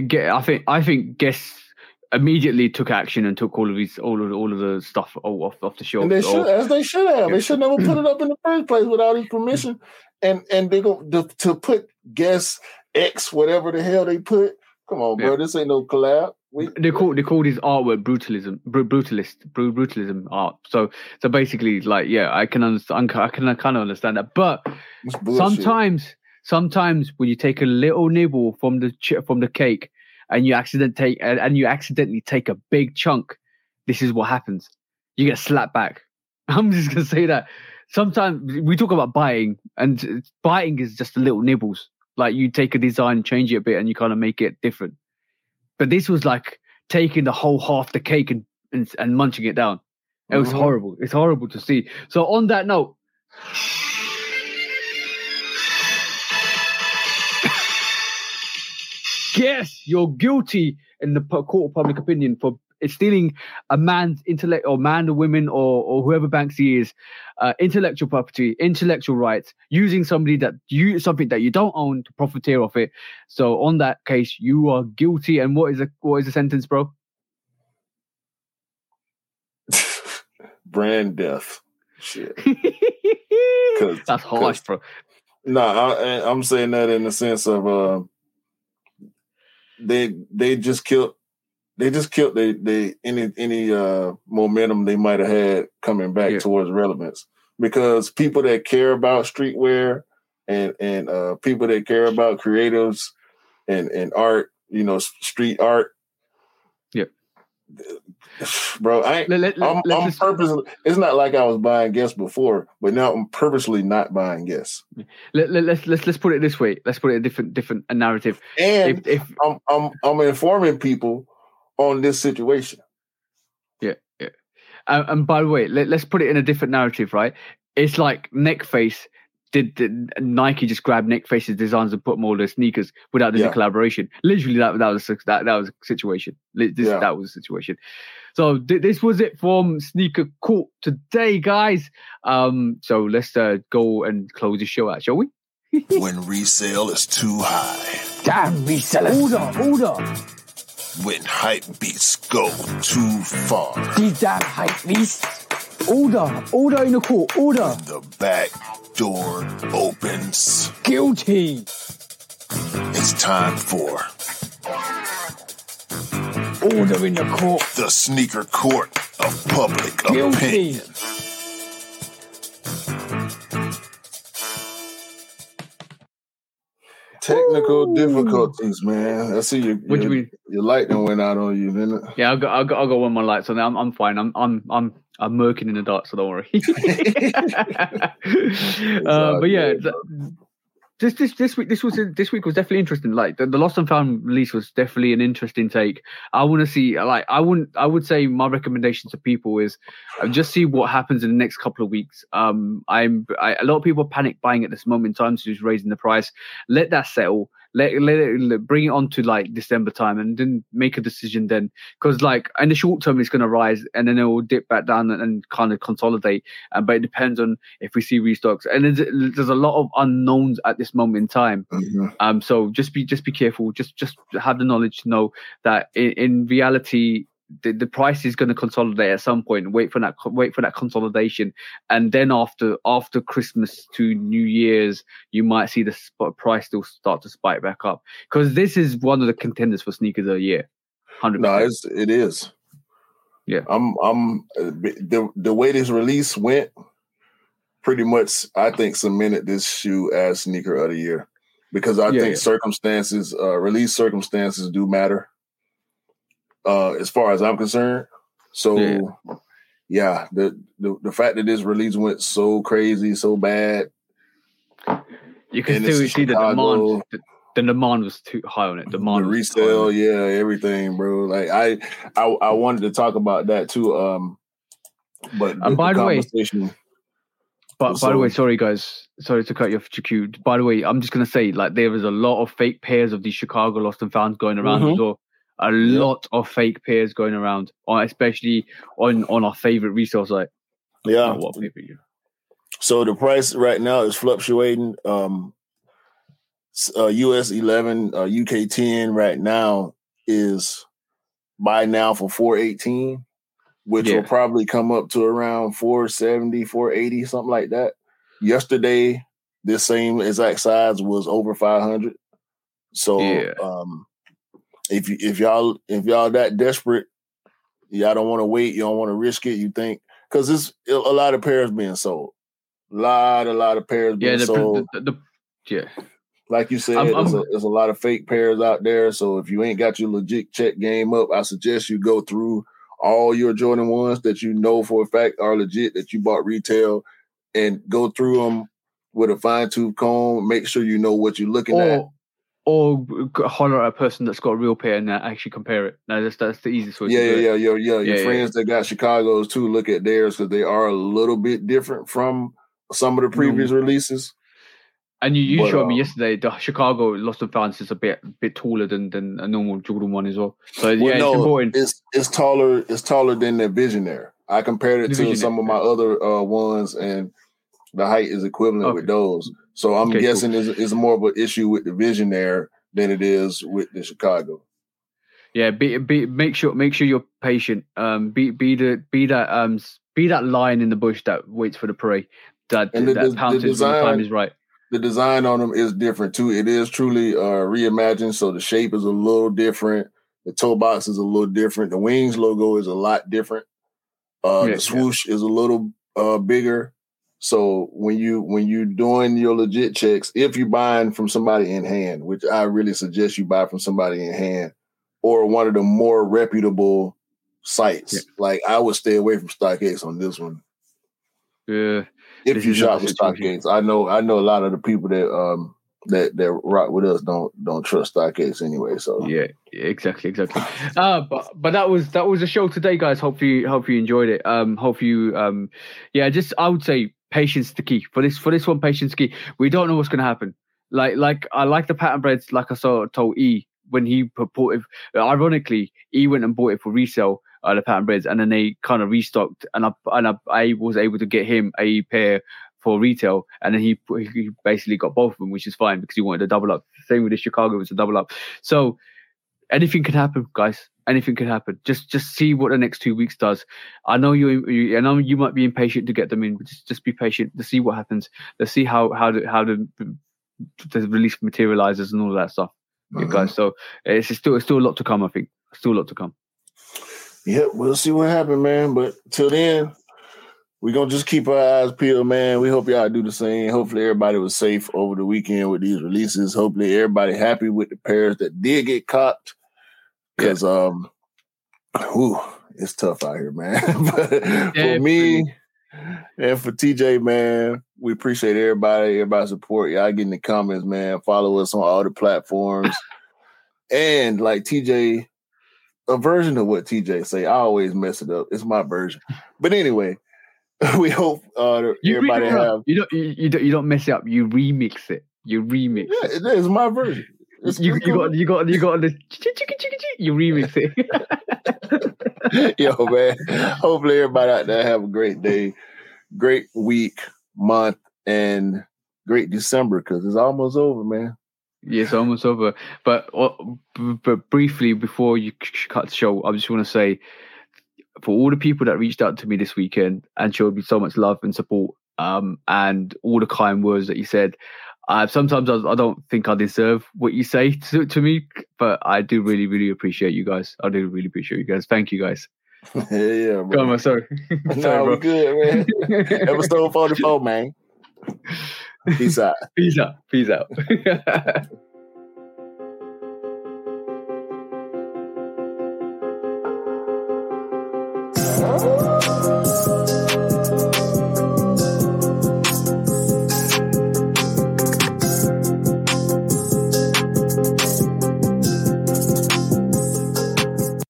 I think Guess immediately took action and took all of the stuff off the shelf. And they should have. They should never put it up in the first place without his permission. And they go to put Guess X whatever the hell they put. Come on, bro. This ain't no collab. They called his artwork brutalism art. So basically, like, I can understand. I can kind of understand that. But sometimes when you take a little nibble from the cake and you accidentally take a big chunk, this is what happens. You get slapped back. I'm just gonna say that. Sometimes we talk about biting, and biting is just the little nibbles. Like, you take a design, change it a bit, and you kind of make it different. But this was like taking the whole half the cake and munching it down. It was horrible. It's horrible to see. So on that note, Guess you're guilty in the court of public opinion for stealing a man's intellect, or man or women or whoever Banksy is, intellectual property, intellectual rights, using something that you don't own to profiteer off it. So on that case, you are guilty. And what is the sentence, bro? Brand death. Shit. That's harsh, bro. I'm saying that in the sense of they just killed any momentum they might have had coming back towards relevance, because people that care about streetwear and people that care about creatives and art, street art, Bro, I'm purposely. It's not like I was buying Guess before, but now I'm purposely not buying Guess. Let's put it this way. Let's put it a different narrative. And if I'm informing people on this situation. Yeah. And by the way, let's put it in a different narrative, right? It's like Neckface. Did Nike just grab Neckface's designs and put them all their sneakers without the collaboration? Literally, that was a situation. That was a situation. So this was it from Sneaker Court today, guys. So let's go and close the show out, shall we? When resale is too high. Damn resellers. Order. When hype beats go too far. These damn hype beasts. Order in the court. Order. When the back door opens. Guilty. It's time for order in the court. The Sneaker Court of Public Guilty. Opinion. Technical difficulties, man. I see your lightning went out on you, didn't it? Yeah, I got one of my lights on. I'm fine. I'm murking in the dark, so don't worry. But yeah, this week was definitely interesting. Like the Lost and Found release was definitely an interesting take. I want to see, like, I would say my recommendation to people is just see what happens in the next couple of weeks. A lot of people panic buying at this moment in time, so just raising the price. Let that settle. Let it bring it on to like December time, and then make a decision then. Because like in the short term, it's going to rise, and then it will dip back down and kind of consolidate. But it depends on if we see restocks, and there's a lot of unknowns at this moment in time. Mm-hmm. So just be careful. Just have the knowledge to know that in reality, the price is going to consolidate at some point. Wait for that consolidation, and then after Christmas to New Year's, you might see the price still start to spike back up, because this is one of the contenders for sneakers of the year. 100%. No, it is. Yeah, I'm the way this release went, pretty much I think cemented this shoe as sneaker of the year, because I think circumstances, release circumstances do matter. As far as I'm concerned. So the fact that this release went so crazy, so bad. You can still see the demand. The demand was too high on it. The resale, everything, bro. Like I wanted to talk about that too. But by the way, by the way, sorry guys, sorry to cut you off, GQ. By the way, I'm just gonna say, like, there is a lot of fake pairs of these Chicago Lost and Found going around as well. A lot of fake pairs going around, especially on our favorite resale site. Yeah. So the price right now is fluctuating. US 11, UK 10 right now is buy now for $418, which will probably come up to around $470, $480, something like that. Yesterday, this same exact size was over $500. So if y'all that desperate, y'all don't want to wait, you don't want to risk it, you think, because there's a lot of pairs being sold. A lot of pairs being sold. Like you said, there's a lot of fake pairs out there. So if you ain't got your legit check game up, I suggest you go through all your Jordan 1s that you know for a fact are legit, that you bought retail, and go through them with a fine-tooth comb. Make sure you know what you're looking at. Or holler at a person that's got a real pair and actually compare it. No, that's the easiest way. Your friends that got Chicago's too, look at theirs, because they are a little bit different from some of the previous releases. And you showed me yesterday the Chicago Lost and Found is a bit taller than a normal Jordan 1 as well. So it's important. It's taller than the Visionaire. I compared it to some of my other ones, and the height is equivalent with those. So I'm guessing it's more of an issue with the Visionaire than it is with the Chicago. Yeah, make sure you're patient. Be that lion in the bush that waits for the prey. That pounces when the time is right. The design on them is different too. It is truly reimagined, so the shape is a little different. The toe box is a little different. The Wings logo is a lot different. The swoosh is a little bigger. So when you doing your legit checks, if you're buying from somebody in hand, which I really suggest you buy from somebody in hand, or one of the more reputable sites. Yeah. Like I would stay away from StockX on this one. Yeah. If This you is shop another with situation. StockX, I know a lot of the people that rock with us don't trust StockX anyway. So Yeah, exactly. But that was the show today, guys. Hope you enjoyed it. Just I would say patience is the key for this one. Patience is key. We don't know what's gonna happen. Like I like the pattern breads. Like I told E when he bought it. Ironically, E went and bought it for resale. The pattern breads, and then they kind of restocked, and I was able to get him a pair for retail, and then he basically got both of them, which is fine because he wanted to double up. Same with the Chicago, was a double up. So anything can happen, guys. Anything can happen. Just see what the next 2 weeks does. I know I know you might be impatient to get them in, but just be patient to see what happens. Let's see how the release materializes and all of that stuff, guys. So it's still a lot to come. I think still a lot to come. Yep, we'll see what happens, man. But till then, we're going to just keep our eyes peeled, man. We hope y'all do the same. Hopefully everybody was safe over the weekend with these releases. Hopefully everybody happy with the pairs that did get copped. Because, it's tough out here, man. But for me and for TJ, man, we appreciate everybody's support. Y'all get in the comments, man. Follow us on all the platforms. And like TJ, a version of what TJ say. I always mess it up. It's my version. But anyway, we hope everybody have. You don't mess it up. You remix it. You remix it. It is my version. You got the you remix it. Yo, man. Hopefully everybody out there have a great day, great week, month, and great December because it's almost over, man. Yeah, it's almost over. But briefly, before you cut the show, I just want to say, for all the people that reached out to me this weekend and showed me so much love and support, and all the kind words that you said, sometimes I don't think I deserve what you say to me, but I do really, really appreciate you guys. I do really appreciate you guys. Thank you, guys. Yeah, bro. Go on, man. Sorry. No, we're good, man. Episode 44, man. Peace out. Peace out.